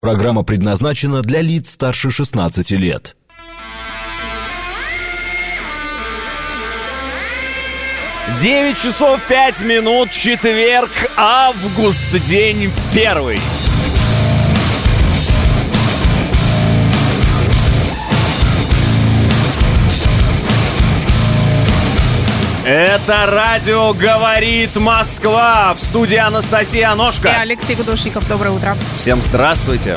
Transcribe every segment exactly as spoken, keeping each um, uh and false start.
Программа предназначена для лиц старше шестнадцати лет. девять часов пять минут, четверг, август, день первый. Это радио «Говорит Москва». В студии Анастасия Аношка. И Алексей Гудошников. Доброе утро. Всем здравствуйте.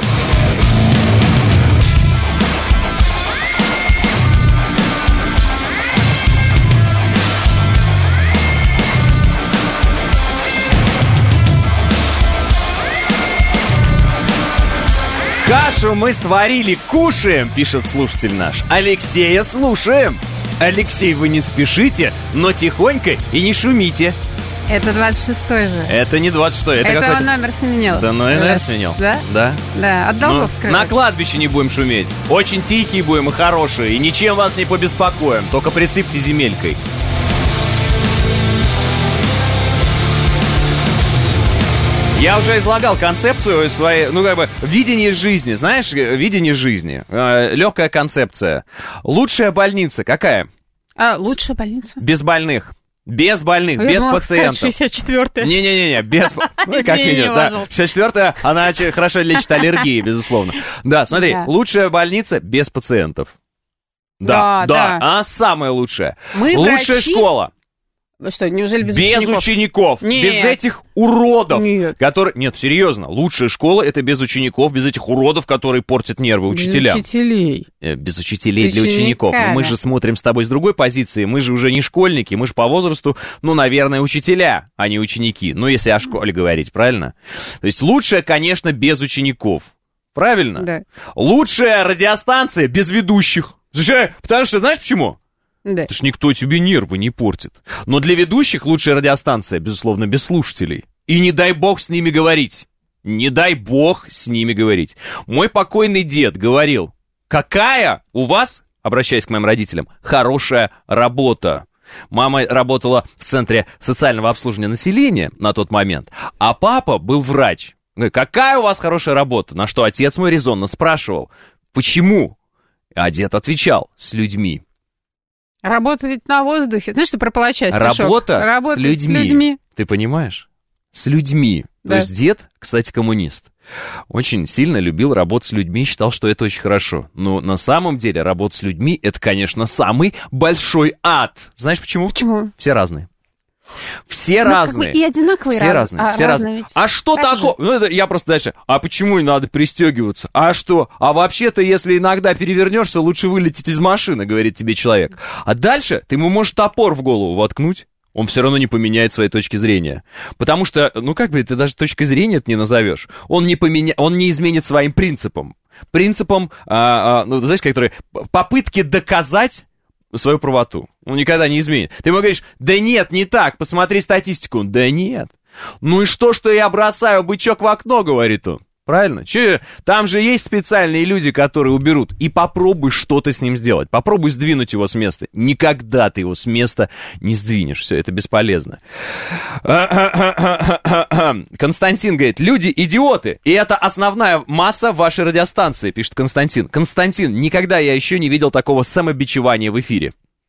Кашу мы сварили, кушаем, пишет слушатель наш. Алексея слушаем. Алексей, вы не спешите, но тихонько и не шумите. Это двадцать шестой же. Это не двадцать шестой. Это, это он номер сменил. Да, ну и номер сменил. Да? Да. Да, от долгов ну, скрывать. На кладбище не будем шуметь. Очень тихие будем и хорошие. И ничем вас не побеспокоим. Только присыпьте земелькой. Я уже излагал концепцию своей, ну как бы, видение жизни, знаешь, видение жизни, э, легкая концепция. Лучшая больница какая? А, лучшая больница? Без больных. Без больных, Я без думала, пациентов. шестьдесят четвёртая. Не-не-не, без... Ну, как видишь, да. шестьдесят четвёртая, она хорошо лечит аллергии, безусловно. Да, смотри, лучшая больница без пациентов. Да, да, а самая лучшая. Лучшая школа. Что, неужели без, без учеников? учеников, Нет. без этих уродов, Нет. которые... Нет, серьезно, лучшая школа — это без учеников, без этих уродов, которые портят нервы учителям. Без учителей. Э, без учителей С для учеников. Но мы же смотрим с тобой с другой позиции, мы же уже не школьники, мы же по возрасту, ну, наверное, учителя, а не ученики. Ну, если о школе говорить, правильно? То есть лучшая, конечно, без учеников. Правильно? Да. Лучшая радиостанция без ведущих. Потому что, знаешь почему? Да. Потому что никто тебе нервы не портит. Но для ведущих лучшая радиостанция, безусловно, без слушателей. И не дай бог с ними говорить. Не дай бог с ними говорить. Мой покойный дед говорил: какая у вас, обращаясь к моим родителям, хорошая работа. Мама работала в Центре социального обслуживания населения на тот момент, а папа был врач. Говорит: какая у вас хорошая работа? На что отец мой резонно спрашивал: почему? А дед отвечал: с людьми. Работа ведь на воздухе. Знаешь, что про палача стишок? Работа Работать с людьми. с людьми. Ты понимаешь? С людьми. Да. То есть дед, кстати, коммунист, очень сильно любил работать с людьми, считал, что это очень хорошо. Но на самом деле работа с людьми — это, конечно, самый большой ад. Знаешь почему? Почему? Все разные. Все ну, разные. Как бы и одинаковые. Все раз... разные. А, все разные. разные. А что такое? Ну, это я просто дальше. А почему не надо пристегиваться? А что? А вообще-то, если иногда перевернешься, лучше вылететь из машины, говорит тебе человек. А дальше ты ему можешь топор в голову воткнуть. Он все равно не поменяет своей точки зрения. Потому что, ну как бы, ты даже точкой зрения это не назовешь. Он не, поменя... он не изменит своим принципам. Принципам, а, а, ну, знаешь, которые попытки доказать свою правоту. Он никогда не изменит. Ты ему говоришь: да нет, не так, посмотри статистику. Да нет. Ну и что, что я бросаю бычок в окно, говорит он. Правильно? Че, там же есть специальные люди, которые уберут. И попробуй что-то с ним сделать. Попробуй сдвинуть его с места. Никогда ты его с места не сдвинешь. Все, это бесполезно. Константин говорит: люди идиоты. И это основная масса вашей радиостанции, пишет Константин. Константин, никогда я еще не видел такого самобичевания в эфире.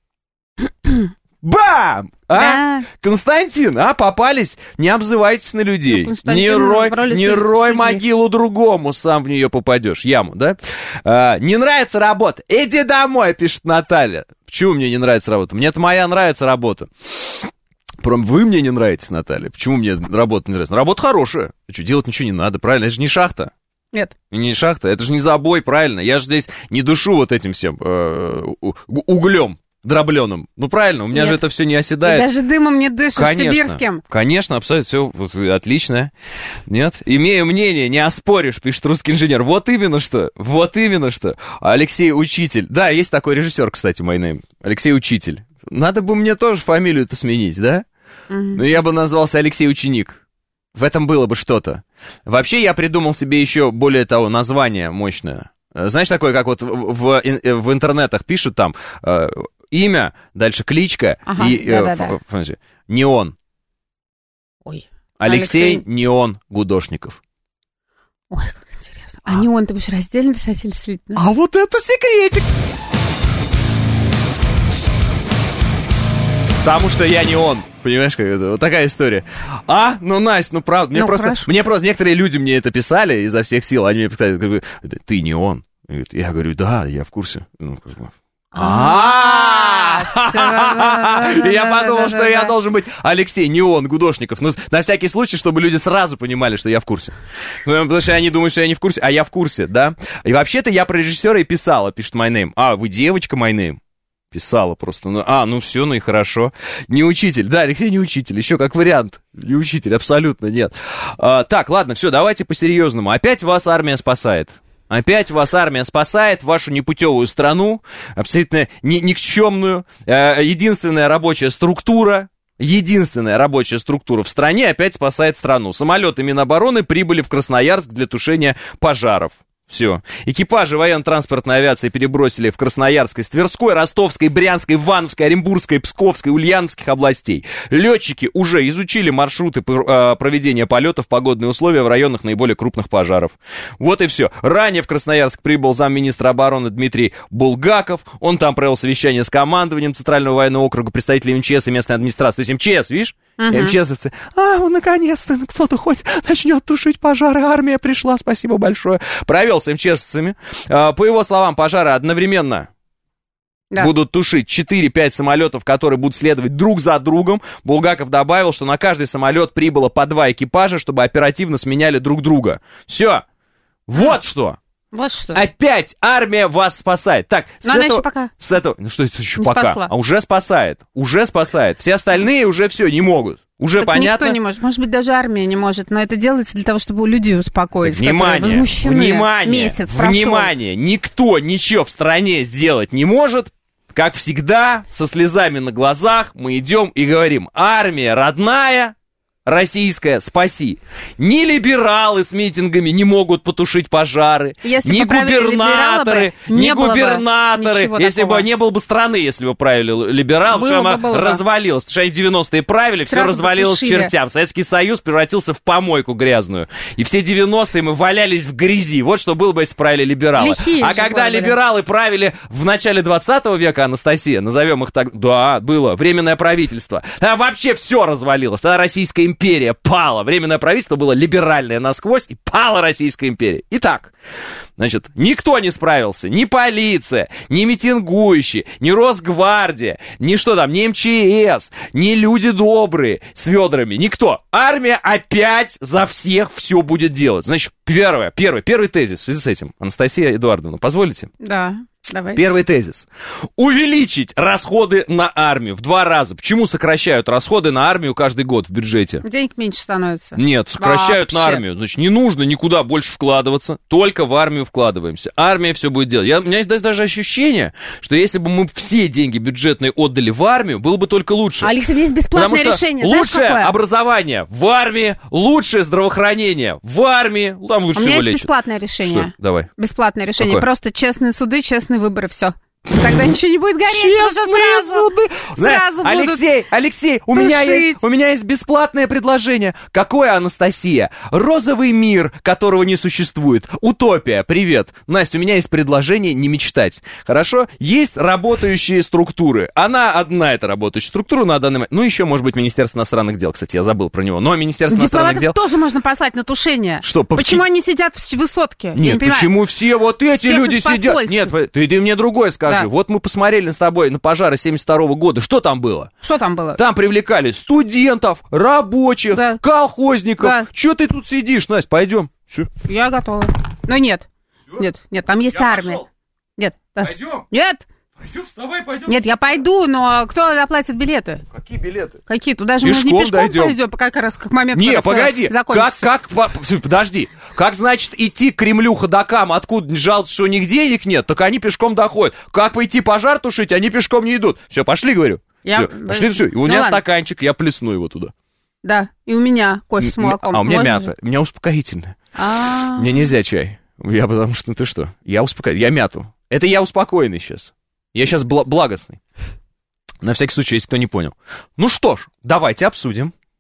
Бам! А? Да. Константин, а, попались? Не обзывайтесь на людей. Ну, не рой, не рой могилу другому, сам в нее попадешь. Яму, да? А, не нравится работа? Иди домой, пишет Наталья. Почему мне не нравится работа? Мне-то моя нравится работа. Прям вы мне не нравитесь, Наталья. Почему мне работа не нравится? Работа хорошая. Что, делать ничего не надо, правильно? Это же не шахта. Нет. Не шахта, это же не забой, правильно? Я же здесь не душу вот этим всем э, углем дробленым. Ну, правильно, у меня Нет. же это все не оседает. И даже дымом не дышишь, конечно, сибирским. Конечно, абсолютно, все отлично. Нет? Имею мнение, не оспоришь, пишет русский инженер. Вот именно что, вот именно что. Алексей Учитель. Да, есть такой режиссер, кстати, мой name. Алексей Учитель. Надо бы мне тоже фамилию-то сменить, да? Mm-hmm. Ну, я бы назвался Алексей Ученик. В этом было бы что-то. Вообще, я придумал себе еще, более того, название мощное. Знаешь, такое, как вот в, в, в интернетах пишут там... Имя, дальше кличка ага, и да, э, да, ф, ф, ф, Неон. Ой. Алексей, Алексей Неон Гудошников. Ой, как интересно. А не он, ты будешь раздельно писать или слитно? А вот это секретик! Потому что я не он. Понимаешь, как это? Вот такая история. А? Ну, Настя, ну правда. Мне, ну, просто, мне просто некоторые люди мне это писали изо всех сил. Они мне писали, ты не он. Я говорю, да, я в курсе. Ну, как бы... А, я подумал, что я должен быть Алексей, не он, Гудошников. Ну, на всякий случай, чтобы люди сразу понимали, что я в курсе. Потому что они думают, что я не в курсе, а я в курсе, да? И вообще-то я про режиссера и писала, пишет My Name. А, вы девочка My Name? Писала просто. Ну, а, ну все, ну и хорошо. Не учитель. Да, Алексей не учитель. Еще как вариант. Не учитель, абсолютно нет. А, так, ладно, все, давайте по-серьезному. Опять вас армия спасает. Опять вас армия спасает, вашу непутевую страну, абсолютно ни- никчемную. Э, единственная рабочая структура, единственная рабочая структура в стране опять спасает страну. Самолеты Минобороны прибыли в Красноярск для тушения пожаров. Все. Экипажи военно-транспортной авиации перебросили в Красноярской, Тверской, Ростовской, Брянской, Ивановской, Оренбургской, Псковской, Ульяновских областей. Летчики уже изучили маршруты проведения полетов, погодные условия в районах наиболее крупных пожаров. Вот и все. Ранее в Красноярск прибыл замминистра обороны Дмитрий Булгаков. Он там провел совещание с командованием Центрального военного округа, представителями МЧС и местной администрации. То есть МЧС, видишь? Uh-huh. МЧСовцы. А, ну, наконец-то кто-то хоть начнет тушить пожары. Армия пришла, спасибо большое. Провел с МЧСовцами. По его словам, пожары одновременно да. будут тушить четыре-пять самолетов, которые будут следовать друг за другом. Булгаков добавил, что на каждый самолет прибыло по два экипажа, чтобы оперативно сменяли друг друга. Все. Вот что. Вот что. Опять армия вас спасает. Так, с Но она этого, еще пока. С этого, ну что это еще не пока? Спасла. А уже спасает. Уже спасает. Все остальные уже все не могут. Уже так понятно? Никто не может. Может быть, даже армия не может. Но это делается для того, чтобы людей успокоить. Внимание, внимание, Месяц прошел. Внимание. Никто ничего в стране сделать не может. Как всегда, со слезами на глазах мы идем и говорим: армия родная, российская, спаси. Ни либералы с митингами не могут потушить пожары, если ни губернаторы, бы, ни губернаторы. Бы если такого. бы не было бы страны, если бы правили либералы, потому что она развалилась. Потому что они в девяностые правили, все развалилось к чертям. Советский Союз превратился в помойку грязную. И все девяностые мы валялись в грязи. Вот что было бы, если правили либералы. Лихие а когда были. Либералы правили в начале двадцатого века, Анастасия, назовем их так, да, было, временное правительство. Тогда вообще все развалилось. Тогда Российская империя Империя пала. Временное правительство было либеральное насквозь, и пала Российская империя. Итак, значит, никто не справился. Ни полиция, ни митингующие, ни Росгвардия, ни что там, ни МЧС, ни люди добрые с ведрами. Никто. Армия опять за всех все будет делать. Значит, первое, первый, первый тезис в связи с этим. Анастасия Эдуардовна, позволите? Да. Давай. Первый тезис. Увеличить расходы на армию в два раза. Почему сокращают расходы на армию каждый год в бюджете? Денег меньше становится. Нет, сокращают Вообще. на армию. Значит, не нужно никуда больше вкладываться, только в армию вкладываемся. Армия все будет делать. Я, у меня есть даже ощущение, что если бы мы все деньги бюджетные отдали в армию, было бы только лучше. Алексей, у меня есть бесплатное Потому что решение. Знаешь, лучшее какое? образование в армии, лучшее здравоохранение в армии. Там лучше у меня всего есть лечат. бесплатное решение. Что? Давай. Бесплатное решение. Какое? Просто честные суды, честные выборы. Все. Тогда ничего не будет гореть. Честные суды. Сразу будут Алексей, Алексей, у меня, есть, у меня есть бесплатное предложение. Какое, Анастасия? Розовый мир, которого не существует. Утопия, привет. Настя, у меня есть предложение не мечтать. Хорошо? Есть работающие структуры. Она одна, эта работающая структура на данный момент. Ну, еще, может быть, Министерство иностранных дел, кстати, я забыл про него. Но Министерство иностранных дел... тоже можно послать на тушение. Что? По... Почему они сидят в высотке? Нет, не почему все вот эти Всех люди сидят? Нет, ты, ты мне другое скажи. Да. Вот мы посмотрели с тобой на пожары семьдесят второго года. Что там было? Что там было? Там привлекали студентов, рабочих, да. колхозников. Да. Че ты тут сидишь, Настя? Пойдем. Все. Я готова. Но нет. Все? Нет, нет, там есть я армия. Пошел. Нет. Пойдем. Нет. Пойдем, вставай, пойдем. Нет, я пойду, но кто оплатит билеты? Какие билеты? Какие? Туда же пешком мы не пешком дойдем. пойдем, как раз к моменту, не, погоди, закончится. Как, как, подожди, как, значит, идти к Кремлю ходокам, откуда жалуются, что у них денег нет, так они пешком доходят. Как пойти пожар тушить, они пешком не идут. Все, пошли, говорю. Я... Все, пошли, все. И у ну меня ладно. стаканчик, я плесну его туда. Да, и у меня кофе с молоком. А у меня Можно мята, же? у меня успокоительное. А-а-а. Мне нельзя чай. Я потому что, ну ты что, я успокоительный, я мяту. Это я успокоенный сейчас. Я сейчас бл- благостный. На всякий случай, если кто не понял. Ну что ж, давайте обсудим.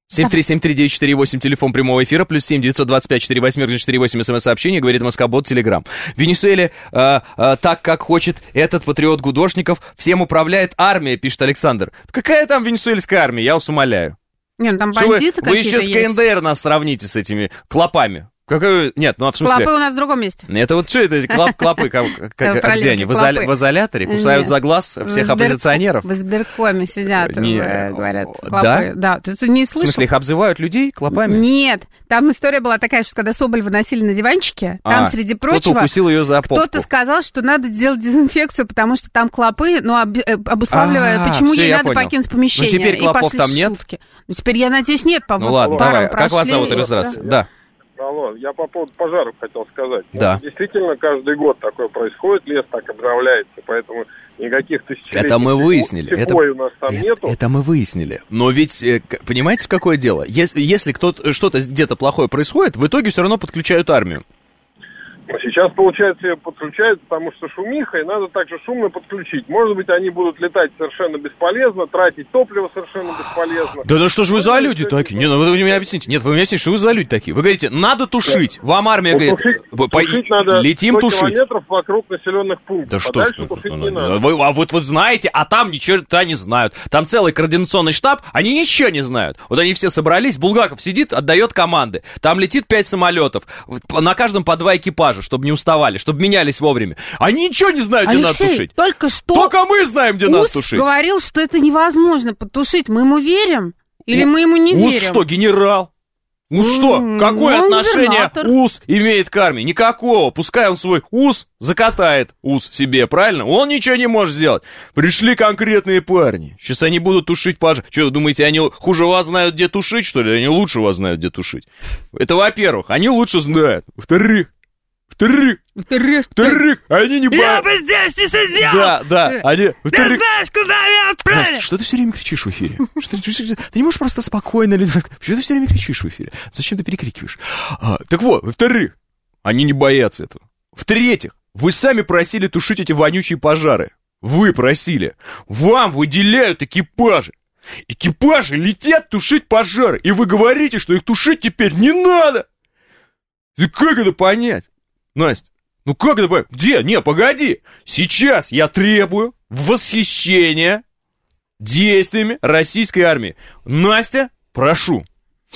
семь три семь три девять четыре восемь, телефон прямого эфира, плюс семь девятьсот двадцать пять четыре восемь четыре восемь, смс-сообщение, говорит Москобот, Телеграм. В Венесуэле, э, э, так как хочет этот патриот Гудошников, всем управляет армия, пишет Александр. Какая там венесуэльская армия, я вас умоляю. Нет, там Что бандиты вы, вы еще с есть. ка эн дэ эр нас сравните с этими клопами. Какой... Нет, ну а в смысле... Клопы у нас в другом месте. Это вот что это, эти клоп, клопы, как, как, а где они, в, изоля... в изоляторе? Кусают Нет. за глаз всех В избир... оппозиционеров? В избиркоме сидят, Не... говорят, клопы. Да? Да, ты, ты не слышал? В смысле, их обзывают людей клопами? Нет, там история была такая, что когда Соболь выносили на диванчике, там, а, среди кто-то прочего... укусил ее за попку. Кто-то сказал, что надо делать дезинфекцию, потому что там клопы, ну, об, обуславливая, А, почему всё, ей я надо понял. покинуть помещение. Ну, теперь И клопов пошли там нет? шутки. Ну, теперь, я надеюсь, нет. По Ну ладно, барам давай, как вас прошли, зовут? и Или всё. здравствуйте? Да. Алло, я по поводу пожаров хотел сказать. Да. Действительно, каждый год такое происходит, лес так обновляется, поэтому никаких тысячелетий Это мы выяснили. теплой Это, у нас там это, нету. это мы выяснили. Но ведь, э, к- понимаете, в какое дело? Если, если кто-то, что-то где-то плохое происходит, в итоге все равно подключают армию. Но сейчас, получается, ее подключают, потому что шумиха, и надо также шумно подключить. Может быть, они будут летать совершенно бесполезно, тратить топливо совершенно бесполезно. Да ну что ж вы за Ну, люди это такие? не- Не, ну вы мне объясните. Нет, вы мне объясните, что вы за люди такие? Вы говорите, надо тушить. Вам армия Ну, говорит, тушить, по- по- тушить надо летим сто тушить. километров вокруг населенных пунктов. Да а что ж дальше ты, тушить ну, не ну, надо. вы- а вот вы знаете, а там ничего не знают. Там целый координационный штаб, они ничего не знают. Вот они все собрались, Булгаков сидит, отдает команды. Там летит пять самолетов, на каждом по два экипажа, чтобы не уставали, чтобы менялись вовремя. Они ничего не знают, где надо Алексей, тушить. только что Только мы знаем, где надо Ус тушить. говорил, что это невозможно потушить. Мы ему верим? Или мы ему не Ус верим? что, генерал? Ус М, что? Какое он отношение губернатор. ус имеет к армии? Никакого. Пускай он свой ус закатает, ус себе, правильно? Он ничего не может сделать. Пришли конкретные парни. Сейчас они будут тушить пожар. Что, вы думаете, они хуже вас знают, где тушить, что ли? Они лучше вас знают, где тушить. Это во-первых. Они лучше знают. Во-вторых, во-вторых, Во-вторых, во-вторых, они не я боятся. бы здесь не сидел! Да, да, они... Ты Во-вторых, знаешь, куда меня Настя, отправили? что ты все время кричишь в эфире? Что, ты, ты не можешь просто спокойно... или- Почему ты все время кричишь в эфире? Зачем ты перекрикиваешь? А, так вот, во-вторых, они не боятся этого. В-третьих, вы сами просили тушить эти вонючие пожары. Вы просили. Вам выделяют экипажи. Экипажи летят тушить пожары. И вы говорите, что их тушить теперь не надо. Да как это понять? Настя, ну как это понять? Где? Не, погоди. Сейчас я требую восхищения действиями российской армии. Настя, прошу.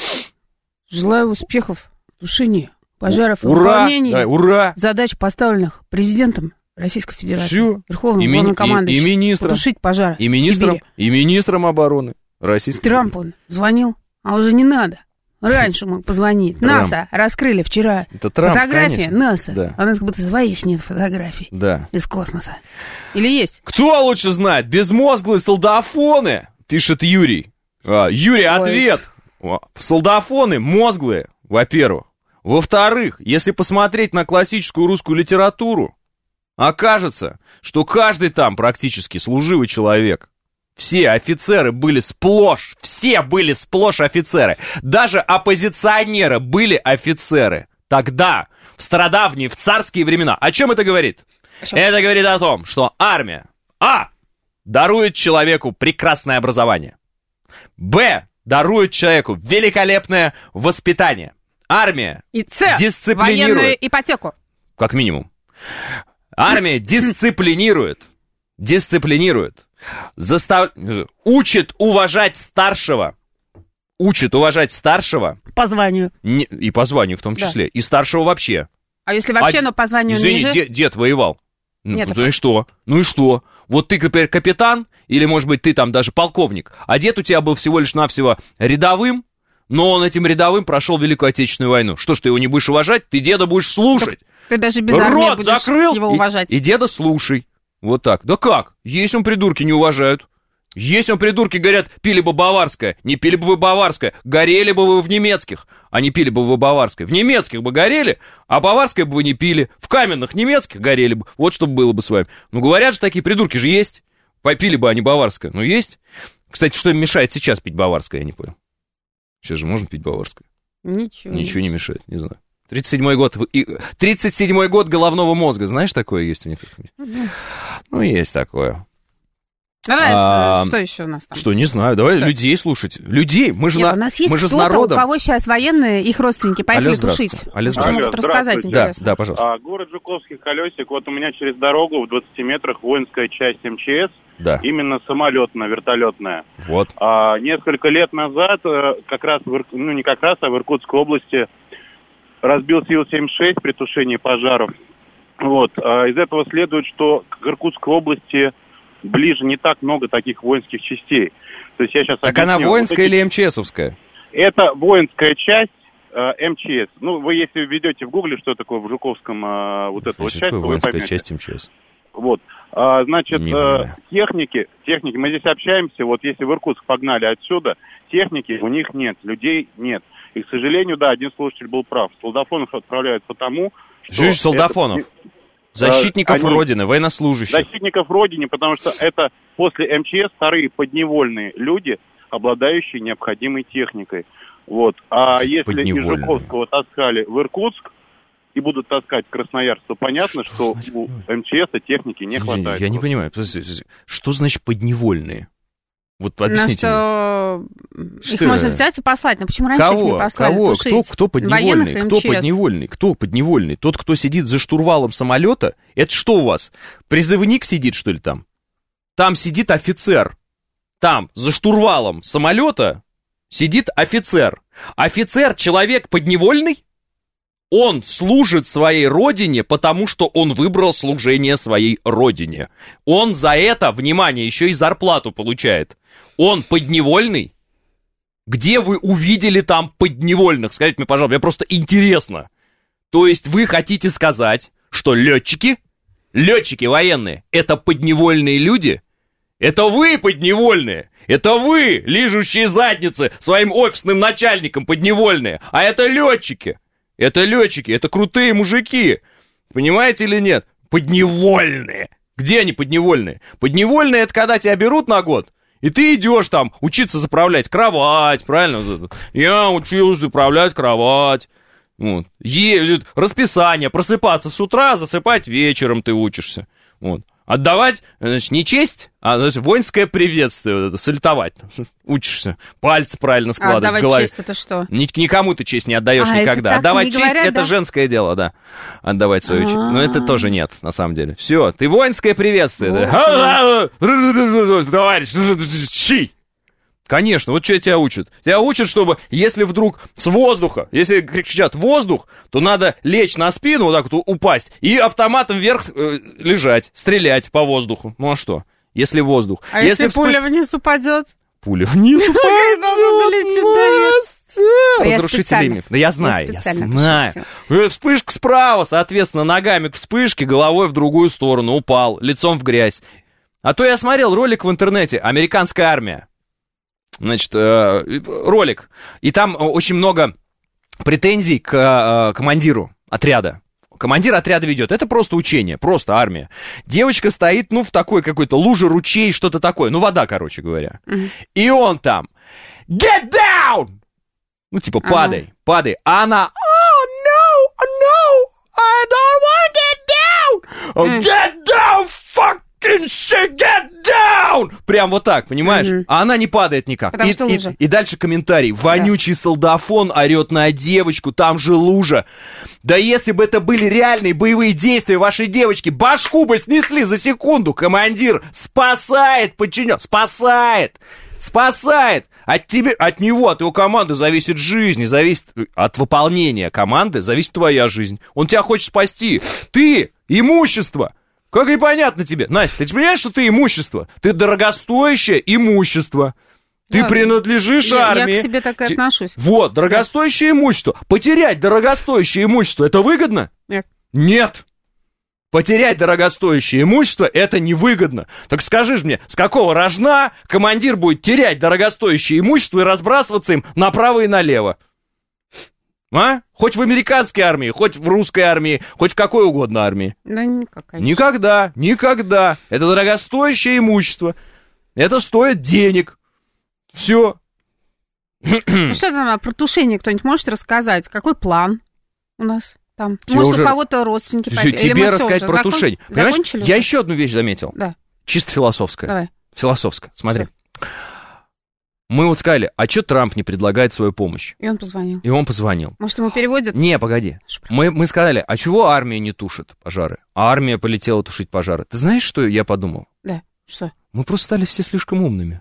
Желаю успехов в тушении пожаров и Ура! выполнении Да, ура! задач, поставленных президентом Российской Федерации, Всё. Верховным И ми- главнокомандующим, и- и министром. потушить пожары И в министром, Сибири. и министром обороны российской. Трамп он звонил, а уже не надо. Раньше мог позвонить. Трамп. НАСА раскрыли вчера. Это Трамп, Фотография конечно. НАСА. Да. А у нас как будто своих нет фотографий Да. из космоса. Или есть? Кто лучше знает? Безмозглые солдафоны, пишет Юрий. А, Юрий, ответ. О, Солдафоны мозглые, во-первых. Во-вторых, если посмотреть на классическую русскую литературу, окажется, что каждый там практически служивый человек. Все офицеры были сплошь, все были сплошь офицеры. Даже оппозиционеры были офицеры. Тогда, в стародавние, в царские времена. О чем это говорит? Это говорит о том, что армия, а, дарует человеку прекрасное образование, б, дарует человеку великолепное воспитание. Армия И С. дисциплинирует. Военную ипотеку. Как минимум. Армия дисциплинирует, дисциплинирует, застав... учит уважать старшего, учит уважать старшего, По званию. не- и по званию в том Да. числе, и старшего вообще. А если вообще, А, но по званию Извини, ниже? де- дед воевал. Ну, Нет, ну и что? Ну и что? Вот ты, например, капитан, или, может быть, ты там даже полковник, а дед у тебя был всего лишь навсего рядовым, но он этим рядовым прошел Великую Отечественную войну. Что ж, ты его не будешь уважать? Ты деда будешь слушать. Ты даже без армии Рот будешь закрыл, его и- уважать. И, деда слушай. Вот так. Да как? Есть он придурки не уважают. Есть он придурки говорят, пили бы баварское. Не пили бы вы баварское, горели бы вы в немецких, а не пили бы вы баварское. В немецких бы горели, а баварское бы вы не пили. В каменных немецких горели бы. Вот что было бы с вами. Ну, говорят же, такие придурки же есть. Попили бы они баварское. Ну, есть. Кстати, что им мешает сейчас пить баварское, я не понял. Сейчас же можно пить баварское. Ничего. Ничего не мешает, не знаю. тридцать седьмой год, и- тридцать седьмой год головного мозга, знаешь, такое есть у них? Ну, есть такое. Давай, А, что еще у нас там? Что, не знаю, давай Что? людей слушать. Людей, мы же, Нет, на, у нас есть мы же с кто-то, народом. у кого сейчас военные, их родственники, поехали Алло, тушить. здравствуйте. Алло, Что здравствуйте. могут рассказать Здравствуйте. Да, интересно? да, пожалуйста. А, город Жуковский, Колесик. Вот у меня через дорогу в двадцати метрах воинская часть эм че эс. Да. Именно самолетная, вертолетная. Вот. А, несколько лет назад, э, как раз, в, Ир- ну не как раз, а в Иркутской области разбился Ил семьдесят шесть при тушении пожаров. Вот. А, из этого следует, что к Иркутской области ближе не так много таких воинских частей. То есть я сейчас Так она объясню. воинская Вот эти- или эм че эсовская? Это воинская часть э, эм че эс. Ну, вы если введете в гугле, что такое в Жуковском э, вот эта вот Значит, часть, какая то вы воинская поймете. часть эм че эс? Вот. А, значит, Не э, понимаю. техники, техники, мы здесь общаемся, вот если в Иркутск погнали отсюда, техники у них нет, людей нет. И, к сожалению, да, один слушатель был прав. Солдафонов отправляют потому, что... Что значит солдафонов? это- Защитников они- Родины, военнослужащих. Защитников Родины, потому что это после эм че эс вторые подневольные люди, обладающие необходимой техникой. Вот. А если из Подневольные. Жуковского таскали в Иркутск и будут таскать в Красноярск, то понятно, Что что, значит у подневольные? эм че эс техники не Подожди, хватает. Я не понимаю. Подожди, подожди. Что значит подневольные? Вот объясните мне. На что их Что можно это? взять и послать. Но почему раньше их Кого? не послали Кого? тушить? Кто, кто подневольный? Военных и Кто эм че эс. подневольный? Кто подневольный? Тот, кто сидит за штурвалом самолета? Это что у вас? Призывник сидит, что ли, там? Там сидит офицер. Там, за штурвалом самолета, сидит офицер. Офицер — человек подневольный? Он служит своей родине, потому что он выбрал служение своей родине. Он за это, внимание, еще и зарплату получает. Он подневольный? Где вы увидели там подневольных? Скажите мне, пожалуйста, мне просто интересно. То есть вы хотите сказать, что летчики, летчики военные, это подневольные люди? Это вы подневольные? Это вы, лижущие задницы своим офисным начальникам подневольные? А это летчики? Это летчики, это крутые мужики. Понимаете или нет? Подневольные. Где они подневольные? Подневольные — это когда тебя берут на год, и ты идешь там учиться заправлять кровать, правильно? Я учился заправлять кровать. Вот. Е- расписание, просыпаться с утра, засыпать вечером ты учишься. Вот. Отдавать, значит, не честь, а, значит, воинское приветствие, вот это, сальтовать. Учишься, пальцы правильно А складывать отдавать в голове. честь — это что? Ни- никому ты честь не отдаешь А, это никогда. так Отдавать не честь — говорят, это да? женское дело, да. Отдавать свою честь. Но это А-а-а. тоже нет, на самом деле. Все, ты воинское приветствие. Вот да. Товарищ, чей? Конечно, вот что тебя учат. Тебя учат, чтобы, если вдруг с воздуха, если кричат «воздух», то надо лечь на спину, вот так вот упасть, и автоматом вверх э, лежать, стрелять по воздуху. Ну а что, если воздух? А если, вспыш- пуля вниз упадет? Пуля вниз долетит до упадет. Я Разрушитель специально- миф. Да я знаю, я, специально знаю. пошутила. Э, Вспышка справа, соответственно, ногами к вспышке, головой в другую сторону упал, лицом в грязь. А то я смотрел ролик в интернете «Американская армия». Значит, э, ролик. И там очень много претензий к э, командиру отряда. Командир отряда ведет. Это просто учение, просто армия. Девочка стоит, ну, в такой какой-то луже, ручей, что-то такое. Ну, вода, короче говоря. Мгм. И он там «Get down!» Ну, типа, Ага. падай, падай. А она «Oh, no, no, I don't want to get down! Oh, Мгм. get down, fucking shit, get down!» Прям вот так, понимаешь? Мгм. А она не падает никак. Потому и, что и- лужа. и дальше комментарий. Вонючий солдафон орет на девочку, там же лужа. Да если бы это были реальные боевые действия вашей девочки, башку бы снесли за секунду. Командир спасает подчинен, спасает, спасает. От тебе, от него, от его команды зависит жизнь, и зависит от выполнения команды зависит твоя жизнь. Он тебя хочет спасти. Ты имущество. Как непонятно тебе. Настя, ты же понимаешь, что ты имущество? Ты дорогостоящее имущество. Ты Да. принадлежишь Я, армии. я к себе так и Ти- отношусь. Вот, дорогостоящее имущество. Потерять дорогостоящее имущество, это выгодно? Нет. Нет. Потерять дорогостоящее имущество, это невыгодно. Так скажи же мне, с какого рожна командир будет терять дорогостоящее имущество и разбрасываться им направо и налево? А? Хоть в американской армии, хоть в русской армии, хоть в какой угодно армии. Да никак, конечно. Никогда, никогда. Это дорогостоящее имущество. Это стоит денег. Все. Ну, что там про тушение кто-нибудь может рассказать? Какой план у нас там? Тебе Может, уже- у кого-то родственники Слушай, поехали? Или тебе мы всё рассказать уже про закон- тушение. Понимаешь, закончили я уже? еще одну вещь заметил. Да, Чисто философская. давай. Философско, смотри. Мы вот сказали, а что Трамп не предлагает свою помощь? И он позвонил. И он позвонил. Может, ему переводят? Не, погоди. Мы, мы сказали, а чего армия не тушит пожары? А армия полетела тушить пожары. Ты знаешь, что я подумал? Да, что? Мы просто стали все слишком умными.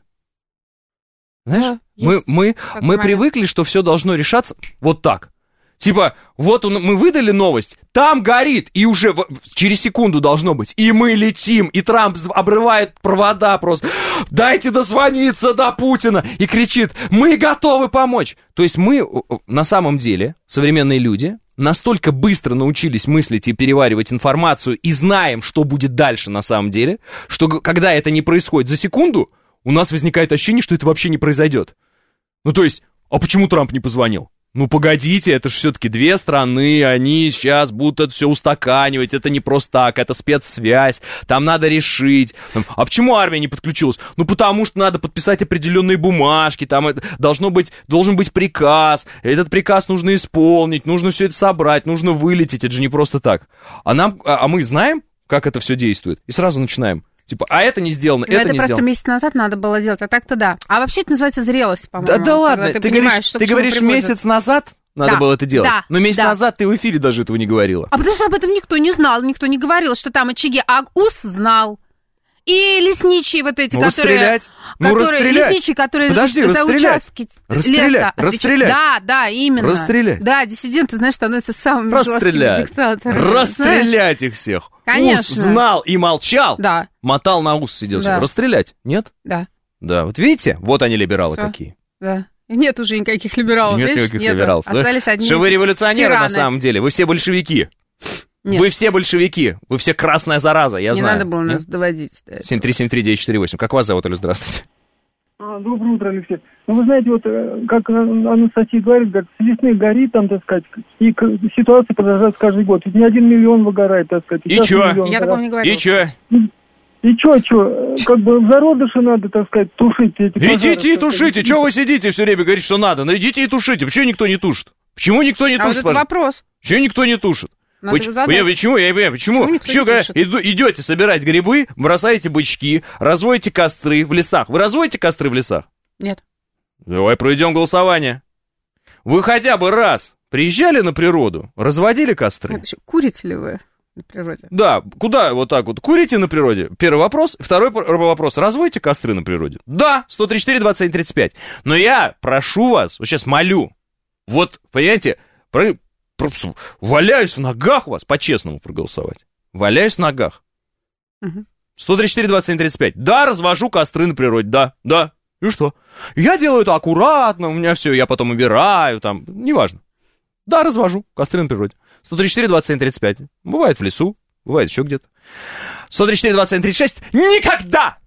Знаешь, Да, мы, мы, мы момент. привыкли, что все должно решаться вот так. Типа, вот он, мы выдали новость, там горит, и уже в, через секунду должно быть, и мы летим, и Трамп обрывает провода просто, дайте дозвониться до Путина, и кричит, мы готовы помочь. То есть мы, на самом деле, современные люди, настолько быстро научились мыслить и переваривать информацию, и знаем, что будет дальше на самом деле, что когда это не происходит за секунду, у нас возникает ощущение, что это вообще не произойдет. Ну то есть, а почему Трамп не позвонил? Ну, погодите, это же все-таки две страны, они сейчас будут это все устаканивать, это не просто так, это спецсвязь, там надо решить. А почему армия не подключилась? Ну, потому что надо подписать определенные бумажки, там должно быть, должен быть приказ, этот приказ нужно исполнить, нужно все это собрать, нужно вылететь, это же не просто так. А, нам, а, а мы знаем, как это все действует, и сразу начинаем. Типа, а это не сделано, Но это, это не просто сделано. месяц назад надо было делать, а так-то да. А вообще это называется зрелость, по-моему. Да, да ладно, ты, ты говоришь, ты говоришь месяц назад надо Да, было это делать, да, но месяц да. назад ты в эфире даже этого не говорила. А потому что об этом никто не знал, никто не говорил, что там очаги, а УС знал. И лесничие вот эти, Ну, которые... расстрелять. Ну, которые, расстрелять. Лесничие, которые Подожди, за расстрелять. участки Расстрелять, леса отвечают. расстрелять. Да, да, именно. Расстрелять. Да, диссиденты, знаешь, становятся самыми жесткими Расстрелять. диктаторами. Расстрелять их всех. Конечно. Ус знал и молчал. Да, Мотал на ус сидел. Да. Расстрелять? Нет? да, Да, вот видите, вот они либералы Всё. какие. да. И нет уже никаких либералов, Нет видишь? никаких Нету. либералов. Остались одни Что вы революционеры тираны. на самом деле, вы все большевики. Нет. Вы все большевики, вы все красная зараза, я Не знаю. надо было Нет? нас доводить. Да. семь три семь три девять четыре восемь. Как вас зовут, Оля? Здравствуйте. А, доброе утро, Алексей. Ну, вы знаете, вот, э, как Анастасия говорит, как с весны горит там, так сказать, и к- ситуация продолжается каждый год. Ведь не один миллион выгорает, так сказать. И сейчас чё? миллион Я выгорает. такого не говорила. И чё? И чё, чё, как бы в зародыше надо, так сказать, тушить эти пожары, Идите и так сказать. тушите. Чего вы сидите все время говорите, что надо? Ну идите и тушите. Почему никто не тушит? Почему никто не А вот тушит? это пожалуйста? вопрос. Почему никто не тушит? Надо Вы, его ч- задать. я- почему? Я, я- почему? Почему никто Почему, не когда тушит? иду- идете собирать грибы, бросаете бычки, разводите костры в лесах. Вы разводите костры в лесах? Нет. Давай проведем голосование. Вы хотя бы раз приезжали на природу, разводили костры? Это ещё курите ли вы на природе? Да, куда вот так вот? Курите на природе? Первый вопрос. Второй пр- вопрос. Разводите костры на природе? Да, сто тридцать четыре двадцать один тридцать пять. Но я прошу вас, вот сейчас молю, вот, понимаете, про- просто валяюсь в ногах у вас, по-честному проголосовать. Валяюсь в ногах. Мгм. сто тридцать четыре двадцать один тридцать пять. Да, развожу костры на природе, да, да. И что? Я делаю это аккуратно, у меня все, я потом убираю, там, неважно. Да, развожу костры на природе. сто тридцать четыре двадцать один тридцать пять. Бывает в лесу, бывает еще где-то. сто тридцать четыре двадцать один тридцать шесть. Никогда!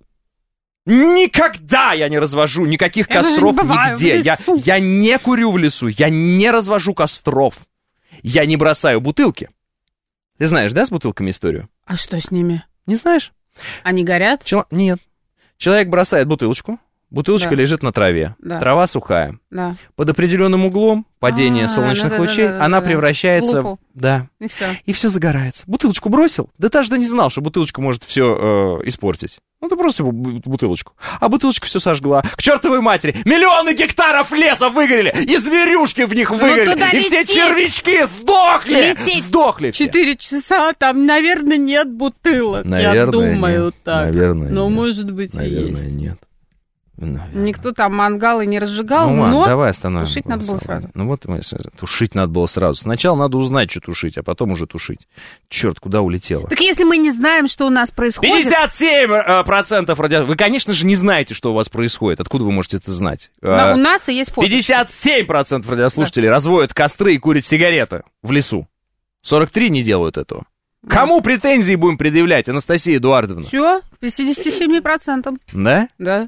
Никогда я не развожу никаких Я даже не костров бываю в нигде. Я, лесу. я не курю в лесу, я не развожу костров. Я не бросаю бутылки. Ты знаешь, да, с бутылками историю? А что с ними? Не знаешь? Они горят? Чело- Нет. Человек бросает бутылочку, бутылочка Да. лежит на траве, Да. трава сухая. Да. Под определенным углом падения А, солнечных да-да-да-да-да-да. лучей она превращается... Лупу. Да. И все. И все загорается. Бутылочку бросил? Да ты аж да не знал, что бутылочка может все испортить. Ну, ты просто бу- бутылочку. А бутылочка все сожгла. К чертовой матери! Миллионы гектаров леса выгорели! И зверюшки в них выгорели! туда И все лететь! червячки сдохли! Лететь! Сдохли все! Четыре часа, там, наверное, нет бутылок. Я Наверное, думаю нет. так. Наверное, Но, нет. может быть, и Наверное, есть. нет. Наверное. Никто там мангалы не разжигал, Ну, ладно, но давай остановим. тушить надо было голосование. сразу. Ну вот мы с- тушить надо было сразу. Сначала надо узнать, что тушить, а потом уже тушить. Черт, куда улетело? Так если мы не знаем, что у нас происходит... пятьдесят семь процентов радио... Вы, конечно же, не знаете, что у вас происходит. Откуда вы можете это знать? Да, А, у нас и есть фото. пятьдесят семь процентов радиослушателей разводят костры и курят сигареты в лесу. сорок три не делают этого. Кому претензии будем предъявлять, Анастасия Эдуардовна? Все, к пятидесяти семи процентам. Да? Да.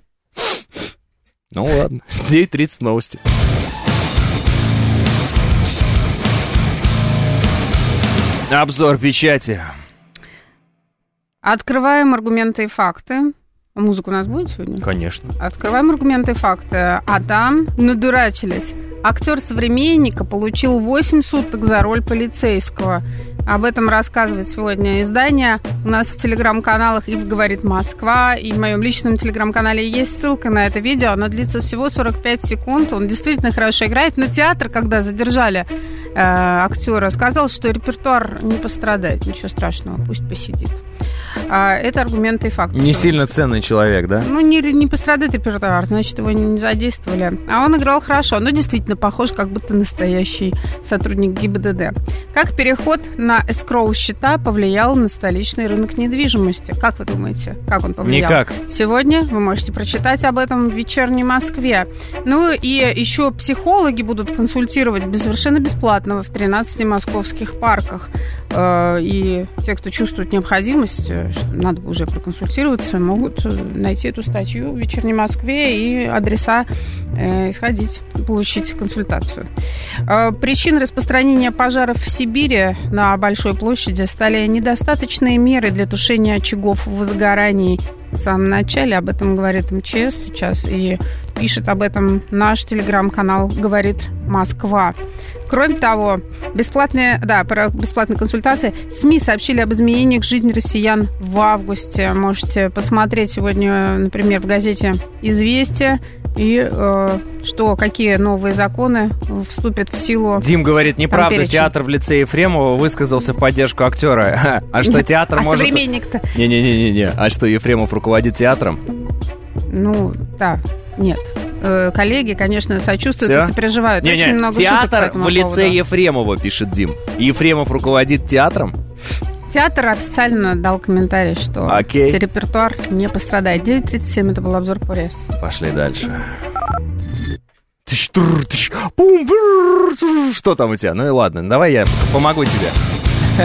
Ну ладно. девять тридцать новости. Обзор печати. Открываем аргументы и факты. Музыку у нас будет сегодня? Конечно. Открываем аргументы и факты. А там надурачились. Актер «Современника» получил восемь суток за роль полицейского. Об этом рассказывает сегодня издание. У нас в телеграм-каналах «Ив говорит Москва», и в моем личном телеграм-канале есть ссылка на это видео. Оно длится всего сорок пять секунд. Он действительно хорошо играет. Но театр, когда задержали э, актера, сказал, что репертуар не пострадает. Ничего страшного, пусть посидит. А, это аргументы и факты. Не сильно ценный человек, да? Ну, не, не пострадает репертуар, значит, его не задействовали. А он играл хорошо, но действительно похож, как будто настоящий сотрудник ГИБДД. Как переход на эскроу счета повлиял на столичный рынок недвижимости? Как вы думаете, как он повлиял? Никак. Сегодня вы можете прочитать об этом в «Вечерней Москве». Ну и еще психологи будут консультировать совершенно бесплатно в тринадцати московских парках. И те, кто чувствует необходимость, что надо бы уже проконсультироваться, могут найти эту статью в «Вечерней Москве» и адреса э, сходить, получить консультацию. Э, причиной распространения пожаров в Сибири на Большой площади стали недостаточные меры для тушения очагов возгораний. В самом начале об этом говорит МЧС сейчас, и пишет об этом наш телеграм-канал «Говорит Москва». Кроме того, бесплатные, да, про бесплатные консультации. СМИ сообщили об изменениях жизни россиян в августе. Можете посмотреть сегодня, например, в газете «Известия», и э, что, какие новые законы вступят в силу. Дим говорит, неправда, перечень. театр в лице Ефремова высказался в поддержку актера. А что театр а может... современник-то? Не-не-не-не, а что, Ефремов руководит театром? Ну, да, нет. Коллеги, конечно, сочувствуют Всё? и сопереживают. Не-не, Очень много шуток по театр этому в лице поводу. Ефремова, пишет Дим. Ефремов руководит театром? Театр официально дал комментарий, что Окей. репертуар не пострадает. девять тридцать семь, это был обзор по РЕС. Пошли дальше. Тыщ, тур, тыщ, пум, бррр, тур. Что там у тебя? Ну и ладно, давай я помогу тебе.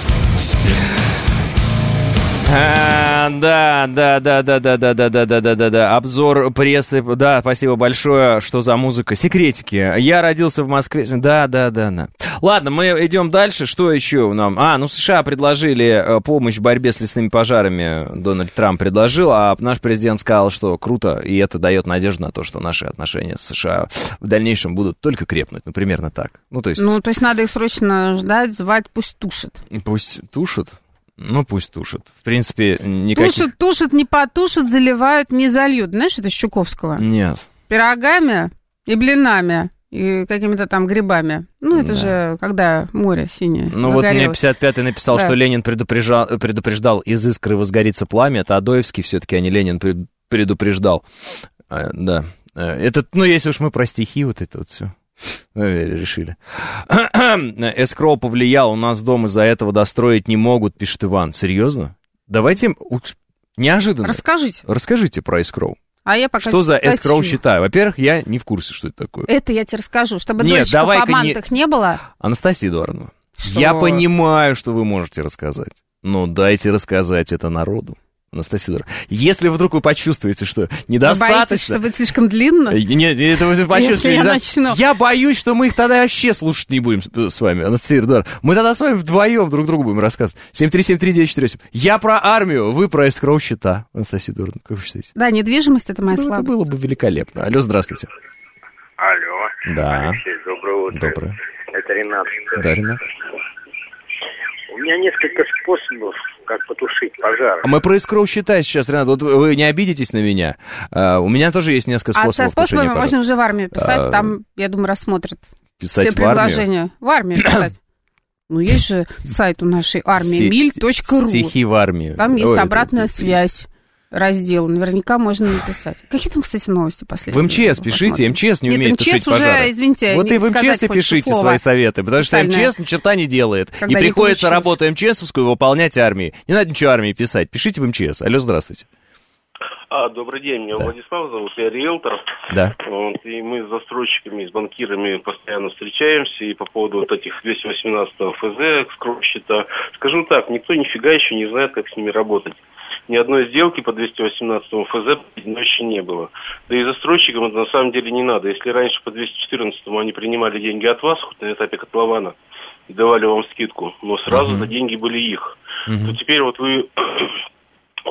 А, да, да, да, да, да, да, да, да, да, да, да, да. Обзор прессы. Да, спасибо большое. Что за музыка? Секретики. Я родился в Москве. Да, да, да, да. Ладно, мы идем дальше. Что еще нам? А, ну США предложили помощь в борьбе с лесными пожарами. Дональд Трамп предложил, а наш президент сказал, что круто, и это дает надежду на то, что наши отношения с США в дальнейшем будут только крепнуть. Ну, примерно так. Ну, то есть... Ну, то есть надо их срочно ждать, звать, пусть тушат. Пусть тушат. Ну, пусть тушат. В принципе, никаких... Тушат, тушат, не потушат, заливают, не зальют. Знаешь, это из Чуковского? Нет. Пирогами и блинами, и какими-то там грибами. Ну, это Да. же когда море синее Ну, вот мне загорелось. пятьдесят пятый написал, Да. что Ленин предупреждал, предупреждал, из искры возгорится пламя. Это Адоевский все-таки, а не Ленин пред- предупреждал. А, да. Это, ну, если уж мы про стихи, вот это вот все. Решили. Эскроу повлиял, у нас дом из-за этого достроить не могут, пишет Иван. Серьезно? Давайте, неожиданно. Расскажите. Расскажите про эскроу. А я пока Что за статью. эскроу счета? Во-первых, я не в курсе, что это такое. Это я тебе расскажу, чтобы Нет, дольщиков давай-ка обманутых не... не было. Анастасия Эдуардовна, Что? я понимаю, что вы можете рассказать. Но дайте рассказать это народу. Анастасия Эдуардовна, если вдруг вы почувствуете, что Вы боитесь, недостаточно... что будет слишком длинно? Нет, это вы почувствуете. я да? начну. Я боюсь, что мы их тогда вообще слушать не будем с- с вами, Анастасия Эдуардовна. Мы тогда с вами вдвоем друг другу будем рассказывать. семь три семь три девять четыре восемь. Я про армию, вы про эскроу счета. Анастасия Эдуардовна, как вы считаете? Да, недвижимость — это моя Ну, это слабость. было бы великолепно. Алло, здравствуйте. Алло. Да. Алексей, доброе утро. Доброе. Это Ренат. Да, Ренат. У меня несколько способов, как потушить пожар. А мы про эскроу счета сейчас, Ренат. Вот вы не обидитесь на меня. А, у меня тоже есть несколько А со способов способами тушения пожара. можно уже в армию писать, А, там, я думаю, рассмотрят Писать все в армию? предложения. В армию писать. Ну, есть же сайт у нашей армии, Се- миль точка ру. Стихи в армию. Там есть Ой, обратная это- связь, раздел. Наверняка можно написать. Какие там, кстати, новости В последние? МЧС пишите, МЧС не Нет, умеет МЧС тушить уже, пожары. извините, Вот не и в сказать МЧС и хочется пишите слово свои советы, потому что специальное. МЧС ни черта не делает. Когда И не приходится получилось. работу МЧСовскую выполнять армии. Не надо ничего армии писать, пишите в МЧС. Алло, здравствуйте. А, добрый день, меня Да. Владислав зовут, я риэлтор. Да. Вот, и мы с застройщиками, с банкирами постоянно встречаемся, и по поводу вот этих двести восемнадцатого эф зэ, эскроу-счета. Скажу так, никто нифига еще не знает, как с ними работать. Ни одной сделки по двести восемнадцатому эф зэ еще не было. Да и застройщикам это на самом деле не надо. Если раньше по двести четырнадцатому они принимали деньги от вас, хоть на этапе котлована, и давали вам скидку, но сразу Мгм. за деньги были их, Мгм. то теперь вот вы... У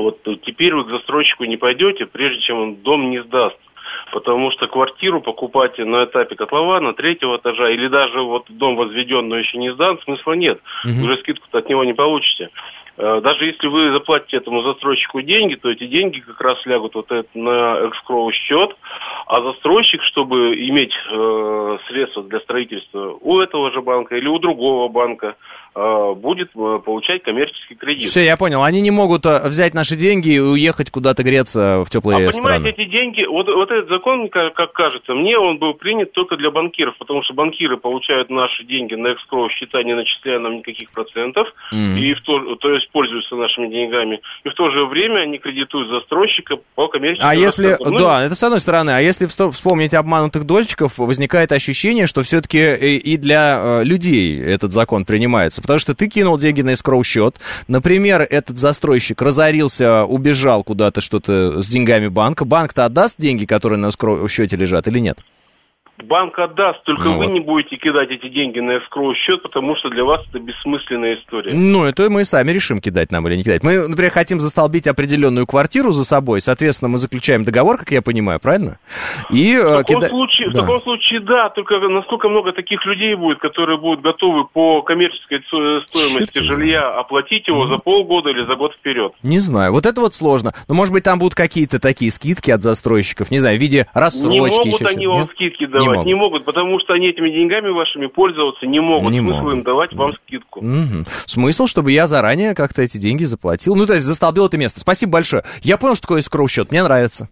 вот теперь вы к застройщику не пойдете, прежде чем он дом не сдаст. Потому что квартиру покупать на этапе котлована, третьего этажа, или даже вот дом возведен, но еще не сдан, смысла нет. Угу. Вы же скидку-то от него не получите. Даже если вы заплатите этому застройщику деньги, то эти деньги как раз лягут вот это на эскроу счет, а застройщик, чтобы иметь э, средства для строительства у этого же банка или у другого банка, э, будет э, получать коммерческий кредит. Все, я понял. Они не могут взять наши деньги и уехать куда-то греться в теплые а страны. Понимаете, эти деньги, вот, вот этот закон, как, как кажется, мне он был принят только для банкиров, потому что банкиры получают наши деньги на эскроу счета, не начисляя нам никаких процентов, mm. и в то, то есть пользуются нашими деньгами, и в то же время они кредитуют застройщика по коммерческим А если, расчетам. да, это с одной стороны, а если вспомнить обманутых дольщиков, возникает ощущение, что все-таки и для людей этот закон принимается, потому что ты кинул деньги на эскроу-счет, например, этот застройщик разорился, убежал куда-то что-то с деньгами банка, банк-то отдаст деньги, которые на эскроу-счете лежат, или нет? Банк отдаст, только ну вы вот. не будете кидать эти деньги на эскроу-счет, потому что для вас это бессмысленная история. Ну, это мы сами решим, кидать нам или не кидать. Мы, например, хотим застолбить определенную квартиру за собой, соответственно, мы заключаем договор, как я понимаю, правильно? И, в, таком кида... случае, да. в таком случае, да, только насколько много таких людей будет, которые будут готовы по коммерческой стоимости Черт жилья оплатить его mm. за полгода или за год вперед? Не знаю, вот это вот сложно. Но, может быть, там будут какие-то такие скидки от застройщиков, не знаю, в виде рассрочки. Не могут еще они все. вам Нет? скидки давать. Не могут. не могут, потому что они этими деньгами вашими пользоваться не могут. Не Смысл могут. им давать вам скидку. Угу. Смысл, чтобы я заранее как-то эти деньги заплатил. Ну, то есть застолбил это место. Спасибо большое. Я понял, что такое эскроу-счет. Мне нравится.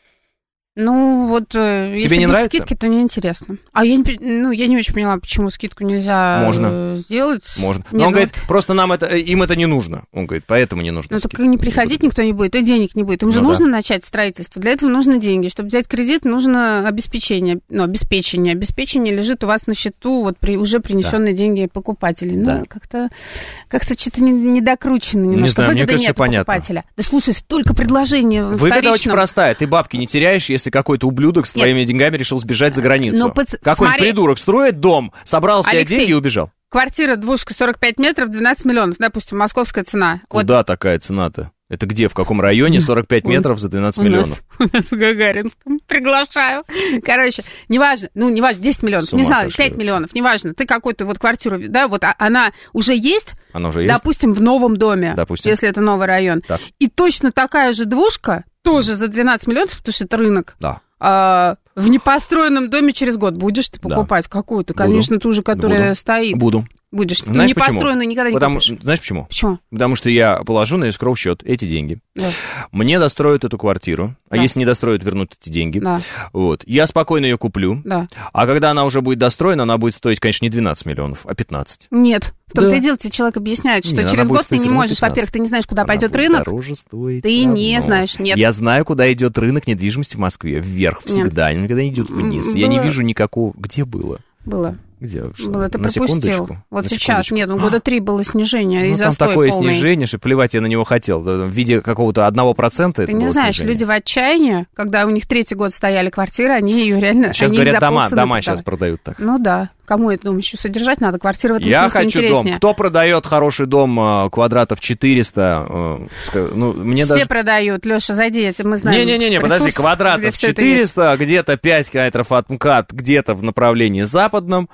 Ну, вот, э, если не без нравится? скидки, то неинтересно. А я не, ну, я не очень поняла, почему скидку нельзя Можно. сделать. Можно. Нет, Но он ну, говорит, просто нам это, им это не нужно. Он говорит, поэтому не нужно. Ну, скидка. так и не приходить никто не будет, и денег не будет. Им же Ну, нужно да. начать строительство. Для этого нужны деньги. Чтобы взять кредит, нужно обеспечение. Ну, обеспечение. Обеспечение лежит у вас на счету, вот при уже принесенные да. деньги покупателей. Ну, да. как-то, как-то что-то недокручено немножко. Не знаю, Выгоды мне кажется, нет у понятно. покупателя. Да слушай, столько предложений. Выгода очень простая. Ты бабки не теряешь, если какой-то ублюдок с твоими Нет. деньгами решил сбежать за границу. Но под... Какой-нибудь придурок строит дом, собрал себе Алексей, деньги и убежал. Квартира, двушка, сорок пять метров, двенадцать миллионов. Допустим, московская цена. Куда вот. такая цена-то? Это где, в каком районе сорок пять метров за двенадцать у миллионов? Нас, у нас в Гагаринском. Приглашаю. Короче, неважно, ну, неважно, десять миллионов, не знаю, пять миллионов, неважно. Ты какую-то вот квартиру, да, вот она уже есть, она уже есть? Допустим, в новом доме, допустим. Если это новый район. Так. И точно такая же двушка, тоже за двенадцать миллионов, потому что это рынок. Да. А, в непостроенном доме через год будешь ты покупать да. какую-то, конечно, Буду. ту же, которая Буду. стоит. Буду. Будешь. Знаешь И непостроенную никогда не Потому, купишь. Знаешь почему? Почему? Потому что я положу на эскроу-счет эти деньги. Да. Мне достроят эту квартиру. А да. если не достроят, вернут эти деньги. Да. Вот. Я спокойно ее куплю. Да. А когда она уже будет достроена, она будет стоить, конечно, не двенадцать миллионов, а пятнадцать. Нет. В том-то да. и дело, тебе человек объясняет, что Нет, через год ты не можешь, пятнадцать. во-первых, ты не знаешь, куда она пойдет будет рынок. Дороже стоить ты не знаешь, нет. Я знаю, куда идет рынок недвижимости в Москве. Вверх всегда. Нет. Никогда не идет вниз. Было... Я не вижу никакого... Где было? Было. Где? Что? Было, ты на пропустил. Секундочку? Вот на сейчас, секундочку. нет, ну года три было снижение. Ну, и там такое полный. снижение, что плевать я на него хотел. В виде какого-то одного процента Ты это не было знаешь, снижение. люди в отчаянии, когда у них третий год стояли квартиры, они ее реально... Сейчас они говорят, дома, дома продавали. сейчас продают так. Ну да. Кому это дом еще содержать надо? Квартира в этом Я смысле хочу интереснее. дом. Кто продает хороший дом квадратов четыреста? Ну, мне Все даже... продают. Леша, зайди, это мы знаем. Не-не-не, подожди, квадратов где четыреста, где-то пять километров от МКАД, где-то в направлении западном.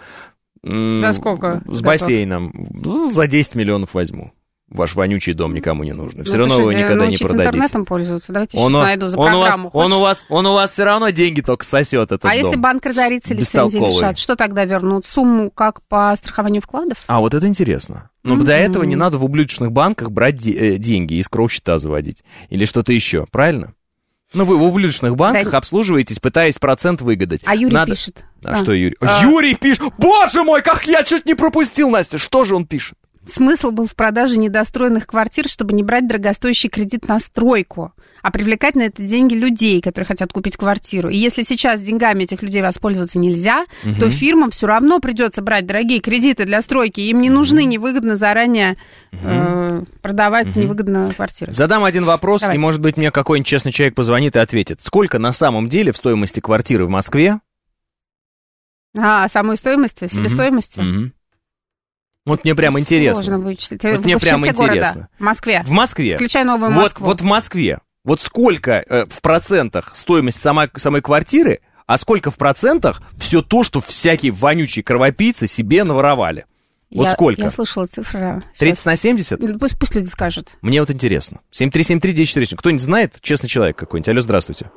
За сколько? С бассейном. Ну, за десять миллионов возьму. Ваш вонючий дом никому не нужен. Все ну, равно вы его никогда не продадите. Интернетом пользоваться. Давайте он, сейчас найду за он программу. У вас, он, у вас, он у вас все равно деньги только сосет, этот а дом. если банк разорится, лицензии лишат, что тогда вернут? Сумму как по страхованию вкладов? А вот это интересно. Но mm-hmm. для этого не надо в ублюдочных банках брать де- деньги и скроу-счета заводить. Или что-то еще, правильно? Ну, вы в ублюдочных банках да. обслуживаетесь, пытаясь процент выгадать. А Юрий надо... пишет. А, а что Юрий? А... Юрий пишет! Боже мой, как я чуть не пропустил, Настя! Что же он пишет? Смысл был в продаже недостроенных квартир, чтобы не брать дорогостоящий кредит на стройку, а привлекать на это деньги людей, которые хотят купить квартиру. И если сейчас деньгами этих людей воспользоваться нельзя, угу. то фирмам все равно придется брать дорогие кредиты для стройки. Им не нужны угу. невыгодно заранее угу. э, продавать угу. невыгодно квартиры. Задам один вопрос, Давай. И, может быть, мне какой-нибудь честный человек позвонит и ответит. Сколько на самом деле в стоимости квартиры в Москве? А, самой стоимости, себестоимости? Угу. Угу. Вот мне прям интересно. Сложно вычислить. Вот мне прям интересно. Города. В Москве. В Москве. Включая Новую вот, Москву. Вот в Москве. Вот сколько э, в процентах стоимость самой, самой квартиры, а сколько в процентах все то, что всякие вонючие кровопийцы себе наворовали? Вот я, сколько? Я слышала цифры. тридцать на семьдесят? Пусть, пусть люди скажут. Мне вот интересно. семь три семь три девять четыре восемь. Кто-нибудь знает? Честный человек какой-нибудь. Алло, здравствуйте.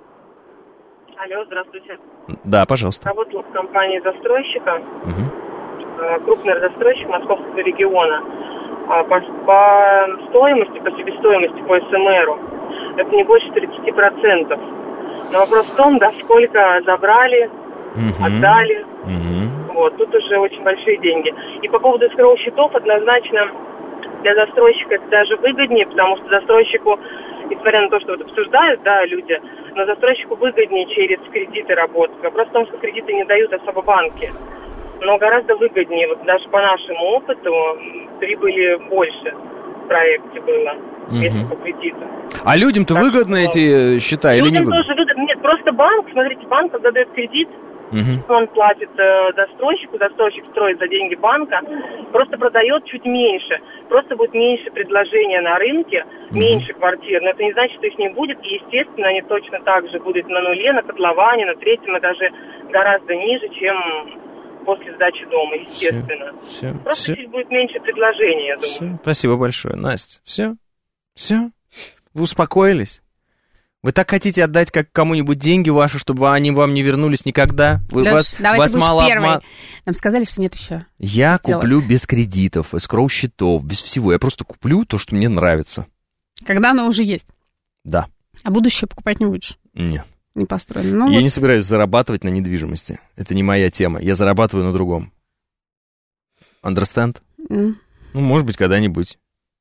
Алло, здравствуйте. Да, пожалуйста. Работала в компании застройщика. Угу. Крупный застройщик Московского региона. По, по стоимости, по себестоимости, по эс эм эру это не больше тридцать процентов. Но вопрос в том, да, сколько забрали, угу. отдали. Угу. Вот, тут уже очень большие деньги. И по поводу эскроу-счетов однозначно для застройщика это даже выгоднее, потому что застройщику, несмотря на то, что вот обсуждают, да, люди, но застройщику выгоднее через кредиты работать. Вопрос в том, что кредиты не дают особо банки. Но гораздо выгоднее, вот даже по нашему опыту, прибыли больше в проекте было, угу. если по кредиту. А людям-то так выгодно что... эти счета или не выгодно? Людям тоже выгодно. Нет, просто банк, смотрите, банк, когда дает кредит, угу. он платит э, застройщику, застройщик строит за деньги банка, просто продает чуть меньше. Просто будет меньше предложения на рынке, угу. меньше квартир. Но это не значит, что их не будет. И, естественно, они точно так же будут на нуле, на котловане, на третьем этаже гораздо ниже, чем... после сдачи дома, естественно. Все, все, Просто все. здесь будет меньше предложений, я думаю. Все. Спасибо большое, Настя. Все? Все? Вы успокоились? Вы так хотите отдать как кому-нибудь деньги ваши, чтобы они вам не вернулись никогда? Вы, Леш, вас, давай вас ты будешь мало первый. обман... Нам сказали, что нет еще. Я сделок. Куплю без кредитов, эскроу-счетов, без всего. Я просто куплю то, что мне нравится. Когда оно уже есть? Да. А будущее покупать не будешь? Нет. Не построено. Ну, я вот... не собираюсь зарабатывать на недвижимости. Это не моя тема. Я зарабатываю на другом. Understand? Mm. Ну, может быть, когда-нибудь.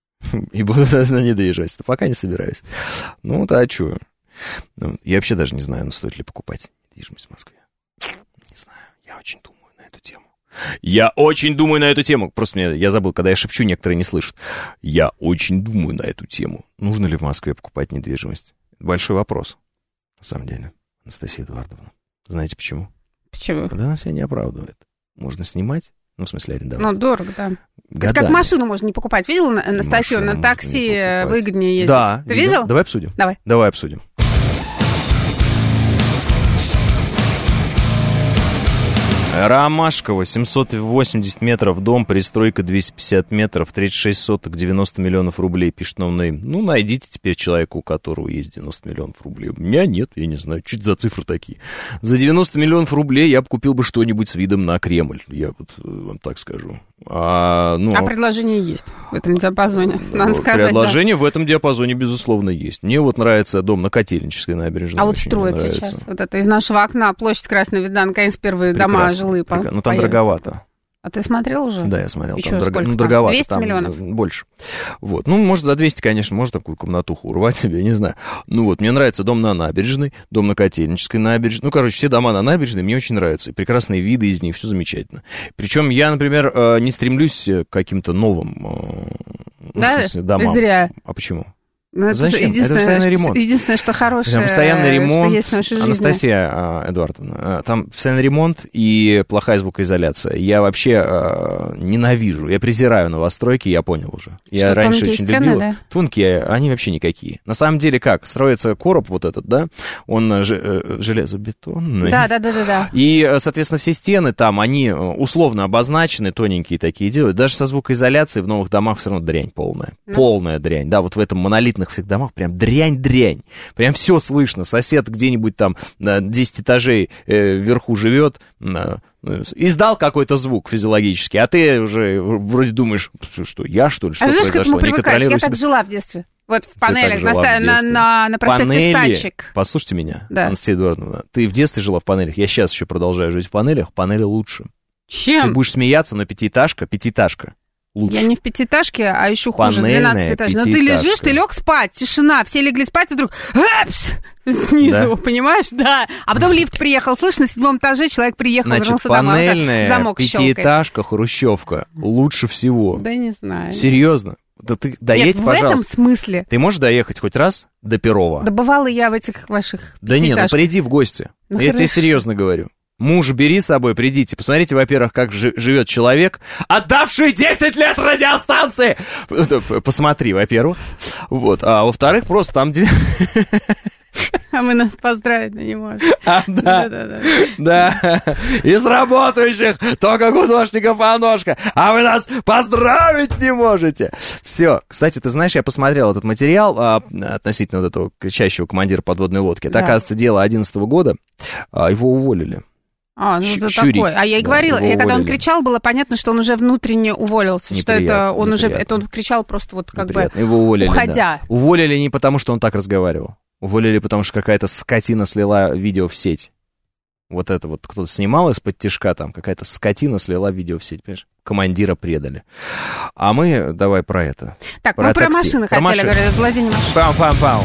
И буду на недвижимости. Пока не собираюсь. Ну, да, а что? Ну, я вообще даже не знаю, стоит ли покупать недвижимость в Москве. Не знаю. Я очень думаю на эту тему. Я очень думаю на эту тему. Просто мне, я забыл, когда я шепчу, некоторые не слышат. Я очень думаю на эту тему. Нужно ли в Москве покупать недвижимость? Большой вопрос. На самом деле, Анастасия Эдуардовна. Знаете почему? Почему? Да она себя не оправдывает. Можно снимать, ну, в смысле, арендовать. Ну, дорого, да. Годами. Это как машину можно не покупать. Видел на, на статью? На такси выгоднее ездить. Да. Ты видел? Давай обсудим. Давай. Давай обсудим. Ромашково, семьсот восемьдесят метров, дом, пристройка двести пятьдесят метров, тридцать шесть соток, девяносто миллионов рублей, пишет ноунейм. Ну, найдите теперь человека, у которого есть девяносто миллионов рублей. У меня нет, я не знаю, что это за цифры такие. За девяносто миллионов рублей я бы купил бы что-нибудь с видом на Кремль, я вот вам так скажу. А, ну, а предложение есть в этом диапазоне, надо сказать. Предложение да. в этом диапазоне, безусловно, есть. Мне вот нравится дом на Котельнической набережной. А вот строят сейчас. Вот это из нашего окна площадь Красная Видна, наконец, первые Прекрасно, дома жилые по- Ну, там дороговато. А ты смотрел уже? Да, я смотрел. Еще там дорого... ну, там? дороговато. двести там миллионов? Больше. Вот. Ну, может, за двести, конечно, можно такую комнатуху урвать себе, не знаю. Ну, вот, мне нравится дом на набережной, дом на Котельнической набережной. Ну, короче, все дома на набережной мне очень нравятся. И прекрасные виды из них, все замечательно. Причем я, например, не стремлюсь к каким-то новым да? ну, смысле, домам. Зря. А почему? Ну, зачем? Это постоянный ремонт. Единственное, что хорошее, там постоянный ремонт. Что есть в нашей жизни. Анастасия Эдуардовна, там постоянный ремонт и плохая звукоизоляция. Я вообще э, ненавижу, я презираю новостройки, я понял уже. Что, я раньше очень стены, любил. Да? Тонкие, они вообще никакие. На самом деле как? Строится короб вот этот, да? Он ж, железобетонный. Да, да, да, да, да. И, соответственно, все стены там, они условно обозначены, тоненькие такие делают. Даже со звукоизоляцией в новых домах все равно дрянь полная. Ну. Полная дрянь. Да, вот в этом монолитном всех домах прям дрянь-дрянь. Прям все слышно. Сосед где-нибудь там на десять этажей э, вверху живет, э, издал какой-то звук физиологический, а ты уже вроде думаешь, что я, что ли, что а произошло? Знаешь, к этому Не контролирую я себя. так жила в детстве. Вот в панелях, на, в на, на, на проспекте панели, Стачек. Послушайте меня, да. Анастасия Эдуардовна, ты в детстве жила в панелях, я сейчас еще продолжаю жить в панелях, панели лучше. Чем? Ты будешь смеяться, но пятиэтажка, пятиэтажка. Лучше. Я не в пятиэтажке, а еще хуже, Панельная двенадцать этажей. Но ты лежишь, ты лег спать, тишина, все легли спать, и вдруг эпс, снизу, да? Понимаешь? Да. А потом лифт приехал, слышь, на седьмом этаже человек приехал, значит, вернулся домой. Панельная замок пятиэтажка, хрущевка лучше всего. Да не знаю. Серьезно? Да ты доедь, Нет, пожалуйста. в этом смысле. Ты можешь доехать хоть раз до Перова? Да бывала я в этих ваших Да не, ну приди в гости. Ну, я хорошо. тебе серьезно говорю. Мужа бери с собой, придите. Посмотрите, во-первых, как жи- живет человек, отдавший десять лет радиостанции. Посмотри, во-первых. Вот. А во-вторых, просто там... А мы нас поздравить не можем. А, да, да, да, да. Из работающих только художников Аношка, а вы нас поздравить не можете. Все. Кстати, ты знаешь, я посмотрел этот материал а, относительно вот этого кричащего командира подводной лодки. Это, да. Оказывается, дело одиннадцатого года. А, его уволили. А, ну это такой. А я и говорила, да, я, когда он кричал, было понятно, что он уже внутренне уволился, неприятно, что это он неприятно. уже, это он кричал просто вот как неприятно. бы его уволили, уходя. Да. Уволили не потому, что он так разговаривал. Уволили, потому что какая-то скотина слила видео в сеть. Вот это вот кто-то снимал из-под тишка, там какая-то скотина слила видео в сеть, понимаешь? Командира предали. А мы давай про это. Так, про мы такси. про машины про хотели машины. говорить, владение машин. Пам-пам-пам.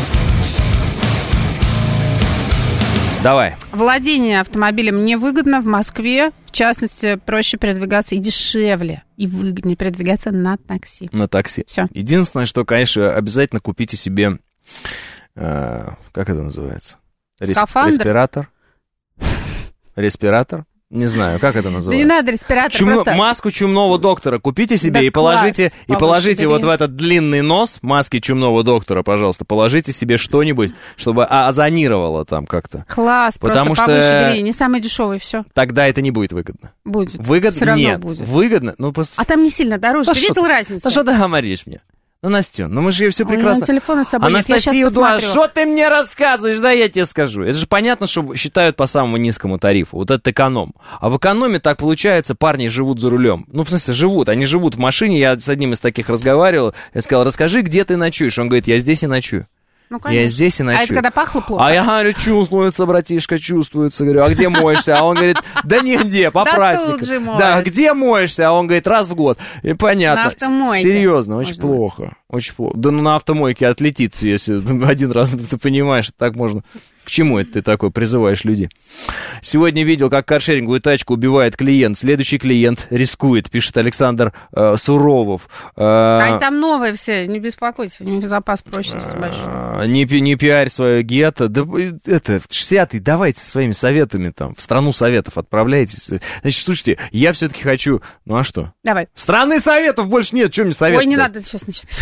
Давай. Владение автомобилем невыгодно в Москве. В частности, проще передвигаться и дешевле, и выгоднее передвигаться на такси. На такси. Все. Единственное, что, конечно, обязательно купите себе... Э, как это называется? Рес... Респиратор. Респиратор. Не знаю, как это называется. Да не надо респиратор, Чумно... просто... Маску чумного доктора купите себе, да, и положите, класс, и положите вот в этот длинный нос маски чумного доктора, пожалуйста, положите себе что-нибудь, чтобы озонировало там как-то. Класс, потому просто что повыше бери, не самый дешевый, все. Тогда это не будет выгодно. Будет. Выгодно? Все равно Нет, будет. выгодно. Ну, просто... А там не сильно дороже, да ты видел ты... разницу? Да что ты говоришь мне? Ну, Настя, ну мы же ее все прекрасно... телефона с собой Анастасия Дуа, что ты мне рассказываешь? Да я тебе скажу. Это же понятно, что считают по самому низкому тарифу. Вот этот эконом. А в экономе так получается, парни живут за рулем. Ну, в смысле, живут. Они живут в машине. Я с одним из таких разговаривал. Я сказал, расскажи, где ты ночуешь. Он говорит, я здесь и ночую. Ну, конечно. Я здесь и ночую. А это когда пахло плохо? А я говорю, чувствуется, братишка, чувствуется. Говорю, а где моешься? А он говорит, да нигде, по праздникам. Да, где моешься? А он говорит, раз в год. И понятно. На автомойке. Серьезно, очень плохо. Очень плохо. Да ну на автомойке отлетит, если один раз, ты понимаешь, так можно. К чему это ты такой призываешь людей? Сегодня видел, как каршеринговую тачку убивает клиент. Следующий клиент рискует, пишет Александр э, Суровов. Э, Они там новые все, не беспокойтесь, у них запас прочности большой. Не, не пиарь свое гетто. Да это, в шестидесятые давайте со своими советами там, в страну советов отправляйтесь. Значит, слушайте, я все-таки хочу... Ну а что? Давай. Страны советов больше нет, что мне советовать? Ой, не надо сейчас начинать.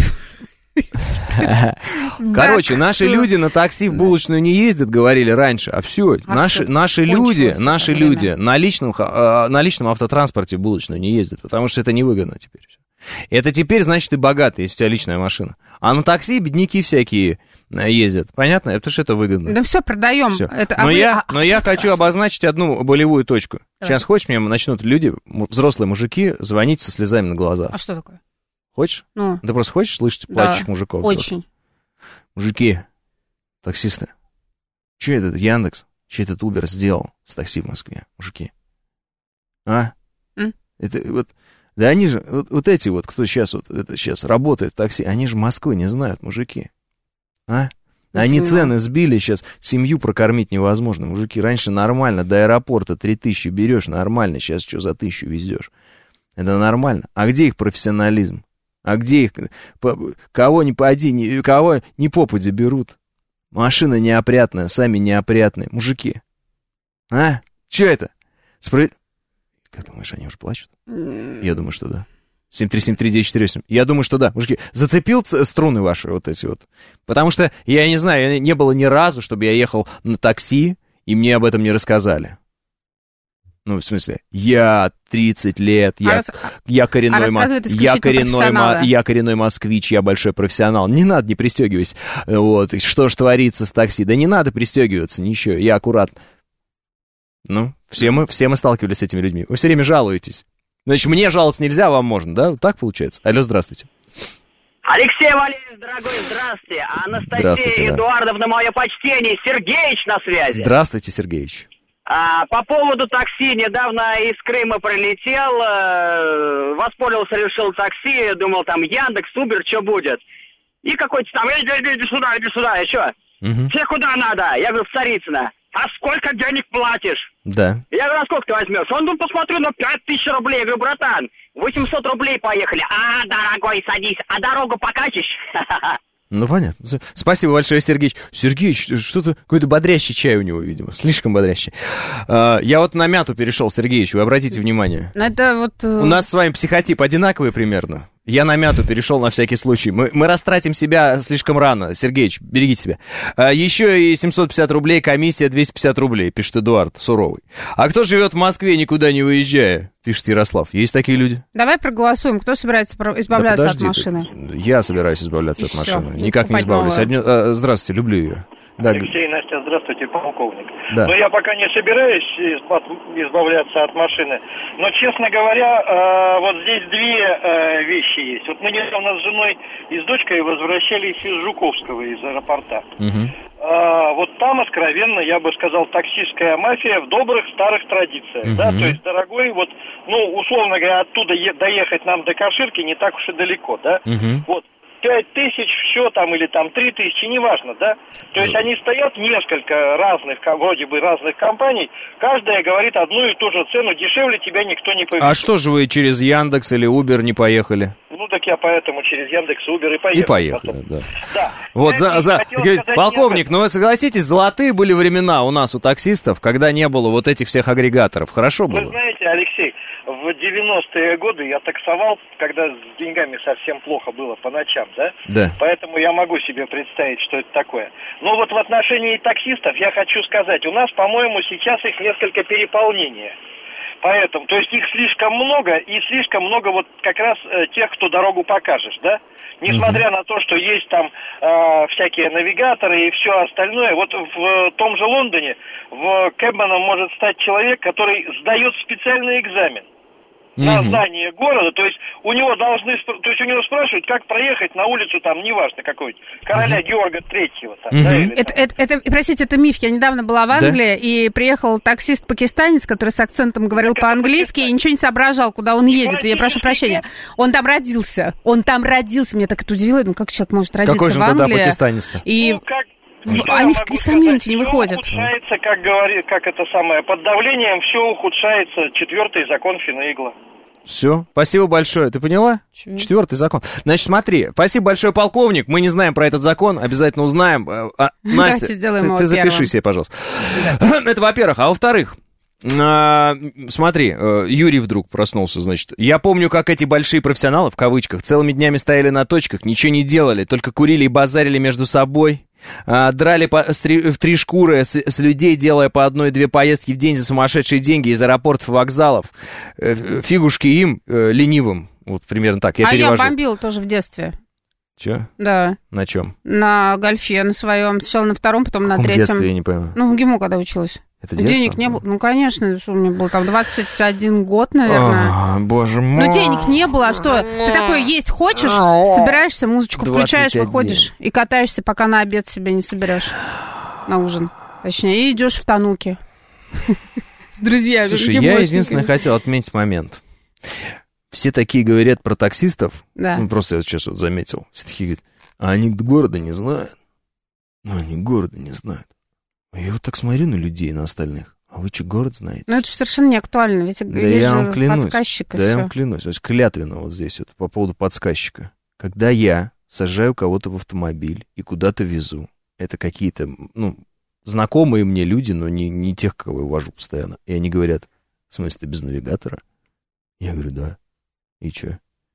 Короче, наши люди на такси в булочную не ездят, говорили раньше, а все, наши, наши люди, наши люди на личном, на личном автотранспорте в булочную не ездят, потому что это невыгодно теперь. Это теперь, значит, ты богатый, если у тебя личная машина. А на такси бедняки всякие ездят, понятно? Потому что это выгодно. Да все, продаем. Все. Это, но, а я, вы... но я хочу обозначить одну болевую точку. Давай. Сейчас хочешь, мне начнут люди, взрослые мужики, звонить со слезами на глазах. А что такое? Хочешь? Ну. Ты просто хочешь слышать плачущих да, мужиков? Очень. Взрослых? Мужики, таксисты, что этот Яндекс, что этот Убер сделал с такси в Москве? Мужики. А? М? Это вот... Да они же, вот, вот эти вот, кто сейчас вот это сейчас работает в такси, они же Москвы не знают, мужики. А? Они не цены сбили сейчас, семью прокормить невозможно. Мужики, раньше нормально, до аэропорта три тысячи берешь, нормально, сейчас что за тысячу везешь? Это нормально. А где их профессионализм? А где их... Кого не поди, не, кого не попади берут? Машина неопрятная, сами неопрятные. Мужики. А? Че это? Спро... Как думаешь, они уже плачут? Я думаю, что да. семь три семь три девять четыре восемь. Я думаю, что да. Мужики, зацепил струны ваши вот эти вот? Потому что, я не знаю, не было ни разу, чтобы я ехал на такси, и мне об этом не рассказали. Ну, в смысле, я тридцать лет, я, а рас... я, коренной, а мо... я, коренной, мо... я коренной москвич, я большой профессионал. Не надо, не пристегивайся. Вот, что ж творится с такси? Да не надо пристегиваться, ничего, я аккуратно. Ну, все мы, все мы сталкивались с этими людьми. Вы все время жалуетесь. Значит, мне жаловаться нельзя, вам можно, да? Так получается? Алло, здравствуйте. Алексей Валерьевич, дорогой, здравствуйте. Анастасия Эдуардовна, да. Мое почтение. Сергеич на связи. Здравствуйте, Сергеич. А, по поводу такси, недавно из Крыма прилетел, э, воспользовался, решил такси, думал, там, Яндекс, Убер, что будет? И какой-то там, иди, иди, иди сюда, иди сюда, и что? Угу. Тебе куда надо? Я говорю, в Царицыно. А сколько денег платишь? Да. Я говорю, а сколько ты возьмешь? Он, ну, посмотрю, на пять тысяч рублей. Я говорю, братан, восемьсот рублей поехали. А, дорогой, садись. А дорогу покажешь? Ну, понятно. Спасибо большое, Сергеич. Сергеич, что-то, какой-то бодрящий чай у него, видимо, слишком бодрящий. Я вот на мяту перешел, Сергеич, вы обратите внимание. Это вот... У нас с вами психотип одинаковый примерно. Я на мяту перешел на всякий случай. Мы, мы растратим себя слишком рано. Сергеич, берегите себя. А, еще и семьсот пятьдесят рублей, комиссия двести пятьдесят рублей, пишет Эдуард, суровый. А кто живет в Москве, никуда не выезжая, пишет Ярослав. Есть такие люди? Давай проголосуем. Кто собирается избавляться да от машины? Ты. Я собираюсь избавляться и от все. машины. Никак не избавлюсь. Одни... А, здравствуйте, люблю ее. Да. Алексей, Настя, здравствуйте, полковник. Да. Но я пока не собираюсь избавляться от машины. Но, честно говоря, вот здесь две вещи есть. Вот мы недавно с женой и с дочкой возвращались из Жуковского, из аэропорта. Угу. Вот там, откровенно, я бы сказал, таксистская мафия в добрых старых традициях. Угу. Да? То есть, дорогой, вот, ну, условно говоря, оттуда доехать нам до Каширки не так уж и далеко, да? Угу. Вот. Пять тысяч, все там, или там три тысячи, неважно, да? То есть они стоят несколько разных, вроде бы разных компаний, каждая говорит одну и ту же цену, дешевле тебя никто не повезет. А что же вы через Яндекс или Uber не поехали? Ну, так я поэтому через Яндекс, Uber и поехал. И поехали, потом. да. Да. Вот, за, за... Говорит, полковник, нет. ну вы согласитесь, золотые были времена у нас, у таксистов, когда не было вот этих всех агрегаторов. Хорошо было? Вы знаете, Алексей, в девяностые годы я таксовал, когда с деньгами совсем плохо было по ночам, да? Да. Поэтому я могу себе представить, что это такое. Но вот в отношении таксистов я хочу сказать, у нас, по-моему, сейчас их несколько переполнения. Поэтому, то есть их слишком много, и слишком много вот как раз э, тех, кто дорогу покажешь, да? Несмотря uh-huh. на то, что есть там э, всякие навигаторы и все остальное, вот в э, том же Лондоне в кэбменом может стать человек, который сдает специальный экзамен uh-huh. на знание города, то есть у него должны, то есть у него спрашивают, как проехать на улицу, там, неважно, какой-нибудь, короля uh-huh. Георга Третьего. Там, uh-huh. да, или, это, там. Это, это, простите, это миф. Я недавно была в Англии, да? И приехал таксист-пакистанец, который с акцентом говорил так по-английски и ничего не соображал, куда он едет. И я прошу прощения. Он там родился. Он там родился. Меня так это удивило. Ну, как человек может родиться Какой же в Англии? Какой же тогда пакистанец-то? И... Ну, как... Что они из комьюнити не выходят. Все ухудшается, как говорит, как это самое, под давлением все ухудшается. Четвертый закон Финейгла. Все, спасибо большое. Ты поняла? Чего? Четвертый закон. Значит, смотри, спасибо большое, полковник. Мы не знаем про этот закон, обязательно узнаем. А, Настя, ты, ты запиши себе, пожалуйста. Да. Это во-первых. А во-вторых, а, смотри, Юрий вдруг проснулся, значит. Я помню, как эти большие профессионалы, в кавычках, целыми днями стояли на точках, ничего не делали, только курили и базарили между собой. А, драли по, с три, в три шкуры с, с людей, делая по одной-две поездки в день за сумасшедшие деньги из аэропортов и вокзалов. Э, фигушки им, э, ленивым. Вот примерно так, я а перевожу. А я бомбила тоже в детстве. Че? Да. На чем? На гольфе, на своем. Сначала на втором, потом на третьем. В детстве, я не пойму. Ну, в ГИМО когда училась. Это детство? Денег не было. Ну, конечно, что у меня было там двадцать один год, наверное. О, боже мой. Но денег не было, а что? Ты такой есть хочешь, собираешься, музычку включаешь, выходишь и катаешься, пока на обед себе не соберешь. На ужин. Точнее, и идешь в Тануки. С друзьями. Слушай, я единственное хотел отметить момент. Все такие говорят про таксистов. Да. Ну, просто я сейчас вот заметил. Все такие говорят, а они города не знают. Ну, они города не знают. Я вот так смотрю на людей, на остальных. А вы что, город знаете? Ну, это же совершенно не актуально. Ведь да я вам клянусь. Подсказчик, да я вам клянусь. То есть клятвенно вот здесь вот по поводу подсказчика. Когда я сажаю кого-то в автомобиль и куда-то везу, это какие-то, ну, знакомые мне люди, но не, не тех, кого я вожу постоянно. И они говорят, в смысле, ты без навигатора? Я говорю, да. И что?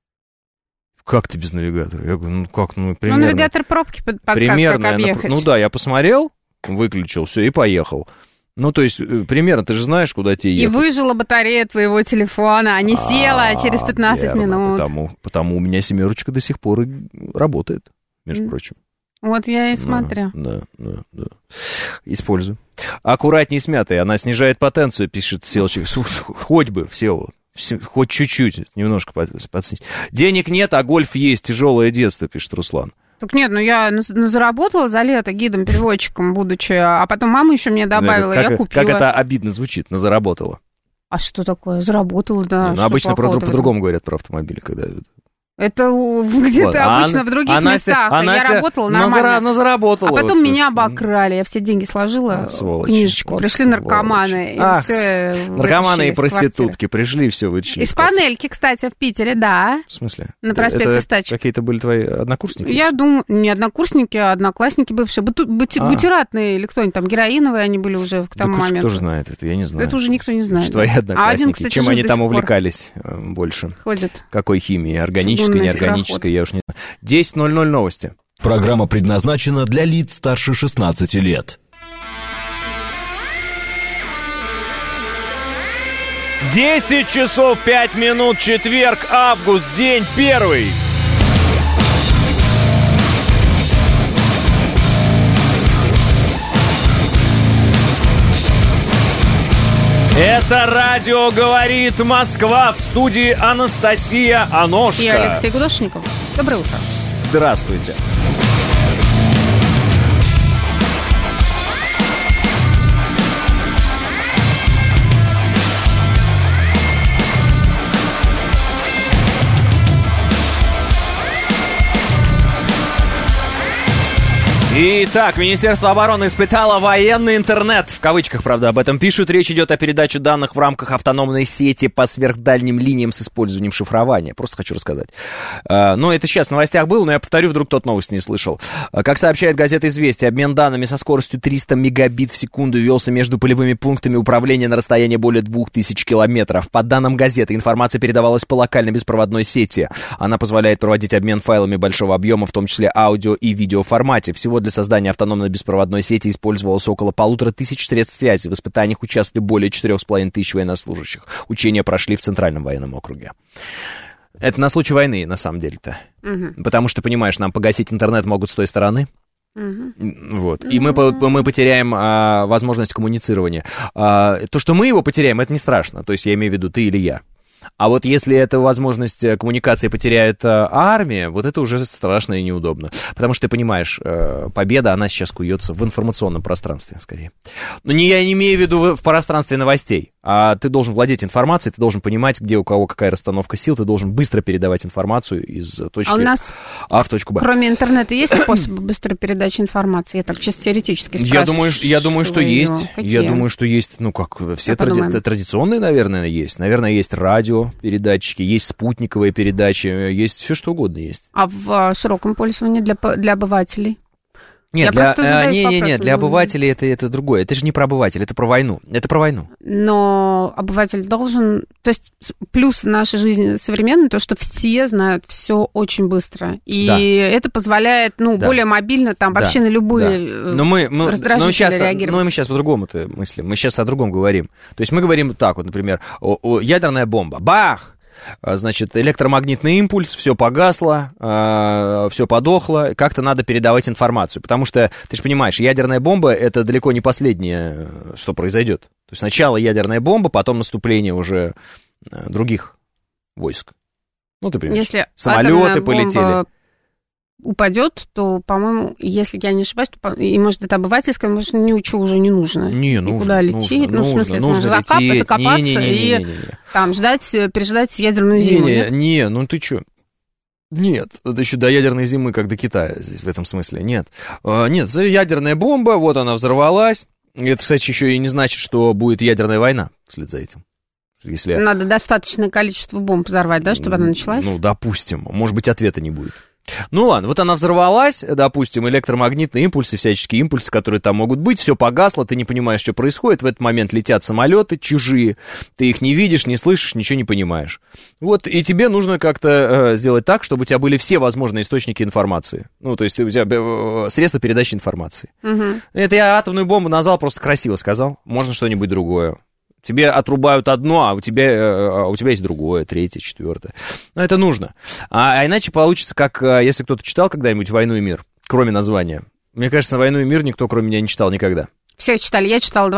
Как ты без навигатора? Я говорю, ну как, ну примерно. Ну, навигатор пробки подсказывает, примерно, как объехать. Я, ну да, я посмотрел, выключил все и поехал. Ну, то есть, примерно, ты же знаешь, куда тебе ехать. И выжила батарея твоего телефона, а не села а, через пятнадцать верно, минут. Потому, потому у меня семерочка до сих пор работает, между mm. прочим. Вот я и смотрю. Да, да, да. Использую. Аккуратней с мятой, она снижает потенцию, пишет Всеволодчик. Хоть бы, Всеволод. Хоть чуть-чуть, немножко подснизить. Денег нет, а гольф есть, тяжелое детство, пишет Руслан. Так нет, ну я заработала за лето гидом-переводчиком, будучи, а потом мама еще мне добавила, как, я купила. Как это обидно звучит, на заработала. А что такое? Заработала, да. Не, ну, обычно про, по-другому говорят про автомобили, когда Это где-то вот. обычно а, в других а местах. А я Настя, работала нормально. Зара, она заработала. А потом вот. меня обокрали. Я все деньги сложила а, в книжечку. Вот пришли сволочь. наркоманы. И Ах, все наркоманы и проститутки пришли, все вытащили. Из панельки, кстати, в Питере, да. В смысле? На проспекте Это Стачек. Какие-то были твои однокурсники? Я думаю, не однокурсники, а одноклассники бывшие. Буту, бути, а. Бутератные или кто-нибудь там, героиновые они были уже к тому да моменту. Кто же знает это? Я не знаю. Это уже никто не знает. Твои да. одноклассники. А один, кстати, чем они там увлекались пор. больше? Ходят. Какой химией? Органической, неорганической? Я уж не знаю. десять ноль ноль новости. Программа предназначена для лиц старше шестнадцати лет. десять часов пять минут, четверг, август, день первый. Это радио «Говорит Москва», в студии Анастасия Аношко. И Алексей Гудошников. Доброе утро. Здравствуйте. Итак, Министерство обороны испытало военный интернет. В кавычках, правда, об этом пишут. Речь идет о передаче данных в рамках автономной сети по сверхдальним линиям с использованием шифрования. Просто хочу рассказать. Ну, это сейчас в новостях было, но я повторю, вдруг тот новость не слышал. Как сообщает газета «Известия», обмен данными со скоростью триста мегабит в секунду велся между полевыми пунктами управления на расстоянии более двух тысяч километров. По данным газеты, информация передавалась по локальной беспроводной сети. Она позволяет проводить обмен файлами большого объема, в том числе аудио и видео формате. Всего для создания автономной беспроводной сети использовалось около полутора тысяч средств связи. В испытаниях участвовали более четырех с половиной тысяч военнослужащих. Учения прошли в Центральном военном округе. Это на случай войны, на самом деле-то. Угу. Потому что, понимаешь, нам погасить интернет могут с той стороны. Угу. Вот. И мы, мы потеряем а, возможность коммуницирования. А, то, что мы его потеряем, это не страшно. То есть я имею в виду ты или я. А вот если эту возможность коммуникации потеряет а, армия, вот это уже страшно и неудобно. Потому что ты понимаешь, э, победа, она сейчас куется в информационном пространстве, скорее. Но не, я не имею в виду в пространстве новостей. А ты должен владеть информацией, ты должен понимать, где у кого какая расстановка сил, ты должен быстро передавать информацию из точки а, у нас, а в точку Б. Кроме интернета есть способы быстрой передачи информации? Я так чисто теоретически спрашиваю. Я думаю, я думаю, что есть. Какие? Я думаю, что есть, ну как, все тради- традиционные, наверное, есть. Наверное, есть радио, передатчики, есть спутниковые передачи, есть все что угодно есть. А в широком пользовании для, для обывателей? Нет, для, а, не, не, не, для обывателей это, это другое. Это же не про обывателей, это про войну. Это про войну. Но обыватель должен... То есть плюс нашей жизни современной, то, что все знают все очень быстро. И да. это позволяет, ну, да. более мобильно там да. вообще на любые да. но мы, мы, раздражители но сейчас, реагировать. Но мы сейчас по-другому-то мыслим. Мы сейчас о другом говорим. То есть мы говорим так вот, например, о, о, ядерная бомба. Бах! Значит, электромагнитный импульс, все погасло, э, все подохло, как-то надо передавать информацию, потому что, ты же понимаешь, ядерная бомба — это далеко не последнее, что произойдет. То есть сначала ядерная бомба, потом наступление уже других войск. Ну, ты понимаешь, если самолеты полетели. Упадет, то, по-моему, если я не ошибаюсь, то, и, может, это обывательское, может, ничего уже не нужно. Не, нужно. Куда лететь? Нужно, ну, в смысле, нужно, нужно закап- лететь. закопаться не, не, не, не, не, не, не. и там ждать, переждать ядерную зиму. Не, не, не, ну ты чё? Нет, это еще до ядерной зимы, как до Китая здесь в этом смысле. Нет, а, нет, ядерная бомба, вот она взорвалась. Это, кстати, еще и не значит, что будет ядерная война вслед за этим. Если... Надо достаточное количество бомб взорвать, да, чтобы она началась? Ну, допустим, может быть, ответа не будет. Ну ладно, вот она взорвалась, допустим, электромагнитные импульсы, всяческие импульсы, которые там могут быть, все погасло, ты не понимаешь, что происходит, в этот момент летят самолеты чужие, ты их не видишь, не слышишь, ничего не понимаешь. Вот, и тебе нужно как-то э, сделать так, чтобы у тебя были все возможные источники информации, ну, то есть у тебя э, средства передачи информации. Угу. Это я атомную бомбу назвал, просто красиво сказал, можно что-нибудь другое. Тебе отрубают одно, а у тебя, а у тебя есть другое, третье, четвертое. Но это нужно. А, а иначе получится, как если кто-то читал когда-нибудь «Войну и мир», кроме названия. Мне кажется, «Войну и мир» никто, кроме меня, не читал никогда. Все читали, я читала два раза.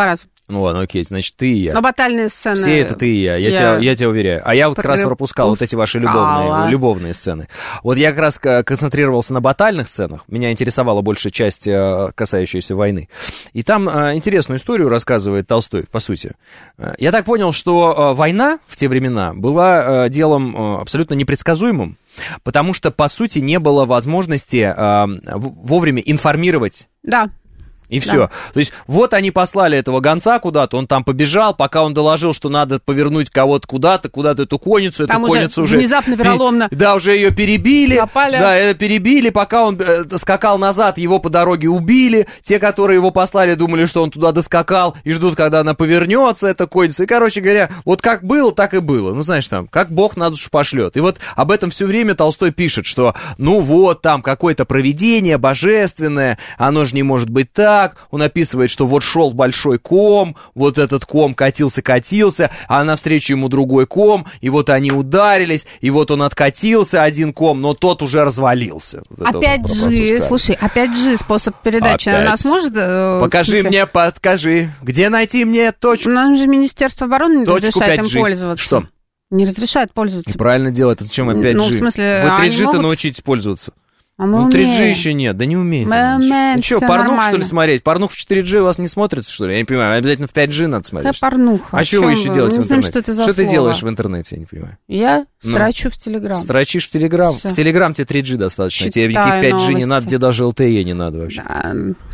Ну ладно, окей, значит, ты и я. Но батальные сцены... Все это ты и я, я, я тебя, я тебя уверяю. А я вот как раз пропускал пропускала. вот эти ваши любовные, любовные сцены. Вот я как раз концентрировался на батальных сценах. Меня интересовала большая часть, касающаяся войны. И там интересную историю рассказывает Толстой, по сути. Я так понял, что война в те времена была делом абсолютно непредсказуемым, потому что, по сути, не было возможности вовремя информировать. Да. И все. Да. То есть вот они послали этого гонца куда-то, он там побежал, пока он доложил, что надо повернуть кого-то куда-то, куда-то эту конницу, там эту уже конницу уже... внезапно, вероломно. Да, уже ее перебили. Напали. Да, это перебили, пока он э, скакал назад, его по дороге убили. Те, которые его послали, думали, что он туда доскакал, и ждут, когда она повернется, эта конница. И, короче говоря, вот как было, так и было. Ну, знаешь, там, как Бог на душу пошлет. И вот об этом все время Толстой пишет, что, ну вот, там какое-то провидение божественное, оно же не может быть так. Он описывает, что вот шел большой ком, вот этот ком катился-катился, а навстречу ему другой ком, и вот они ударились, и вот он откатился, один ком, но тот уже развалился. Вот опять же, слушай, опять же способ передачи. Опять. Она сможет... Э, Покажи мне, подкажи, где найти мне точку. Нам же Министерство обороны не точку разрешает пять джи. Им пользоваться. Что? Не разрешает пользоваться. Правильно делать, зачем им пять джи? Ну, в смысле, вы три джи-то могут... научитесь пользоваться. А ну, три джи еще нет, да не умеете. Ну что, порнуху, нормально. что ли, смотреть? Порнуху в четыре джи у вас не смотрится, что ли? Я не понимаю, обязательно в пять джи надо смотреть. Какая порнуха? А что вы еще делаете в интернете? Что, это за что ты слово? делаешь в интернете, я не понимаю? Я ну, строчу в Телеграм. Строчишь в Телеграм? В Телеграм тебе три джи достаточно, Читаю тебе никаких пять джи новости. не надо, тебе даже эл ти и не надо вообще. Да.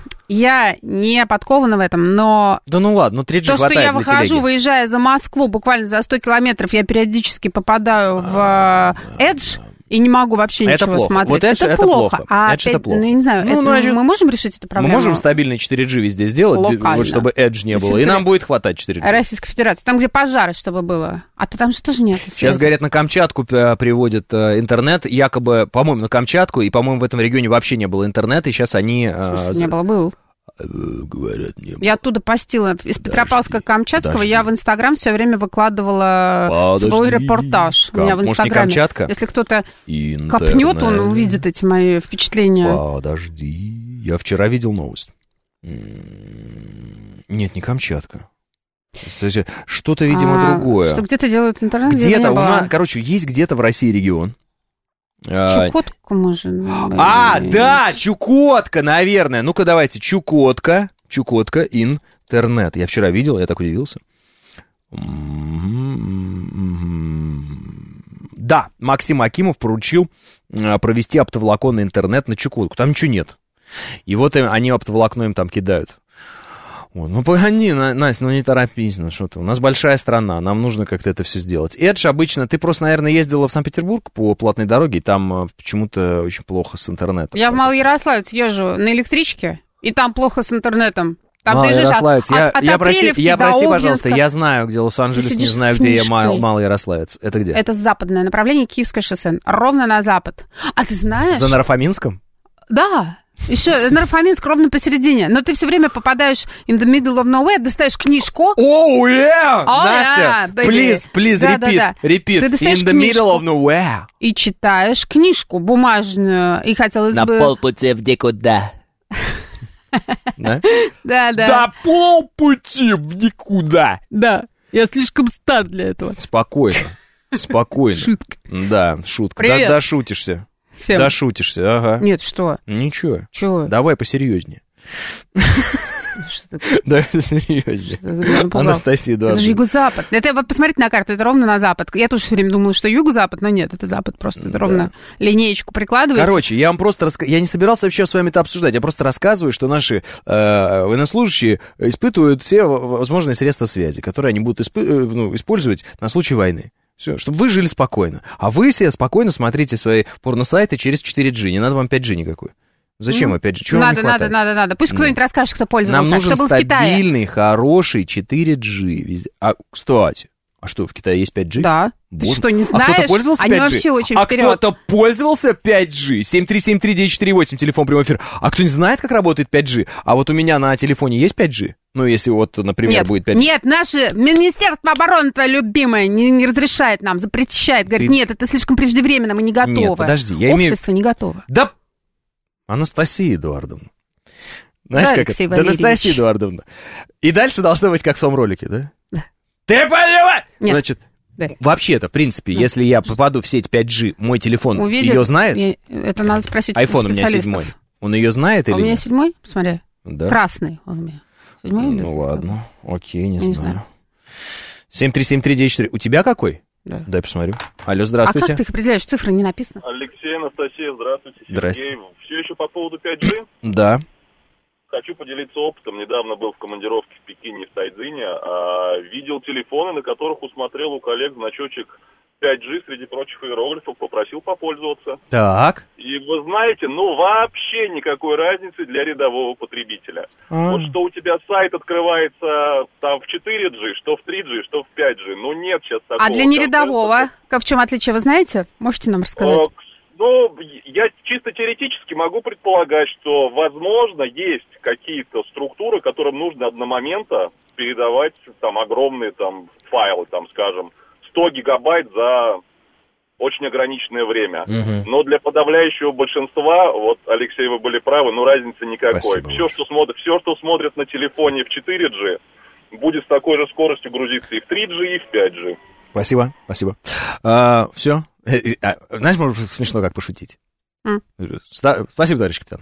Я не подкована в этом, но... Да ну ладно, ну три джи то, хватает что я для выхожу, телеги. Выезжая за Москву, буквально за сто километров, я периодически попадаю в Эдж... И не могу вообще это ничего плохо. смотреть. Вот это, это, это плохо. плохо. А это, это плохо. Ну, я не знаю, ну, это, значит, мы можем решить эту проблему? Мы можем стабильный четыре джи везде сделать, локально, чтобы Edge не было, и нам будет хватать четыре джи. Российской Федерации. Там, где пожары, чтобы было. А то там же тоже нет. Сейчас, говорят, на Камчатку приводят интернет, якобы, по-моему, на Камчатку, и, по-моему, в этом регионе вообще не было интернета, и сейчас они... Не было, был. Говорят, не было. Я оттуда постила из Петропавловска-Камчатского, я в Инстаграм все время выкладывала подожди. свой репортаж. Кам... У меня в Инстаграме. Может, не Камчатка? Если кто-то Интернет. копнет, он увидит эти мои впечатления. Подожди, я вчера видел новость. Нет, не Камчатка. Кстати, что-то, видимо, а, другое. Что где-то делают интернет, где-то где у нас, короче, есть где-то в России регион. Чукотка, может. А, да, Чукотка, наверное. Ну-ка, давайте, Чукотка, Чукотка, интернет. Я вчера видел, я так удивился. Да, Максим Акимов поручил провести оптоволоконный интернет на Чукотку. Там ничего нет. И вот они оптоволокно им там кидают. Вот. Ну, погоди, Настя, ну не торопись, ну что ты, у нас большая страна, нам нужно как-то это все сделать. Эдж обычно, ты просто, наверное, ездила в Санкт-Петербург по платной дороге, и там почему-то очень плохо с интернетом. Я в Малоярославец езжу на электричке, и там плохо с интернетом. Там Малоярославец, от, я, от, я, от прости, я прости, пожалуйста, Обнинска. Я знаю, где Лос-Анджелес, не знаю, где я Мал, Малоярославец. Это где? Это западное направление, Киевское шоссе, ровно на запад. А ты знаешь... За Нарафаминском? Да. Еще Нарфаминск ровно посередине. Но ты все время попадаешь in the middle of nowhere, достаешь книжку. Оу, oh, yeah! Oh, Настя, yeah, please, please, да, repeat, да, да. repeat. In the middle of nowhere. И читаешь книжку бумажную. И хотелось На бы... На полпути в никуда. Да? Да, да. На полпути в никуда. Да. Я слишком стар для этого. Спокойно, спокойно. Шутка. Да, шутка. Привет. Да, дошутишься. Всем. Да шутишься, ага. Нет, что? Ничего. Чего? Давай посерьезнее. Да, серьезнее. Анастасия Эдуардовна. Это же юго-запад. Это посмотрите на карту, это ровно на запад. Я тоже все время думала, что юго-запад, но нет, это запад просто. Это ровно линеечку прикладывается. Короче, я вам просто расскажу. Я не собирался вообще с вами это обсуждать. Я просто рассказываю, что наши э, военнослужащие испытывают все возможные средства связи, которые они будут испы- ну, использовать на случай войны. Все, чтобы вы жили спокойно. А вы себе спокойно смотрите свои порносайты через четыре джи. Не надо вам пять джи никакой. Зачем ну, опять же? Чего надо, вам не хватает? надо, надо, надо. Пусть да. кто-нибудь расскажет, кто пользовался. Нам нужен кто был стабильный, хороший четыре джи везде. А, кстати, а что, в Китае есть пять джи? Да. Боже. Ты что, не знаешь? А кто-то пользовался Они пять джи? вообще очень а вперед. кто-то пользовался пять джи? семь три семь три девять четыре восемь, телефон прямой эфир. А кто не знает, как работает пять джи? А вот у меня на телефоне есть пять джи? Ну, если вот, например, нет, будет пять джи. Нет, наше Министерство обороны-то любимое не, не разрешает нам, запрещает. Говорит, Ты... нет, это слишком преждевременно, мы не готовы. Нет, подожди, я Общество имею... не готово. Да, Анастасия Эдуардовна, Знаешь, Да, как Алексей это? Да, Валерьевич. Анастасия Эдуардовна. И дальше должно быть, как в том ролике, да? Да. Ты понимаешь? Нет. Значит, Да. вообще-то, в принципе, Да. если я попаду в сеть пять джи, мой телефон Увидит, ее знает? я- это надо спросить Айфон у меня специалистов. седьмой. Он ее знает А или у меня нет? седьмой, смотри. Да? Красный он у меня. Седьмой или- Ну ладно, окей, не, Я не знаю. знаю. семь три семь три девять четыре. У тебя какой? Да. Дай посмотрю. Алло, А здравствуйте. как ты их определяешь? Цифры не написано. Алексей, Анастасия, здравствуйте. Сергей. Здрасте. Все еще по поводу пять джи. Да. Хочу поделиться опытом. Недавно был в командировке в Пекине, в Тайцзине. А, видел телефоны, на которых усмотрел у коллег значочек пять джи среди прочих иероглифов, попросил попользоваться. Так. И вы знаете, ну вообще никакой разницы для рядового потребителя. А. Вот что у тебя сайт открывается там в четыре джи, что в три джи, что в пять джи. Ну нет сейчас такого. А для нерядового, как в чем отличие, вы знаете? Можете нам рассказать? Э, Ну, я чисто теоретически могу предполагать, что, возможно, есть какие-то структуры, которым нужно одномоментно передавать там огромные там файлы, там, скажем, сто гигабайт за очень ограниченное время. Мгм. Но для подавляющего большинства, вот, Алексей, вы были правы, ну, разницы никакой. Спасибо Все, что смотрят, все, что смотрят на телефоне в четыре джи, будет с такой же скоростью грузиться и в три джи, и в пять джи. Спасибо, спасибо. А, все. А, знаешь, может, смешно как пошутить. М. Ста- Спасибо, товарищ капитан.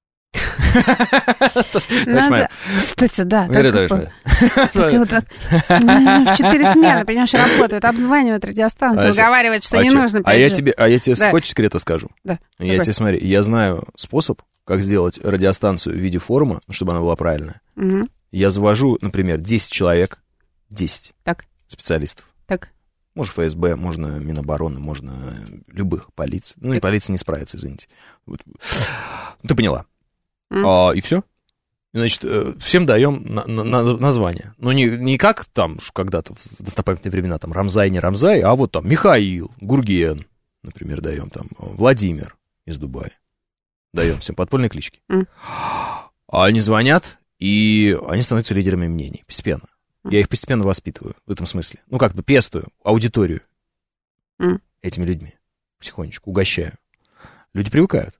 Товарищ Надо- майор. Кстати, да. так Говори, как товарищ бы- майор. только вот так, м, в четыре смены, понимаешь, работают, обзванивают радиостанцию, А уговаривают, что а не чё? нужно А я пять джи. тебе, а я тебе Да. хочешь секрета скажу? Да. Я Какой? тебе смотри, я знаю способ, как сделать радиостанцию в виде форума, чтобы она была правильная. Мгм. Я завожу, например, десять человек, десять Так. специалистов. Так. Можно эф эс бэ, можно Минобороны, можно любых, полиции. Ну, и полиция не справится, извините. Вот. Ты поняла. М. А, и все. Значит, э, всем даем на- на- на- название. Но не, не как там ш- когда-то в достопамятные времена, там, Рамзай, не Рамзай, а вот там Михаил, Гурген, например, даем там, Владимир из Дубая. Даем всем подпольные клички. М. А они звонят, и они становятся лидерами мнений постепенно. Я их постепенно воспитываю в этом смысле. Ну, как бы пестую аудиторию М. этими людьми. Потихонечку угощаю. Люди привыкают.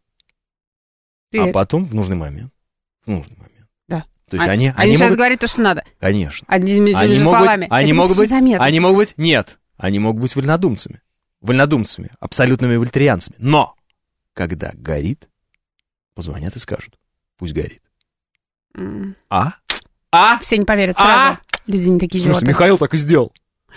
Ты- А потом в нужный момент. В нужный момент. Да. То есть А- они, Они они сейчас могут... говорят то, что надо. Конечно. Одними и теми Они же могут, словами. они Это могут очень быть, заметно. они могут быть, нет, они могут быть вольнодумцами, вольнодумцами, абсолютными вольтерианцами. Но когда горит, позвонят и скажут, пусть горит. М. А? А? Все не поверят А? сразу. Люди не такие В смысле, идиоты. Михаил так и сделал.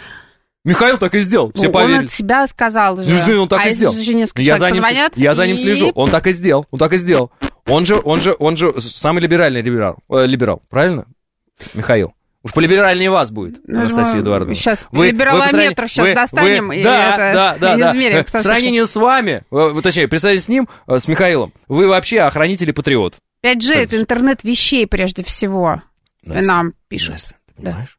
Михаил так и сделал, все Ну, поверили. Он от себя сказал же. Ну, он так а и сделал. если же несколько Я за, человек ним, позвонят, я за ним и- слежу. Он так и сделал. Он так и сделал. Он же, он же, он же самый либеральный либерал, э, либерал, правильно, Михаил? Уж полиберальнее вас будет, Ну, Анастасия Эдуардовна. Сейчас Вы- либералометр вы по сравнению- сейчас вы- достанем вы- и да, это, да, да, и да. измерим, Э, кто В сравнении с вами, э, точнее, представьте с ним, э, с Михаилом, вы вообще охранитель и патриот. пять джи это интернет вещей прежде всего. Настя, Нам пишут. Настя, ты Да. понимаешь?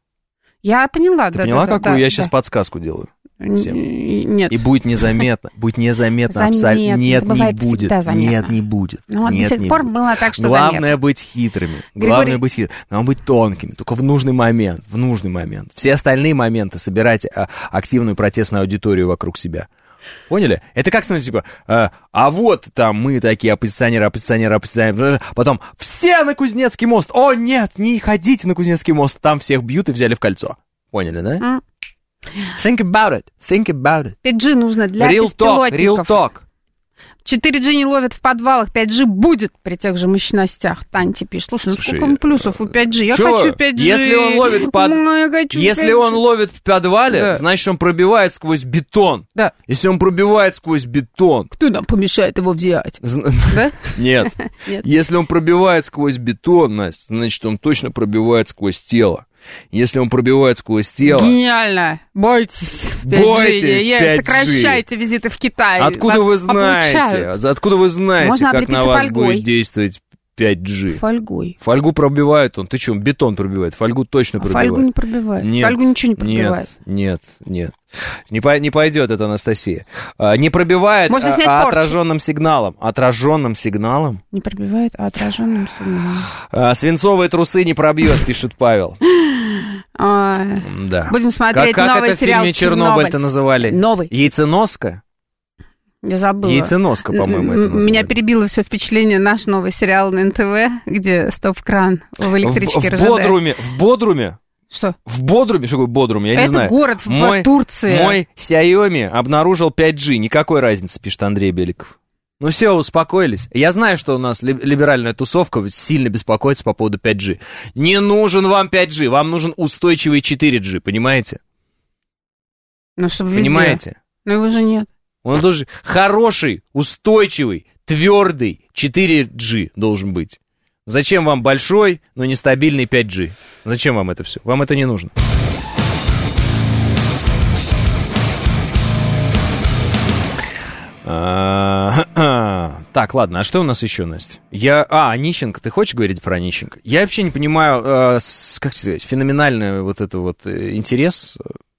Я поняла, Ты да. поняла, да, какую да, я да. сейчас подсказку делаю? Всем. Н- Нет. И будет незаметно, будет незаметно, Заметно. абсолютно. Нет, Это не бывает будет. всегда заметно. Нет, не будет. Ну, вот Нет, до сих не пор будет. было так, что Главное заметно. быть хитрыми. Григорий- Главное быть хитрыми. Нам быть тонкими, только в нужный момент, в нужный момент. Все остальные моменты собирать а, активную протестную аудиторию вокруг себя. Поняли? Это как, смотрите, типа, э, а вот там мы такие оппозиционеры, оппозиционеры, оппозиционеры. Потом все на Кузнецкий мост. О, нет, не ходите на Кузнецкий мост. Там всех бьют и взяли в кольцо. Поняли, да? М. Think about it. Think about it. пять джи нужно для Real talk, real беспилотников. talk. четыре джи не ловят в подвалах, пять джи будет при тех же мощностях. Танти пишет. Слушай, ну Слушай, сколько плюсов у пять джи? Я чё? хочу пять джи. Если он ловит в под- Ну, я хочу Если пять джи. он ловит в подвале, Да. значит, он пробивает сквозь бетон. Да. Если он пробивает сквозь бетон... Кто нам помешает его взять? зн- Да? Нет. Нет. Если он пробивает сквозь бетон, Настя, значит, он точно пробивает сквозь тело. Если он пробивает сквозь тело... Гениально. Бойтесь. пять джи. Бойтесь Я- пять джи. Сокращайте визиты в Китай. Откуда Вас вы знаете? ополчают. За- Откуда вы знаете, Можно как облепиться на вас фольгой. будет действовать пять джи? Фольгой. Фольгу пробивает он. Ты что, бетон пробивает? Фольгу точно А пробивает. фольгу не пробивает. Нет, Фольгу ничего не пробивает. Нет, нет, нет. Не, по- не пойдет это, Анастасия. А, не пробивает, Можно а, снять а порчу. отраженным сигналом. Отраженным сигналом. Не пробивает, а отраженным сигналом. А, свинцовые трусы не пробьет, пишет Павел. А, Да. Будем смотреть как, как новый это в сериал фильме «Чернобыль». Чернобыль-то называли? Новый. Яйценоска? Я забыла. Яйценоска, по-моему, это называют. Меня перебило все впечатление наш новый сериал на эн тэ вэ, где стоп-кран в электричке РЖД. В Бодруме, в Бодруме. Что? В Бодруме? Что такое Бодрум? Я это не знаю. Это город в мой, Турции. Мой Xiaomi обнаружил пять джи. Никакой разницы, пишет Андрей Беликов. Ну все, успокоились. Я знаю, что у нас либеральная тусовка сильно беспокоится по поводу пять джи. Не нужен вам пять джи, вам нужен устойчивый четыре джи, понимаете? Ну, чтобы везде. Понимаете? Но его же нет. Он должен хороший, устойчивый, твердый четыре джи должен быть. Зачем вам большой, но нестабильный пять джи? Зачем вам это все? Вам это не нужно. Так, ладно, а что у нас еще, Настя? Я... А, Онищенко, ты хочешь говорить про Онищенко? Я вообще не понимаю, как сказать, феноменальный вот это вот интерес.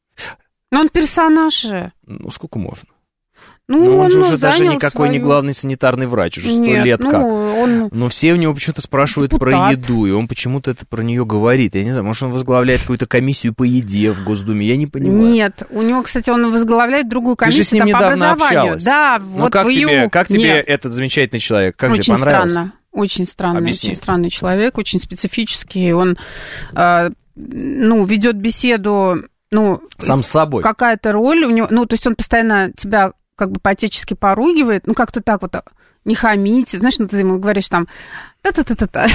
Но он персонаж же. Ну, сколько можно? Ну, Но он, он же ну, уже даже никакой свою... не главный санитарный врач, уже сто Нет, лет ну, как. Он... Но все у него почему-то спрашивают депутат. Про еду, и он почему-то это про нее говорит. Я не знаю, может, он возглавляет какую-то комиссию по еде в Госдуме, я не понимаю. Нет, у него, кстати, он возглавляет другую комиссию. Ты же с ним по недавно образованию. общалась. Да, ну, вот как вы тебе, ее... как тебе Нет. этот замечательный человек? Как очень тебе понравился? Странно. Очень странный, Объясни. очень странный человек, очень специфический. Он, э, ну, ведет беседу, ну... Сам с собой. Какая-то роль у него, ну, то есть он постоянно тебя как бы по-отечески поругивает, ну, как-то так вот, не хамите, знаешь, ну, ты ему говоришь там, та-та-та-та-та,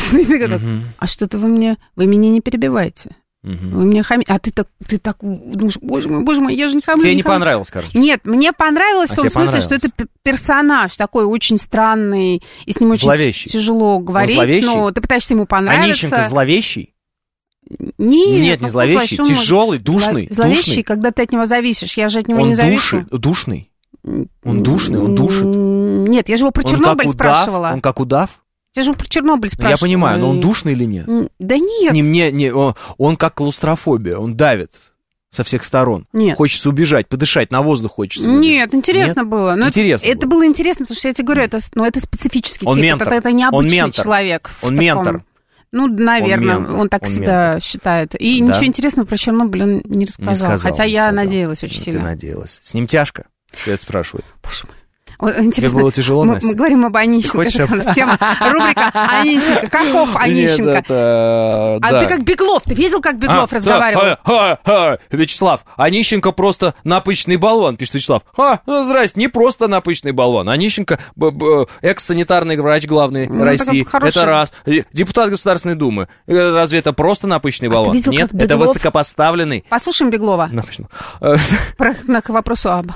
а что-то вы мне, вы меня не перебиваете. Вы меня хамите, а ты так, ты так, думаешь, боже мой, боже мой, я же не хамлю. Тебе не понравилось, короче? Нет, мне понравилось а в том смысле, что это персонаж такой очень странный, и с ним очень зловещий. Тяжело говорить, но ты пытаешься ему понравиться. Онищенко зловещий? Нет, Нет, не зловещий, тяжелый, душный. Зловещий, душный. Когда ты от него зависишь, я же от него он не завишу. Он душный? Он душный, он душит? Нет, я же его про он Чернобыль как спрашивала. Удав? Он как удав? Я же его про Чернобыль спрашивала. Я понимаю, но он душный или нет? Да нет. С ним не, не, он, он как клаустрофобия, он давит со всех сторон. Нет. Хочется убежать, подышать, на воздух хочется. Нет, интересно нет? было. Но интересно это, было. это было интересно, потому что я тебе говорю, это, ну, это специфический он тип, ментор. Это, это необычный он ментор. человек. Он таком... ментор. Ну, наверное, он, он так он себя ментор. считает. И да? ничего интересного про Чернобыль он не рассказал. Не сказал хотя не я сказал. надеялась очень Ты сильно. надеялась. С ним тяжко? Тебя это спрашивают. Боже мой. Интересно, тебе было тяжело, мы, Настя? мы говорим об Онищенко. Тема, рубрика Онищенко. Каков Онищенко? Нет, это... А да. ты как Беглов, ты видел, как Беглов а, разговаривал? Да, а, а, а, Вячеслав, Онищенко просто напыщенный болван, пишет Вячеслав. А, ну здрасте, не просто напыщенный болван. Онищенко экс-санитарный врач главный ну, России. Хороший... Это раз. Депутат Государственной Думы. Разве это просто напыщенный а болван? Видел, нет, Беглов... это высокопоставленный. Послушаем Беглова. Напыщенный. Про, к вопросу об...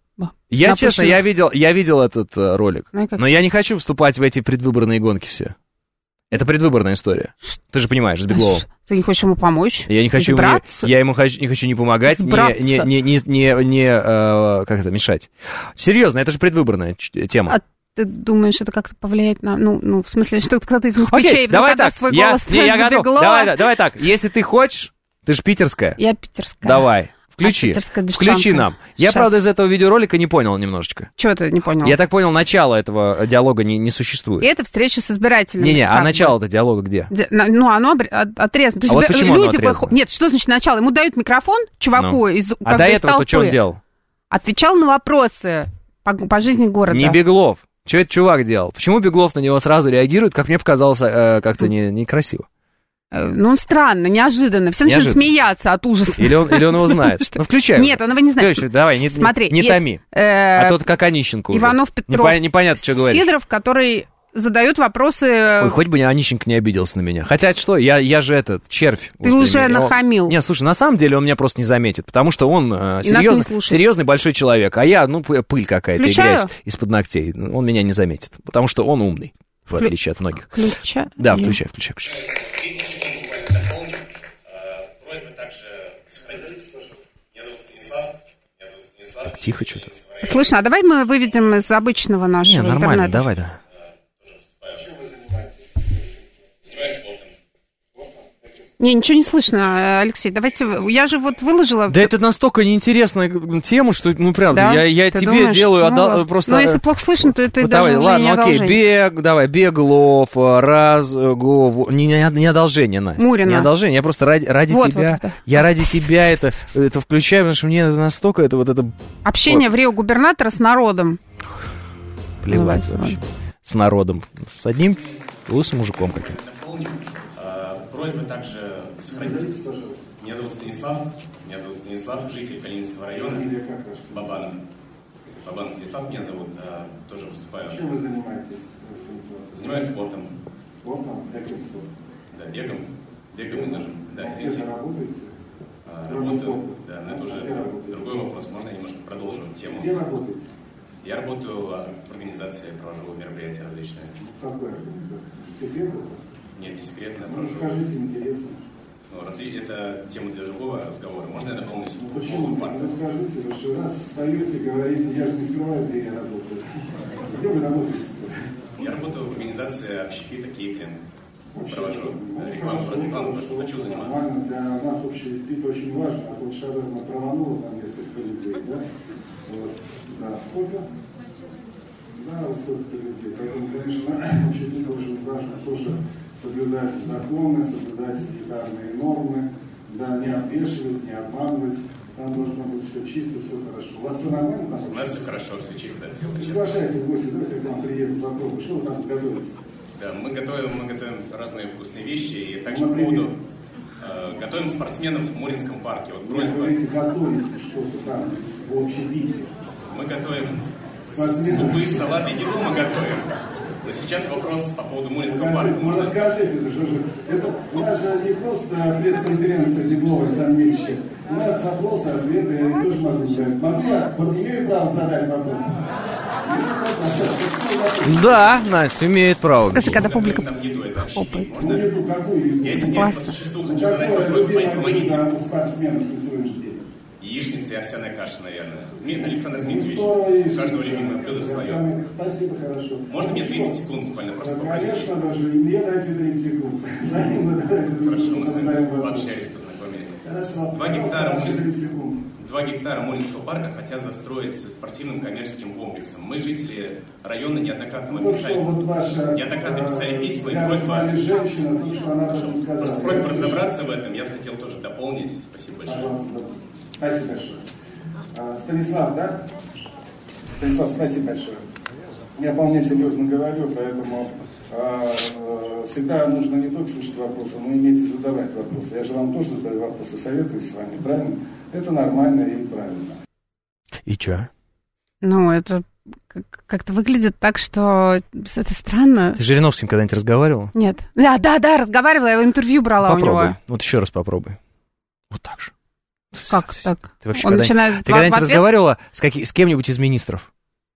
Я, Напущено. честно, я видел, я видел этот uh, ролик, ну, но я не хочу вступать в эти предвыборные гонки все. Это предвыборная история. Ты же понимаешь, с Бегловым. Ты не хочешь ему помочь? Я не хочу, ему, я ему хочу, не хочу не помогать, Сбраться. не, не, не, не, не э, как это, мешать. Серьезно, это же предвыборная тема. А ты думаешь, это как-то повлияет на... Ну, ну в смысле, что кто-то из москвичей Окей, давай так. свой Я, голос не, я готов. Беглова. Давай, давай так. Если ты хочешь, ты же питерская. Я питерская. Давай. Включи, а включи нам. Я, Сейчас. правда, из этого видеоролика не понял немножечко. Чего ты не понял? Я так понял, начало этого диалога не, не существует. И это встреча с избирателями. Не-не, а начало-то диалога где? Де, ну, оно отрезано. То а вот почему люди оно отрезано? Нет, что значит начало? Ему дают микрофон чуваку ну. из как А до этого-то что он делал? Отвечал на вопросы по, по жизни города. Не Беглов. Что этот чувак делал? Почему Беглов на него сразу реагирует, как мне показалось, э, как-то не, некрасиво? Ну, он странно, неожиданно. Все начинают смеяться от ужаса. Или он, или он его знает. Ну, включай. Нет, он его не знает. Включай, давай, не, Смотри, не, не томи. Э, а то как Онищенко уже. Иванов, Петров, Непон, непонятно, что говоришь. Сидоров, который задает вопросы... Ой, хоть бы Онищенко не обиделся на меня. Хотя, что, я, я же этот, червь. Ты господи, уже меня. нахамил. Нет, слушай, на самом деле он меня просто не заметит, потому что он э, серьезный, серьезный большой человек, а я, ну, пыль какая-то и грязь из-под ногтей. Он меня не заметит, потому что он умный, в Вклю... отличие от многих. Включай. Да, включай, включай, включай. Так, тихо что-то. Слышно, а давай мы выведем из обычного нашего Не, нормально, интернета. давай, да. Не, ничего не слышно, Алексей. Давайте, я же вот выложила... Да это настолько неинтересная тема, что, ну, правда, да? я, я тебе думаешь? делаю ну, отдал, просто... Ну, если плохо слышно, то это вот даже давай, уже ладно, не окей, одолжение. Бег, давай, Беглов, Разгов... Не, не, не одолжение, Настя. Мурина. Не одолжение, я просто ради, ради вот, тебя... Вот это. Я ради тебя это, это включаю, потому что мне настолько это вот это... Общение вот. в Рио губернатора с народом. плевать вообще. С народом. С одним лысым мужиком каким-то. Просьба также сохранить. Меня зовут Станислав. Меня зовут Станислав, житель Калининского района. Бабанов. Бабанов Станислав меня зовут. Да, тоже выступаю. Чем вы занимаетесь, Станислав? Занимаюсь спортом. Спортом? Каким спортом? Да, бегом. Бегом и ножем. Да, извините. Где работаете? А, работаю. Да, но это уже другой вопрос. Можно я немножко продолжу тему? Где работаете? Я работаю в организации, провожу мероприятия различные. Какой организации? Секретно? Нет, не секретно. Ну, скажите, интересно. Ну, разве это тема для другого разговора? Можно я дополню? Ну, почему? Ну, скажите, вы что раз встаете, говорите, я же не скрываю, где я работаю. Где вы работаете? Я работаю в организации общепита Кейтлин. Провожу рекламу, рекламу, потому что хочу заниматься. Нормально, для нас общепит очень важно, а вот шаверма траванула там несколько людей, да? Вот. Да, сколько? Да, вот столько людей. Поэтому, конечно, общепит очень важно тоже соблюдать законы, соблюдать санитарные нормы, да, не обвешивать, не обманывать. Там должно быть все чисто, все хорошо. У вас все нормально там? У нас все хорошо, все чисто, все чисто. Приглашайте в гости, давайте к вам приедут, попробуем. Что вы там готовите? Да, мы готовим, мы готовим разные вкусные вещи, и также по поводу э, готовим спортсменов в Муринском парке. Вот просьба. Вы говорите, готовите что-то там, в общепите. Мы готовим супы, салаты, еду мы готовим. Но сейчас вопрос по поводу Муринского парка. Ну, расскажите, что же, это у нас же не просто пресс-конференция Дегловой сам-мельщик. У нас вопросы, ответы, я тоже могу сказать. Могу я, имею право задать вопрос? Да, Настя имеет право. Скажи, когда публика хлопает. Если я просто шестую хочу задать вопрос, помогите. Яичница и овсяная каша, наверное. Александр Дмитриевич, у каждого любимое блюдо свое. Спасибо, хорошо. Можно мне тридцать секунд буквально просто попросить? Конечно, даже мне дайте тридцать секунд. Хорошо, мы с вами пообщались, познакомились. Хорошо. Два гектара, Два гектара Муринского парка хотят застроить спортивным коммерческим комплексом. Мы, жители района, неоднократно ну, писали, вот ваша, неоднократно писали письма, и просьба, женщина, то, что она просто просьба разобраться в этом. Я хотел тоже дополнить. Спасибо большое. Пожалуйста. Спасибо большое. А, Станислав, да? Станислав, спасибо большое. Я вполне серьезно говорю, поэтому а, а, всегда нужно не только слушать вопросы, но и уметь задавать вопросы. Я же вам тоже задаю вопросы, советуюсь с вами, правильно? Это нормально и правильно. И чё? Ну, это как-то выглядит так, что это странно. Ты с Жириновским когда-нибудь разговаривал? Нет. Да, да, да, разговаривала, я его интервью брала попробуй. у него. Вот еще раз попробуй. Вот так же. Как так? Ты вообще Он когда-нибудь, начинает ты когда-нибудь разговаривала с, каки, с кем-нибудь из министров?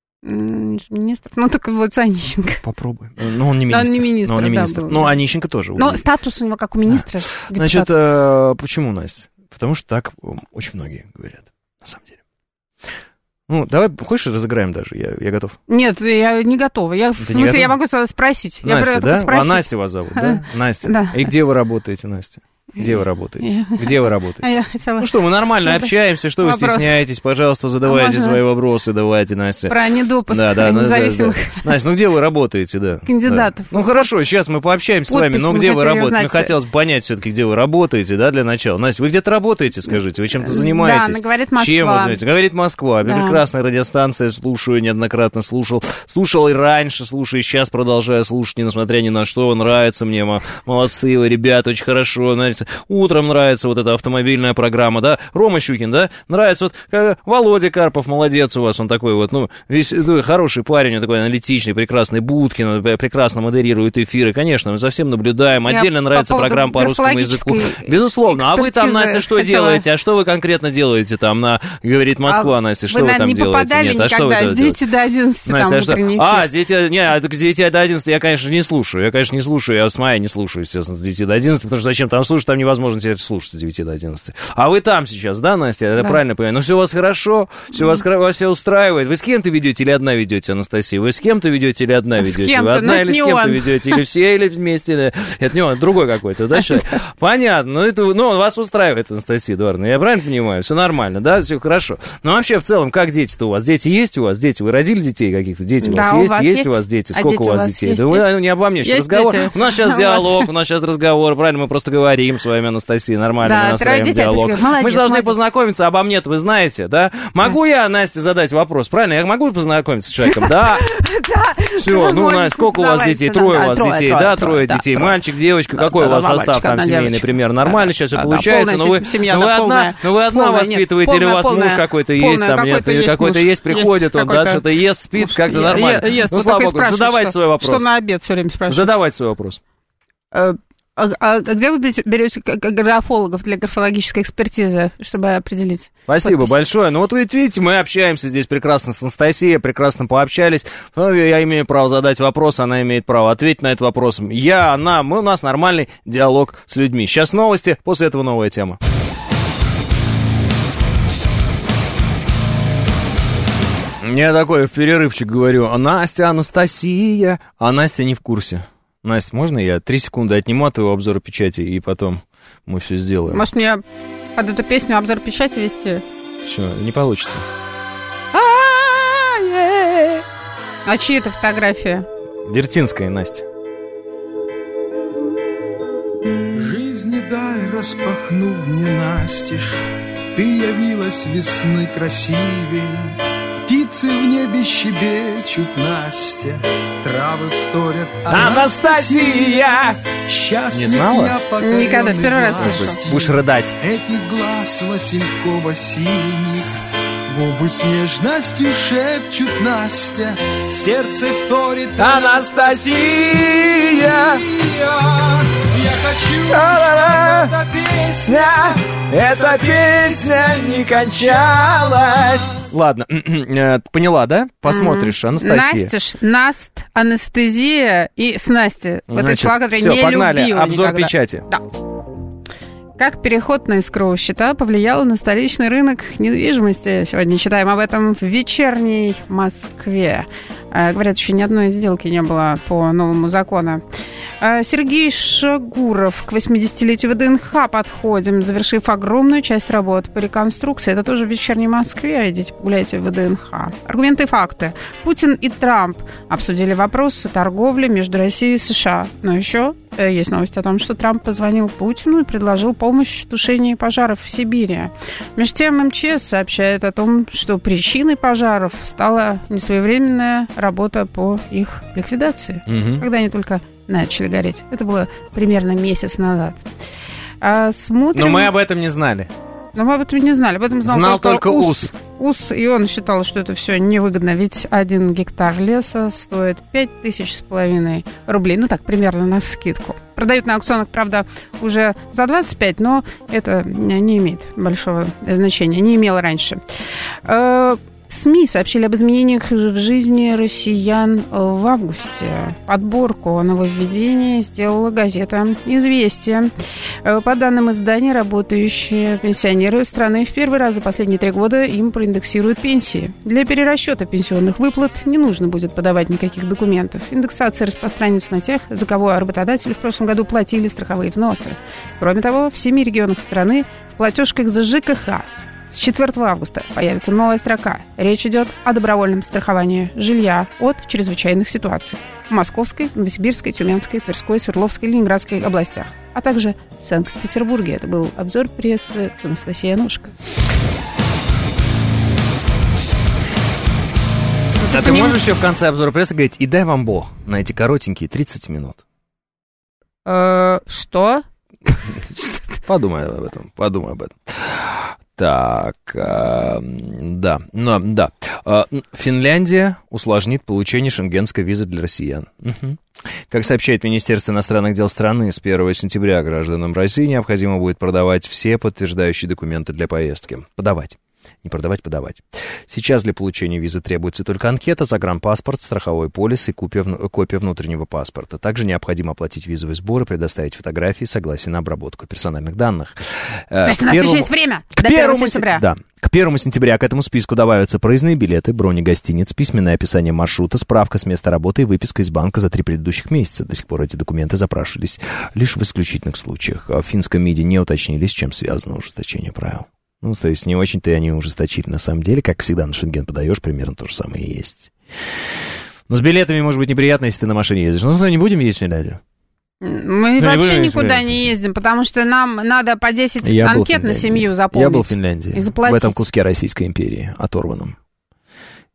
Министров? Ну, только вот с Онищенко. Попробуй. Ну, он не министр. Он не министр, он не да, министр. был. Ну, Онищенко тоже. Но статус у него как у министра. Да. Значит, э, почему, Настя? Потому что так очень многие говорят, на самом деле. Ну, давай, хочешь, разыграем даже? Я, я готов. Нет, я не готова. Я, в смысле, я могу спросить. Настя, я да? Спросить. А Настя вас зовут, да? Настя. Да. И где вы работаете, Настя? Где вы работаете? Где вы работаете? А я хотела... Ну что, мы нормально что-то... общаемся, что Вопрос. Вы стесняетесь? Пожалуйста, задавайте а свои вопросы, давайте, Настя. Про недопуск да, да, независимых... Да, да. Настя, ну где вы работаете, да? Кандидатов. Да. Ну хорошо, сейчас мы пообщаемся Подпись с вами, но где вы работаете? Узнать... Мне хотелось бы понять все-таки, где вы работаете, да, для начала. Настя, вы где-то работаете, скажите? Вы чем-то занимаетесь? Да, говорит Москва. Чем вы занимаетесь? Говорит Москва. Да. Прекрасная радиостанция, слушаю, неоднократно слушал. Слушал и раньше, слушаю, и сейчас продолжаю слушать, несмотря ни на что. Нравится мне, молодцы вы, ребята, очень хорошо. Знаете, утром нравится. Нравится вот эта автомобильная программа, да, Рома Щукин, да, нравится вот, как, Володя Карпов, молодец у вас, он такой вот, ну, весь, ну, хороший парень, он такой аналитичный, прекрасный, Будкин, он прекрасно модерирует эфиры, конечно, мы за всем наблюдаем, отдельно Я нравится по программа по русскому языку, безусловно, а вы там, Настя, что хотела... делаете, а что вы конкретно делаете там, на, говорит Москва, а Настя, что вы, вы там делаете, нет, а что вы там делаете? С девяти до одиннадцати Настя, там а, что? а, с девяти, не, с девяти до одиннадцати я, конечно, не слушаю, я, конечно, не слушаю, я с мая не слушаю, естественно, с девяти до одиннадцати, потому что зачем там слушать, там невозможно теперь слушать с девяти до одиннадцати. А вы там сейчас, да, Настя? Я да. правильно понимаю? Ну, все у вас хорошо, все вас, вас все устраивает. Вы с кем-то ведете или одна ведете, Анастасия? Вы с кем-то ведете или одна ведете? Вы одна или с кем-то ведете? Или все, или вместе? Это не он, другой какой-то, да, человек? Понятно. Ну, это, ну, вас устраивает, Анастасия Эдуардовна. Я правильно понимаю? Все нормально, да? Все хорошо. Но вообще, в целом, как дети-то у вас? Дети есть у вас? Дети? Вы родили детей каких-то? Дети у вас да, есть? У вас есть? есть у вас дети? а Сколько дети у вас у вас детей? Есть, да вы не обо мне, сейчас разговор. Дети? У нас сейчас диалог, у нас сейчас разговор. Правильно, мы просто говорим с вами, Анастасия. Нормально, да, мы настраиваем диалог. Молодец, мы же должны молодец. познакомиться, обо мне вы знаете, да? Могу да. я, Насте, задать вопрос, правильно? Я могу познакомиться с человеком? Да. Да, Все, ну, Настя, сколько у вас детей? Трое у вас детей, да? Трое детей. Мальчик, девочка, какой у вас состав там семейный, примерно? Нормально сейчас все получается? Ну, вы одна, ну вы одна воспитываете, или у вас муж какой-то есть там, нет? Какой-то есть, приходит, он, да, что-то ест, спит, как-то нормально. Ну, слава богу, задавайте свой вопрос. Что на обед все время спрашивают? Задавайте свой вопрос. А, а где вы берете графологов для графологической экспертизы, чтобы определить? Спасибо подпись? большое. Ну вот вы видите, мы общаемся здесь прекрасно с Анастасией, прекрасно пообщались. Ну, я имею право задать вопрос, она имеет право ответить на этот вопрос. Я, она, мы, у нас нормальный диалог с людьми. Сейчас новости, после этого новая тема. Я такой в перерывчик говорю: а Настя, Анастасия, а Настя не в курсе. Настя, можно я три секунды отниму от твоего обзора печати, и потом мы все сделаем? Может, мне под эту песню обзор печати вести? Все, не получится. А чьи это фотография? Вертинская, Настя. Жизни даль распахнув мне настежь, ты явилась весны красивей. Птицы в небе щебечут, Настя, травы вторят. Анастасия! Счастлив Не знала? я, Никогда, в первый раз слышу. Будешь рыдать. Этих глаз васильково-синих, губы с нежностью шепчут, Настя, сердце вторит. Анастасия! Я хочу, чтобы эта песня, эта песня не кончалась. Ладно, поняла, да? Посмотришь, Анастасия. Настеж, Наст, анестезия и снасти. Вот эти слова, которые все, не погнали. любила Обзор никогда. печати. Да. Как переход на искрового счета повлиял на столичный рынок недвижимости? Сегодня читаем об этом в «Вечерней Москве». Говорят, еще ни одной сделки не было по новому закону. Сергей Шагуров. К восьмидесятилетию ВДНХ подходим, завершив огромную часть работ по реконструкции. Это тоже в «Вечерней Москве». Идите погуляйте в ВДНХ. Аргументы и факты. Путин и Трамп обсудили вопросы торговли между Россией и США. Но еще есть новость о том, что Трамп позвонил Путину и предложил помощь в тушении пожаров в Сибири. Между тем, МЧС сообщает о том, что причиной пожаров стала несвоевременная работа по их ликвидации. Угу. Когда они только начали гореть. Это было примерно месяц назад. А смотрим... Но мы об этом не знали. Но мы об этом не знали. Об этом знал, знал только, только УС. УС, и он считал, что это все невыгодно, ведь один гектар леса стоит пять тысяч с половиной рублей. Ну так, примерно навскидку. Продают на аукционах, правда, уже за двадцать пять, но это не имеет большого значения. Не имело раньше. СМИ сообщили об изменениях в жизни россиян в августе. Подборку нововведений сделала газета «Известия». По данным издания, работающие пенсионеры страны в первый раз за последние три года им проиндексируют пенсии. Для перерасчета пенсионных выплат не нужно будет подавать никаких документов. Индексация распространится на тех, за кого работодатели в прошлом году платили страховые взносы. Кроме того, в семи регионах страны в платежках за ЖКХ с четвёртого августа появится новая строка. Речь идет о добровольном страховании жилья от чрезвычайных ситуаций в Московской, Новосибирской, Тюменской, Тверской, Свердловской, Ленинградской областях, а также в Санкт-Петербурге. Это был обзор прессы с Анастасией Янушко. А ты можешь еще в конце обзора прессы говорить: и дай вам Бог на эти коротенькие тридцать минут? Что? Подумай об этом, подумай об этом. Так, э, да, ну, да. Э, Финляндия усложнит получение шенгенской визы для россиян. Угу. Как сообщает Министерство иностранных дел страны, с первого сентября гражданам России необходимо будет продавать все подтверждающие документы для поездки. Подавать. Не продавать, подавать. Сейчас для получения визы требуется только анкета, загранпаспорт, страховой полис и копия, копия внутреннего паспорта. Также необходимо оплатить визовые сборы, предоставить фотографии, согласие на обработку персональных данных. То есть у нас первому... еще есть время к до первого сентября. Да. К первому сентября к этому списку добавятся проездные билеты, брони гостиниц, письменное описание маршрута, справка с места работы и выписка из банка за три предыдущих месяца. До сих пор эти документы запрашивались лишь в исключительных случаях. В финском МИДе не уточнили, с чем связано ужесточение правил. Ну, то есть не очень-то они ужесточили. На самом деле, как всегда, на шенген подаешь, примерно то же самое и есть. Но с билетами может быть неприятно, если ты на машине ездишь. Ну, не будем ездить в Финляндию. Мы ну, вообще никуда не ездим, потому что нам надо по десять Я анкет на семью заполнить. Я был в Финляндии, и заплатить. в этом куске Российской империи, оторванном.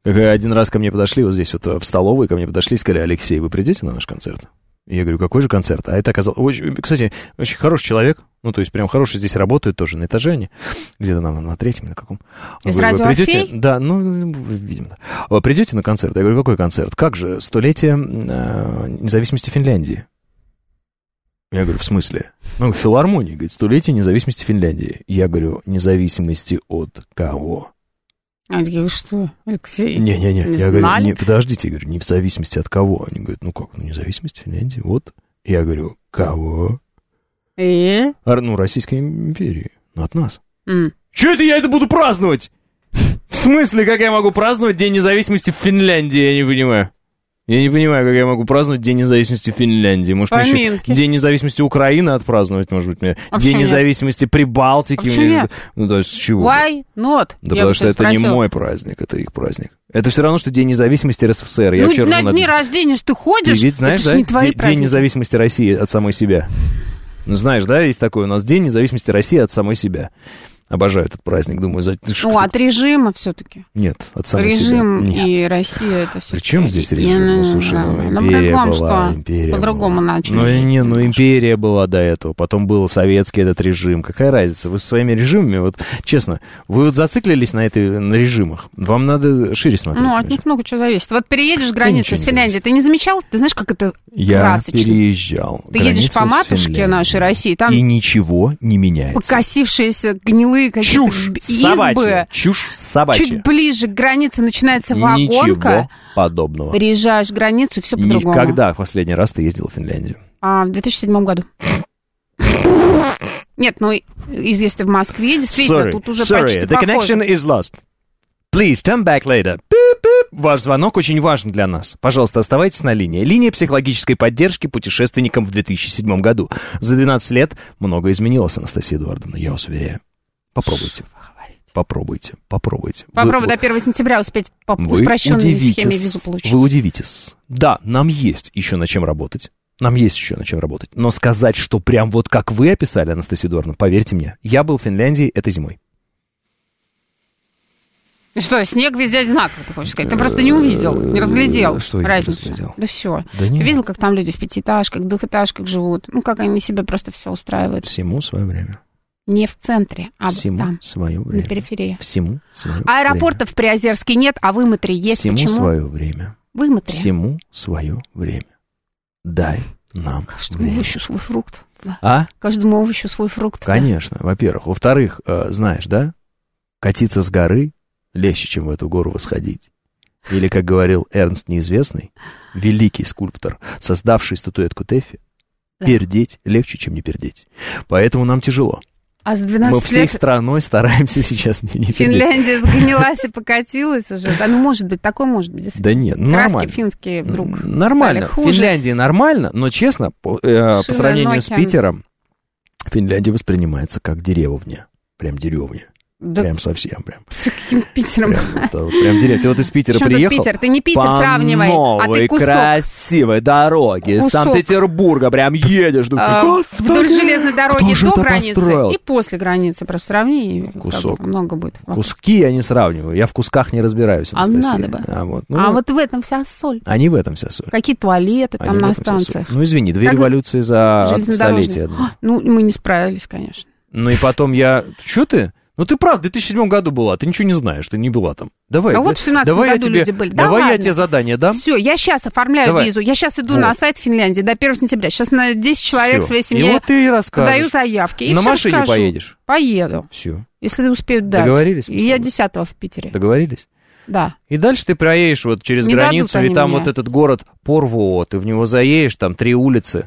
Как один раз ко мне подошли, вот здесь вот в столовой ко мне подошли и сказали: Алексей, вы придете на наш концерт? Я говорю: какой же концерт? А это оказалось... Очень, кстати, очень хороший человек, ну, то есть прям хороший, здесь работают тоже на этаже они, где-то на, на третьем, на каком. Из говорю, радио придете? Орфей? Да, ну, видимо, да. Вы придете на концерт? Я говорю: какой концерт? Как же, столетие э, независимости Финляндии. Я говорю: в смысле? Ну, в филармонии, говорит, столетие независимости Финляндии. Я говорю: независимости от кого? А я говорю: что, Алексей? Не-не-не, не я знали? говорю: не, подождите, я говорю, не в зависимости от кого. Они говорят: ну как, ну независимость Финляндии, вот. Я говорю: кого? И? А, ну, Российской империи, ну, от нас. Mm. Че это я это буду праздновать? В смысле, как я могу праздновать День независимости в Финляндии, я не понимаю. Я не понимаю, как я могу праздновать День независимости Финляндии. Может, мне еще День независимости Украины отпраздновать, может быть, мне. А День нет? независимости Прибалтики. А мне... нет? Ну, да, с чего? Why not? Да Я потому бы что это спросила. не мой праздник, это их праздник. Это все равно, что День независимости РСФСР. Я Ну, вчера на журналист. дни рождения ж ты ходишь, Ты ведь знаешь, это ж да? не твои День праздники. независимости России от самой себя. Ну, знаешь, да, есть такой у нас День независимости России от самой себя. Обожаю этот праздник, думаю, за... Ну, от режима все-таки. Нет, от самой Режим себя. Нет. и Россия это все. При чем здесь режим? Ну, слушай, ну, Ну, империя по-другому была, что? империя По-другому была. начали. Ну, не, ну, империя была до этого, потом был советский этот режим. Какая разница? Вы со своими режимами, вот, честно, вы вот зациклились на, этой, на режимах, вам надо шире смотреть. Ну, от них много чего зависит. Вот переедешь границу ничего с не Финляндией, ты не замечал? Ты знаешь, как это Я красочно? переезжал. Ты едешь по границу с матушке Финляндией, нашей России, там и ничего не меняется. покосившиеся гнилые какие-то Чушь избы. собачья. Чушь собачья. Чуть ближе к границе начинается вагонка. Ничего подобного. Переезжаешь границу, все по-другому. Никогда в последний раз ты ездил в Финляндию? А, в две тысячи седьмом году. Нет, ну, если ты в Москве, действительно, Sorry, тут уже sorry, почти the похоже. connection is lost. Please turn back later. Beep, beep. Ваш звонок очень важен для нас. Пожалуйста, оставайтесь на линии. Линия психологической поддержки путешественникам в две тысячи седьмом году. За двенадцать лет многое изменилось, Анастасия Эдуардовна, я вас уверяю. Попробуйте. Попробуйте, попробуйте. Попробуй вы, до первого сентября успеть по вы упрощенной удивитесь, схеме визу получить. Вы удивитесь. Да, нам есть еще над чем работать. Нам есть еще над чем работать. Но сказать, что прям вот как вы описали, Анастасия Эдуардовна, поверьте мне, я был в Финляндии этой зимой. Что, снег везде одинаковый, ты хочешь сказать? Ты просто не увидел, не разглядел Что я разницу. разглядел? Да все. Да Ты нет. видел, как там люди в пятиэтажках, двухэтажках живут? Ну, как они себе просто все устраивают. Всему свое время. Не в центре, а Всему там, свое на время. периферии. Всему свое Аэропортов в Приозерске нет, а в Иматре время. есть. Всему Почему? свое время. В Иматре. Всему свое время. Дай нам Каждому время. овощу свой фрукт. Да. А? Каждому овощу свой фрукт. Конечно, во-первых. Во-вторых, э, знаешь, да? Катиться с горы легче, чем в эту гору восходить. Или, как говорил Эрнст Неизвестный, великий скульптор, создавший статуэтку Тэффи, Да. пердеть легче, чем не пердеть. Поэтому нам тяжело. А с двенадцати Мы всей лет страной стараемся сейчас не, не пердеть. Финляндия сгнилась и покатилась уже. Да, ну, может быть, такое может быть. Да нет, ну, Краски нормально. финские вдруг Нормально. стали В хуже. Финляндии нормально, но, честно, по, э, по Шина сравнению с Nokia. Питером, Финляндия воспринимается как деревня. Прям деревня. Да. Прям совсем прям. С каким Питером? Прям, это вот прям деревня. Ты вот из Питера Причем тут приехал. Питер? Ты не Питер по сравнивай, а ты новой, кусок. красивой дороге из Кусок. Санкт-Петербурга прям едешь. Ну, А, какой вдоль фиг? железной дороги Кто же до это границы построил? и после границы. Просто сравни, и как Кусок. бы много будет. Куски я не сравниваю. Я в кусках не разбираюсь, А Анастасия. надо бы. А вот, ну, А вот в этом вся соль. а не в этом вся соль. Какие туалеты Они там в на этом вся соль. станциях. Ну, извини, две Как- революции за Железнодорожные. столетие. А, Ну, мы не справились, конечно. Ну и потом я... Что ты? Ну ты прав, в две тысячи седьмом году была, ты ничего не знаешь, ты не была там. Давай, А да- вот в семнадцатом давай я году тебе, люди были. Да давай я ладно. тебе задание дам. Все, я сейчас оформляю Давай. визу. Я сейчас иду Вот. на сайт Финляндии до первого сентября. Сейчас на десять человек Всё. своей И семье вот ты и расскажешь. подаю заявки. И На всё машине расскажу. поедешь? Поеду. Все. Если успеют дать. Договорились мы с И я тобой? десятого в Питере. Договорились? Да. И дальше ты проедешь вот через Не границу, дадут и они там мне. вот этот город Порвоо, ты в него заедешь, там три улицы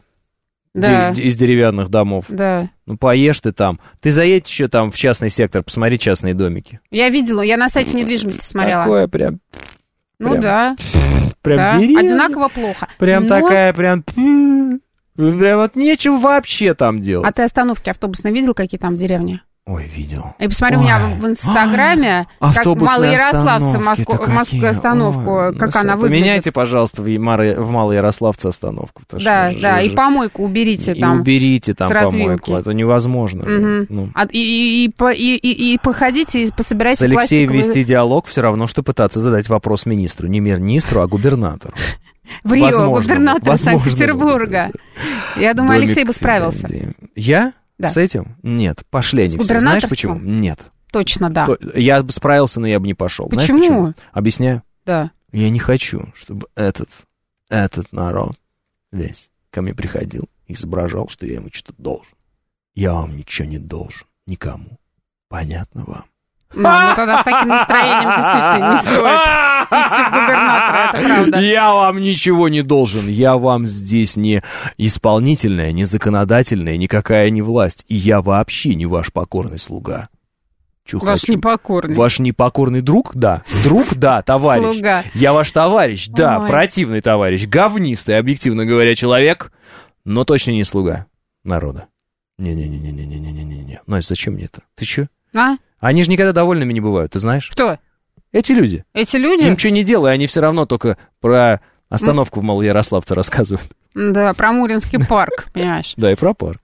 Да. де- из деревянных домов. Да. Ну поешь ты там. Ты заедь еще там в частный сектор, посмотри частные домики. Я видела, я на сайте недвижимости смотрела. Такое прям... Ну прям- да. Прям да. деревня. Одинаково плохо. Прям Но- такая, прям... Прям вот нечего вообще там делать. А ты остановки автобусные видел, какие там деревни? Ой, видел. И посмотри, Ой. у меня в, в Инстаграме, а, как Малоярославцы Москву, Москву остановку, Ой, как ну, она выглядит. Поменяйте, пожалуйста, в, в Малоярославце остановку. Да, что, да, же, и помойку уберите и там. И уберите там помойку, это невозможно. Угу. Ну. А, и, и, и, и, и, и походите, и пособирайте пластиковые... С Алексеем пластиковые... вести диалог все равно, что пытаться задать вопрос министру. Не министру, а губернатору. В Рио, губернатор Санкт-Петербурга. Я думаю, Алексей бы справился. Я? Да. С этим? Нет, пошли они все. Знаешь почему? Нет. Точно, да. Я бы справился, но я бы не пошел. Почему? Знаешь почему? Объясняю. Да. Я не хочу, чтобы этот, этот народ весь ко мне приходил и изображал, что я ему что-то должен. Я вам ничего не должен. Никому. Понятно вам? Ну, ну тогда с таким настроением действительно не стоит идти в губернатора, это правда. Я вам ничего не должен. Я вам здесь не исполнительная, не законодательная, никакая не власть. И я вообще не ваш покорный слуга. Чё ваш хочу? непокорный. Ваш непокорный друг? Да. Друг? Да. Товарищ. Слуга. Я ваш товарищ? Да. Ой. Противный товарищ. Говнистый, объективно говоря, человек. Но точно не слуга народа. Не-не-не-не-не-не-не-не-не. Настя, зачем мне это? Ты чё? А? Они же никогда довольными не бывают, ты знаешь? Кто? Эти люди. Эти люди? Им ничего не делай, они все равно только про остановку mm. в Малоярославце рассказывают. Да, про Муринский парк, понимаешь? Да, и про парк.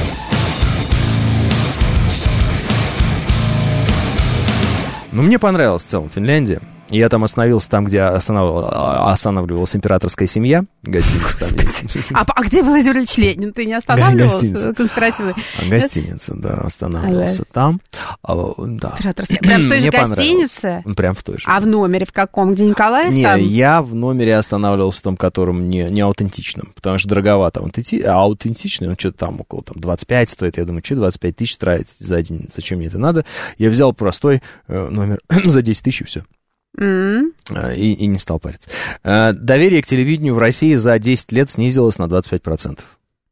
Ну, мне понравилась в целом Финляндия. Я там остановился там, где останавливал, останавливалась императорская семья. Гостиница там есть. А, а где Владимир Ильич Ленин? Ты не останавливался? Гостиница. Конспиративный. Гостиница, да, останавливался там. А, да. Прям в той же гостинице? Прям в той же. А в номере в каком? Где Николай не, сам? Не, я в номере останавливался в том, котором не, не аутентичном, потому что дороговато. А аутентичный, он что-то там около там, двадцать пять стоит. Я думаю, что двадцать пять тысяч тратить за день? Зачем мне это надо? Я взял простой э, номер за десять тысяч и все. Mm-hmm. И, и не стал париться. Доверие к телевидению в России за десять лет снизилось на двадцать пять процентов.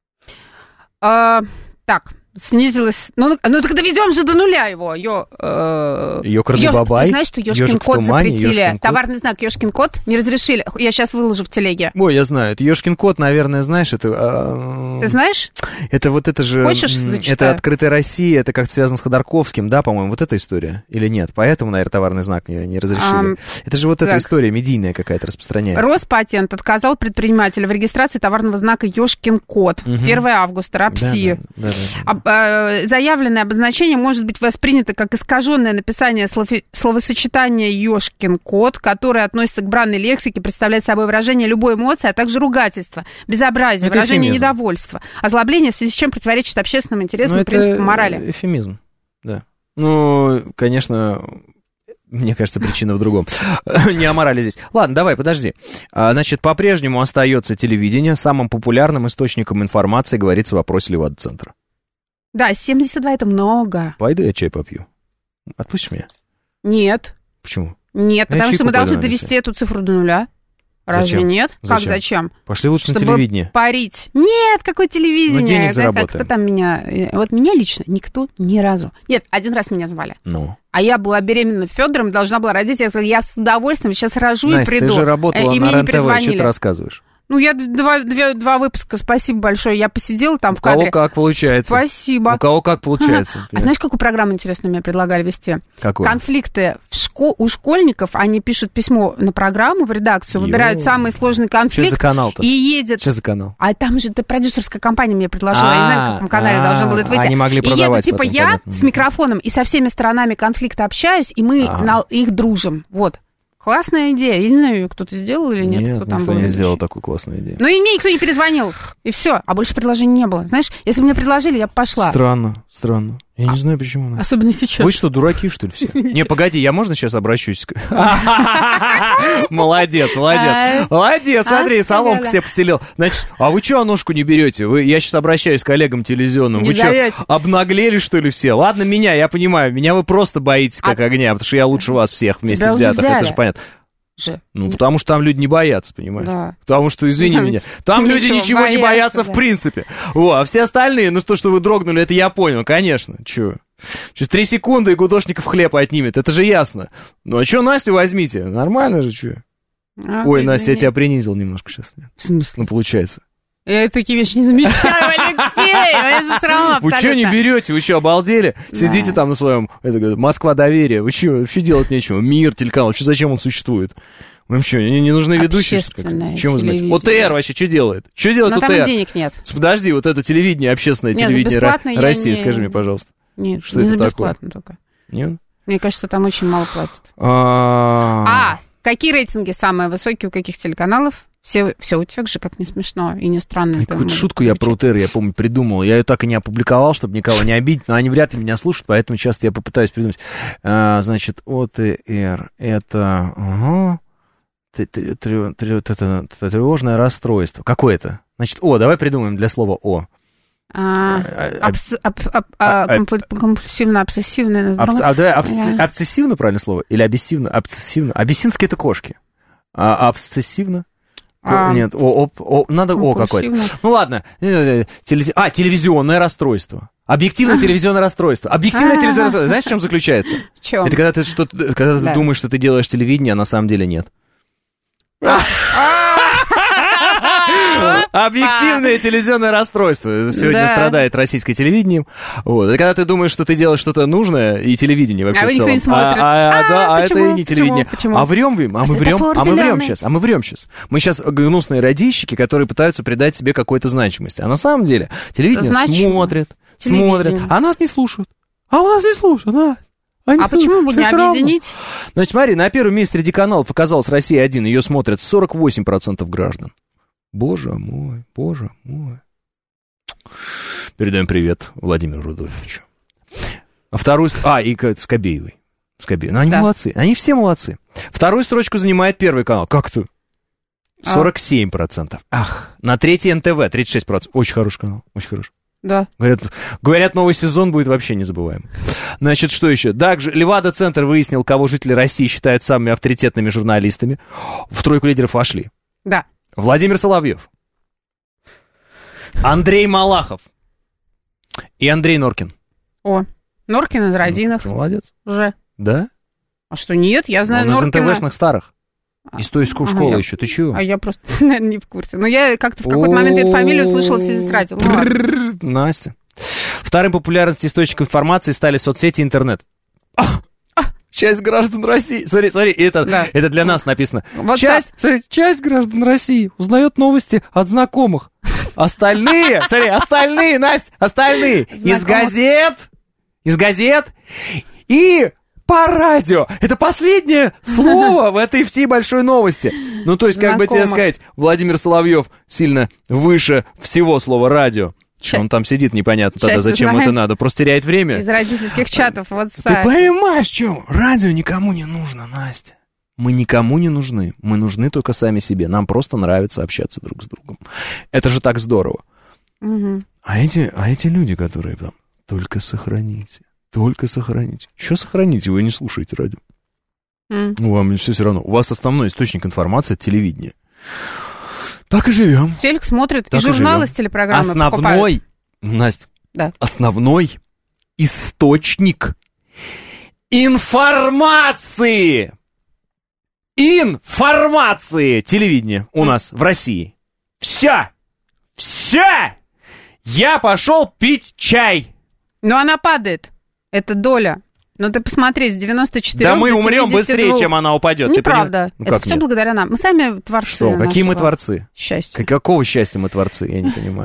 Uh, так, снизилось... Ну, ну так доведем же до нуля его. Ё, э, Ёкарный бабай. Ты знаешь, что Ёшкин кот запретили? Товарный знак Ёшкин кот не разрешили. Я сейчас выложу в телеге. Ой, я знаю. Это Ёшкин кот, наверное, знаешь, это... Э, ты знаешь? Это вот это же... Хочешь, зачитаю? Это «Открытая Россия», это как-то связано с Ходорковским, да, по-моему, вот эта история? Или нет? Поэтому, наверное, товарный знак не, не разрешили. Um, это же вот так. Эта история медийная какая-то распространяется. Роспатент отказал предпринимателю в регистрации товарного знака Ёшкин кот. Угу. первого августа, рапси. Да, да, да, да, да. А, заявленное обозначение может быть воспринято как искаженное написание слови- словосочетания «Ёшкин кот», которое относится к бранной лексике, представляет собой выражение любой эмоции, а также ругательство, безобразие, это выражение эфемизм. Недовольства, озлобление, в связи с чем противоречит общественным интересам и принципам морали. Эфемизм, да. Ну, конечно, мне кажется, причина в другом. Не о морали здесь. Ладно, давай, подожди. Значит, по-прежнему остается телевидение самым популярным источником информации, говорится в вопросе Левада-центра. Да, семьдесят два это много. Пойду я чай попью. Отпустишь меня? Нет. Почему? Нет, я потому что мы должны довести все. эту цифру до нуля. Разве зачем? нет? Зачем? Как зачем? Пошли лучше Чтобы на телевидение. Парить. Нет, какое телевидение? Ну, денег да, заработаем. Кто там меня... Вот меня лично никто ни разу. Нет, один раз меня звали. Ну. А я была беременна Федором, должна была родить. Я сказала, я с удовольствием сейчас рожу Настя, и приду. Ты же работала и на РЕН-ТВ, что ты рассказываешь? Ну, я два, два, два выпуска, спасибо большое. Я посидела там у в кадре. У кого как получается. Спасибо. У кого как получается. А знаешь, какую программу интересную мне предлагали вести? Какую? Конфликты в шко... у школьников. Они пишут письмо на программу, в редакцию, выбирают Йо. самый сложный конфликт. Что за канал-то? И едет. Что за канал? А там же это продюсерская компания мне предложила. Я не знаю, на каком канале должно было это выйти. Они могли продавать. И еду, типа, я с микрофоном и со всеми сторонами конфликта общаюсь, и мы на их дружим. Вот. Классная идея. Я не знаю, кто-то сделал или нет. Нет, кто там никто был не сделал такую классную идею. Ну и мне никто не перезвонил. И все. А больше предложений не было. Знаешь, если бы мне предложили, я бы пошла. Странно, странно. Я не знаю, почему. Особенно сейчас. Вы что, дураки, что ли, все? Не, погоди, я можно сейчас обращусь? Молодец, молодец. Молодец, смотри, соломку себе постелил. Значит, а вы что ножку не берете? Я сейчас обращаюсь к коллегам телевизионным. Вы что, обнаглели, что ли, все? Ладно, меня, я понимаю, меня вы просто боитесь как огня, потому что я лучше вас всех вместе взятых, это же понятно. Же. Ну, потому что там люди не боятся, понимаешь? Да. Потому что, извини там меня, там люди ничего боятся, не боятся да. в принципе. Во, а все остальные, ну то, что вы дрогнули, это я понял, конечно. Чё? Через три секунды и Гудошников хлеб отнимет, это же ясно. Ну, а чё Настю возьмите? Нормально же, чё? А, Ой, Настя, я тебя принизил немножко сейчас. В смысле? Ну, получается. Я такие вещи не замечаю, Алексей! Я же все равно Вы что не берете? Вы что, обалдели? Сидите там на своем, это, Москва доверие. Вы что, вообще делать нечего? Мир, телеканал, вообще зачем он существует? Вам что, не, не нужны ведущие? Чем вы занимаетесь? ОТР вообще что делает? Что делает Но ОТР? там денег нет. Подожди, вот это телевидение, общественное нет, телевидение России, не... скажи мне, пожалуйста. Нет, что не это за такое? Бесплатно только. Нет? Мне кажется, там очень мало платят. А, а какие рейтинги самые высокие у каких телеканалов? Все, все у тех же, как не смешно и не странно. Какую-то шутку я про ОТР, я помню, придумал. Я ее так и не опубликовал, чтобы никого не обидеть, но они вряд ли меня слушают, поэтому часто я попытаюсь придумать. А, значит, ОТР — это... Ага, тревожное расстройство. Какое это? Значит, О, давай придумаем для слова О. Компульсивно-обсессивное. Обсессивно, правильное слово? Или обессивно? Обсессивно. Абиссинские — это кошки. А обсессивно? А, Нет, о, о, о, надо О какое-то. Ну ладно. Телевиз... А, телевизионное расстройство. Объективное телевизионное расстройство. Объективное телевизионное расстройство. Знаешь, в чем заключается? В чем? Это когда ты, что-то, когда ты да. думаешь, что ты делаешь телевидение, а на самом деле нет. Объективное телевизионное расстройство. Сегодня да. страдает российское телевидение. Вот. Это когда ты думаешь, что ты делаешь что-то нужное, и телевидение вообще а в целом. Не смотрит. А, а, а, да, а это и не телевидение. Почему? А врем вы? А мы врем? А мы врем сейчас. А мы врем сейчас. Мы сейчас гнусные радищики, которые пытаются придать себе какой-то значимости. А на самом деле телевидение Значимо. смотрит, смотрит, а нас не слушают. А у нас не слушают, да. Они, а почему бы не объединить? Равно. Значит, смотри, на первом месте среди каналов оказалась «Россия один». Ее смотрят сорок восемь процентов граждан. Боже мой, боже мой. Передаем привет Владимиру Рудольфовичу. А вторую... А, и Скобеевой. Скобеевой. Ну, они да. молодцы. Они все молодцы. Вторую строчку занимает Первый канал. Как-то? сорок семь процентов. Ах, на третий эн тэ вэ тридцать шесть процентов. Очень хороший канал, очень хороший. Да. Говорят, говорят, новый сезон будет вообще незабываем. Значит, что еще? Также Левада-центр выяснил, кого жители России считают самыми авторитетными журналистами. В тройку лидеров вошли. Да. Владимир Соловьев, Андрей Малахов и Андрей Норкин. О, Норкин из Родинов. Молодец. Уже. Да? А что, нет? Я знаю Он Норкина. из эн тэ вэ-шных старых. Из той школы ага, еще. Ты чего? А я просто, наверное, не в курсе. Но я как-то в какой-то момент эту фамилию услышала в связи с радио. Настя. Вторым популярностью источником информации стали соцсети и интернет. Часть граждан России... Смотри, смотри, это, да. это для нас написано. Вот часть, так. смотри, часть граждан России узнает новости от знакомых. Остальные, смотри, остальные, Настя, остальные из газет, из газет и... по радио. Это последнее слово в этой всей большой новости. Ну, то есть, как Знакомо. бы тебе сказать, Владимир Соловьев сильно выше всего слова радио. Что он там сидит, непонятно тогда, зачем ему это надо. Просто теряет время. Из родительских чатов в WhatsApp. Ты понимаешь, что? Радио никому не нужно, Настя. Мы никому не нужны. Мы нужны только сами себе. Нам просто нравится общаться друг с другом. Это же так здорово. Угу. А, эти, а эти люди, которые там, только сохраните. Только сохраните. Что сохраните? Вы не слушаете радио. Mm. Ну, вам все все равно. У вас основной источник информации — телевидение. Так и живем. Телек смотрит, так и журналы и с телепрограммой Основной, покупают. Настя, да. основной источник информации. Информации. Телевидение у mm. нас в России. Все. Все. Я пошел пить чай. Но она падает. Это доля. Ну ты посмотри, с девяносто четыре Да мы до умрем семидесяти двух. Быстрее, чем она упадет. Неправда. Ну, это все нет? Благодаря нам. Мы сами творцы. Что? Какие мы творцы? Счастья. Какого счастья мы творцы? Я не понимаю.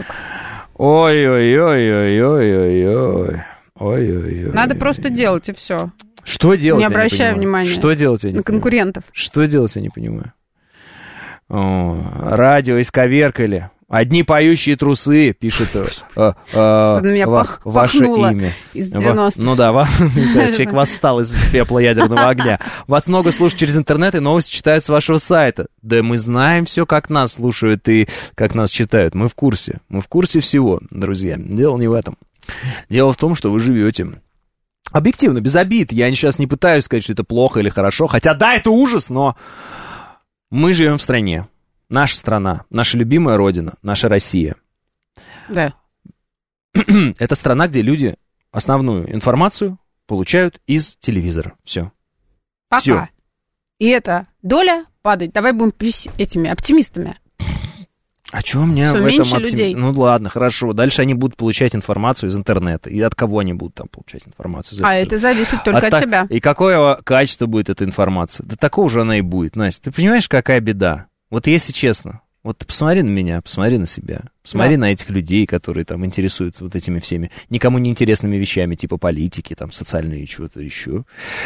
Ой-ой-ой-ой-ой-ой-ой. Ой-ой-ой. Надо просто делать, и все. Что делать? Не обращая внимания. Что делать? Я не на конкурентов. Что делать, я не понимаю. О, радио исковеркали. Одни поющие трусы, пишет э, э, Что-то на меня ва- пах- ваше имя. Из девяностых. Ну да, человек восстал из пепла ядерного огня. Вас много слушают через интернет, и новости читают с вашего сайта. Да мы знаем все, как нас слушают и как нас читают. Мы в курсе. Мы в курсе всего, друзья. Дело не в этом. Дело в том, что вы живете объективно, без обид. Я сейчас не пытаюсь сказать, что это плохо или хорошо. Хотя да, это ужас, но мы живем в стране. Наша страна, наша любимая родина, наша Россия. Да. Это страна, где люди основную информацию получают из телевизора. Все. Пока. Все. И эта доля падает. Давай будем этими оптимистами. А что мне Всё в меньше этом оптимизм? людей. Ну ладно, хорошо. Дальше они будут получать информацию из интернета. И от кого они будут там получать информацию? А это зависит только от та- тебя. И какое качество будет эта информация? Да такого же она и будет, Настя. Ты понимаешь, какая беда? Вот если честно, вот ты посмотри на меня, посмотри на себя, посмотри Да. на этих людей, которые там интересуются вот этими всеми никому не интересными вещами, типа политики, там, социальные чего-то еще.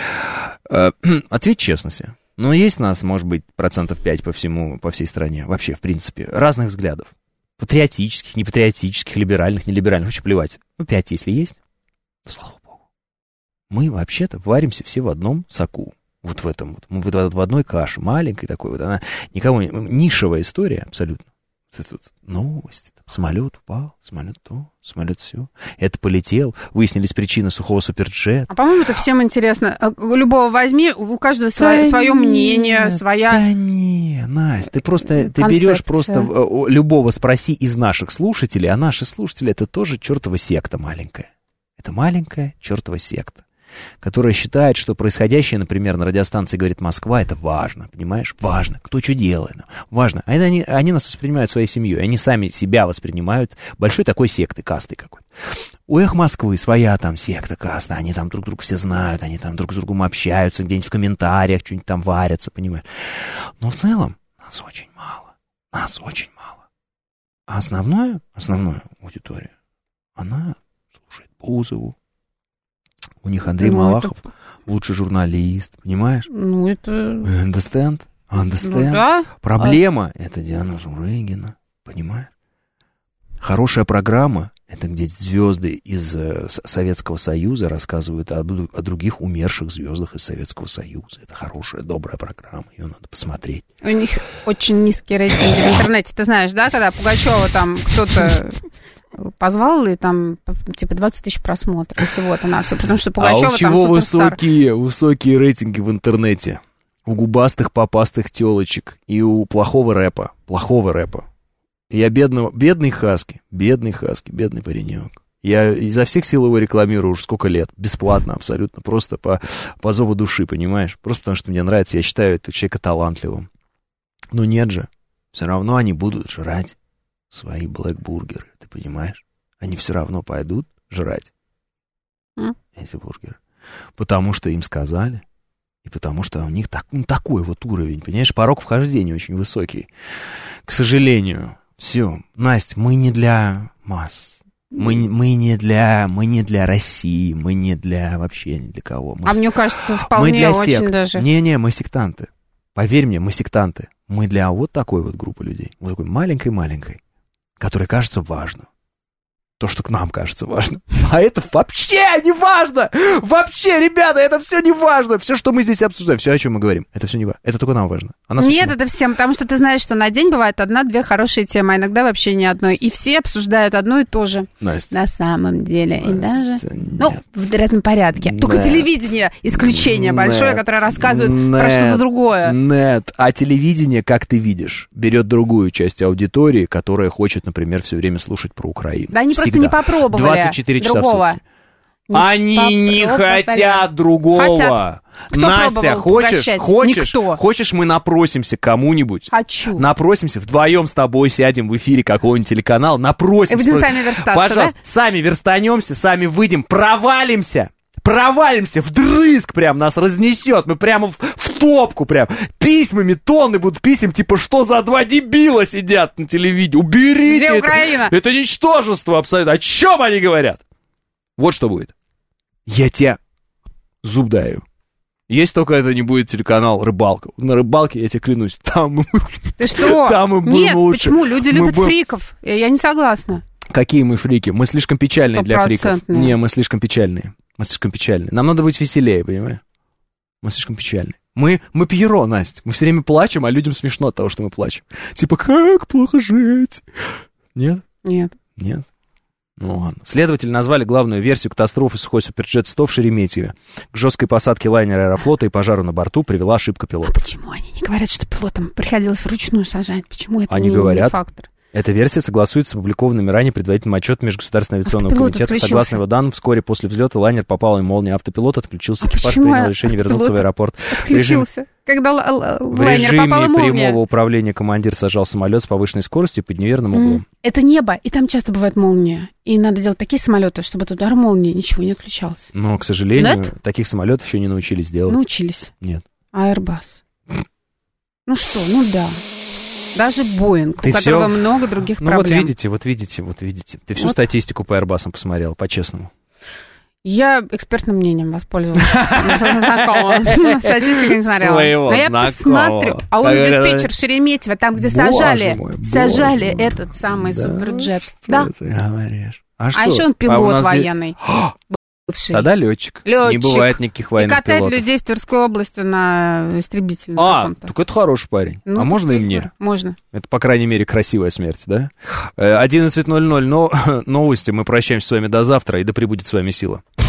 Э, Ответь честно себе. Ну, есть нас, может быть, процентов пять по всему, по всей стране. Вообще, в принципе, разных взглядов. Патриотических, непатриотических, либеральных, нелиберальных. Вообще плевать. Ну, пять, если есть, то слава богу. Мы вообще-то варимся все в одном соку. Вот в этом вот. Мы в, в одной каше, маленькой такой вот. Она никого не... Нишевая история абсолютно. Вот это вот новости. Там, самолет упал, самолет то, самолет все. Это полетел. Выяснились причины сухого суперджета. А по-моему, это всем интересно. Любого возьми, у каждого свое, свое мнение, своя... Да не, Настя, ты просто, ты концепция. берешь просто э, любого спроси из наших слушателей, а наши слушатели это тоже чертова секта маленькая. Это маленькая чертова секта, которая считает, что происходящее, например, на радиостанции «Говорит Москва», это важно, понимаешь? Важно. Кто что делает. Важно. А это они, они нас воспринимают своей семьей. Они сами себя воспринимают большой такой сектой, кастой какой-то. У «Эх Москвы» своя там секта, каста. Они там друг друга все знают, они там друг с другом общаются, где-нибудь в комментариях что-нибудь там варятся, понимаешь? Но в целом нас очень мало. Нас очень мало. А основное, основная аудитория, она слушает Бузову. У них Андрей Ну, Малахов это... лучший журналист, понимаешь? Ну, это... Understand? Understand? Ну, да. Проблема а... — это Диана Журыгина, понимаешь? Хорошая программа — это где звезды из э, Советского Союза рассказывают о, о других умерших звездах из Советского Союза. Это хорошая, добрая программа, ее надо посмотреть. У них очень низкие рейтинги в интернете. Ты знаешь, да, когда Пугачева там кто-то... позвал, и там, типа, двадцать тысяч просмотров, и всего-то на все, потому что Пугачева а у чего там суперстар. высокие, высокие рейтинги в интернете? У губастых, попастых телочек и у плохого рэпа, плохого рэпа. Я бедного, бедный Хаски, бедный Хаски, бедный паренек. Я изо всех сил его рекламирую уже сколько лет, бесплатно абсолютно, просто по, по зову души, понимаешь? Просто потому что мне нравится, я считаю этого человека талантливым. Но нет же, все равно они будут жрать свои блэкбургеры, ты понимаешь? Они все равно пойдут жрать mm. эти бургеры. Потому что им сказали, и потому что у них так, ну, такой вот уровень, понимаешь? Порог вхождения очень высокий. К сожалению, все. Настя, мы не для масс. Мы, мы, не для, мы не для России, мы не для вообще ни для кого. Мы, а мне кажется, вполне мы для очень сект. даже. Не-не, мы сектанты. Поверь мне, мы сектанты. Мы для вот такой вот группы людей. Вот такой маленькой-маленькой, которой кажется важно. То, что к нам кажется важно. А это вообще не важно! Вообще, ребята, это все не важно! Все, что мы здесь обсуждаем, все, о чем мы говорим, это все не важно. Это только нам важно. А нас Нет, очень... это всем, потому что ты знаешь, что на день бывает одна-две хорошие темы, а иногда вообще ни одной. И все обсуждают одно и то же. Настя. На самом деле. Настя, и даже... нет. Ну, в разном порядке. Нет. Только телевидение исключение Нет. большое, которое рассказывает Нет. про что-то другое. Нет. А телевидение, как ты видишь, берет другую часть аудитории, которая хочет, например, все время слушать про Украину. Да они Всегда. просто не попробовали двадцать четыре часа другого. в сутки. Они не хотят другого. Хотят. Кто Настя, хочешь, угощать? хочешь, Никто. хочешь, мы напросимся к кому-нибудь? Хочу. Напросимся, вдвоем с тобой сядем в эфире какого-нибудь телеканала, напросимся. И будем сами верстаться, Пожалуйста, да? сами верстанемся, сами выйдем, провалимся. Провалимся вдрызг прям, нас разнесет, мы прямо в, в топку прям, письмами тонны будут писем, типа, что за два дебила сидят на телевидении, уберите Где это. Украина? Это ничтожество абсолютно, о чем они говорят? Вот что будет. Я тебя зуб даю. Есть только это не будет телеканал «Рыбалка». На «Рыбалке», я тебе клянусь, там... Ты что? Там мы будем Нет, лучше. почему? Люди Мы любят будем- фриков. Я я не согласна. Какие мы фрики? Мы слишком печальные для фриков. Стопроцентные. Не, мы слишком печальные. Мы слишком печальные. Нам надо быть веселее, понимаешь? Мы слишком печальные. Мы, мы Пьеро, Настя. Мы все время плачем, а людям смешно от того, что мы плачем. Типа, как плохо жить? Нет? Нет. Нет? Ну ладно. Следователи назвали главную версию катастрофы сухой суперджет сто в Шереметьеве. К жесткой посадке лайнера Аэрофлота и пожару на борту привела ошибка пилота. Почему они не говорят, что пилотам приходилось вручную сажать? Почему это Они не, говорят. не фактор? Эта версия согласуется с опубликованными ранее предварительным отчетом Межгосударственного авиационного Автопилот комитета. отключился. Согласно его данным, вскоре после взлета лайнер попал в молнию, автопилот отключился, А экипаж почему принял решение вернуться в автопилот аэропорт. Отключился. Когда л- л- в В лайнер режиме попала молния. прямого управления командир сажал самолет с повышенной скоростью под неверным углом. М, Это небо, и там часто бывает молния. И надо делать такие самолеты, чтобы от удара молнии ничего не отключалось. Но, к сожалению, Нет? таких самолетов еще не научились делать. Научились. Нет. А Airbus? Ну что, ну да. Даже Боинг, Ты у которого всё- много других Ну проблем. вот видите, вот видите, вот видите. Ты всю Вот. статистику по Airbus'ам посмотрел, по-честному. Я экспертным мнением воспользовалась. Знакомого. Статистику не смотрела. Своего Но я знакомого. посмотрю. А он Как- диспетчер Шереметьево, там, где Боже сажали, мой, боже сажали мой. этот самый Да, суперджет. что Да. ты говоришь? А, А что? еще он А у пилот нас де- военный. Бывший. Тогда летчик. Не Лётчик. бывает никаких И военных катает пилотов. людей в Тверской области на истребителе. А, каком-то. так это хороший парень. Ну, а можно и так мне? Можно. Это, по крайней мере, красивая смерть, да? Э, одиннадцать ноль ноль, но новости. Мы прощаемся с вами до завтра, и да пребудет с вами сила.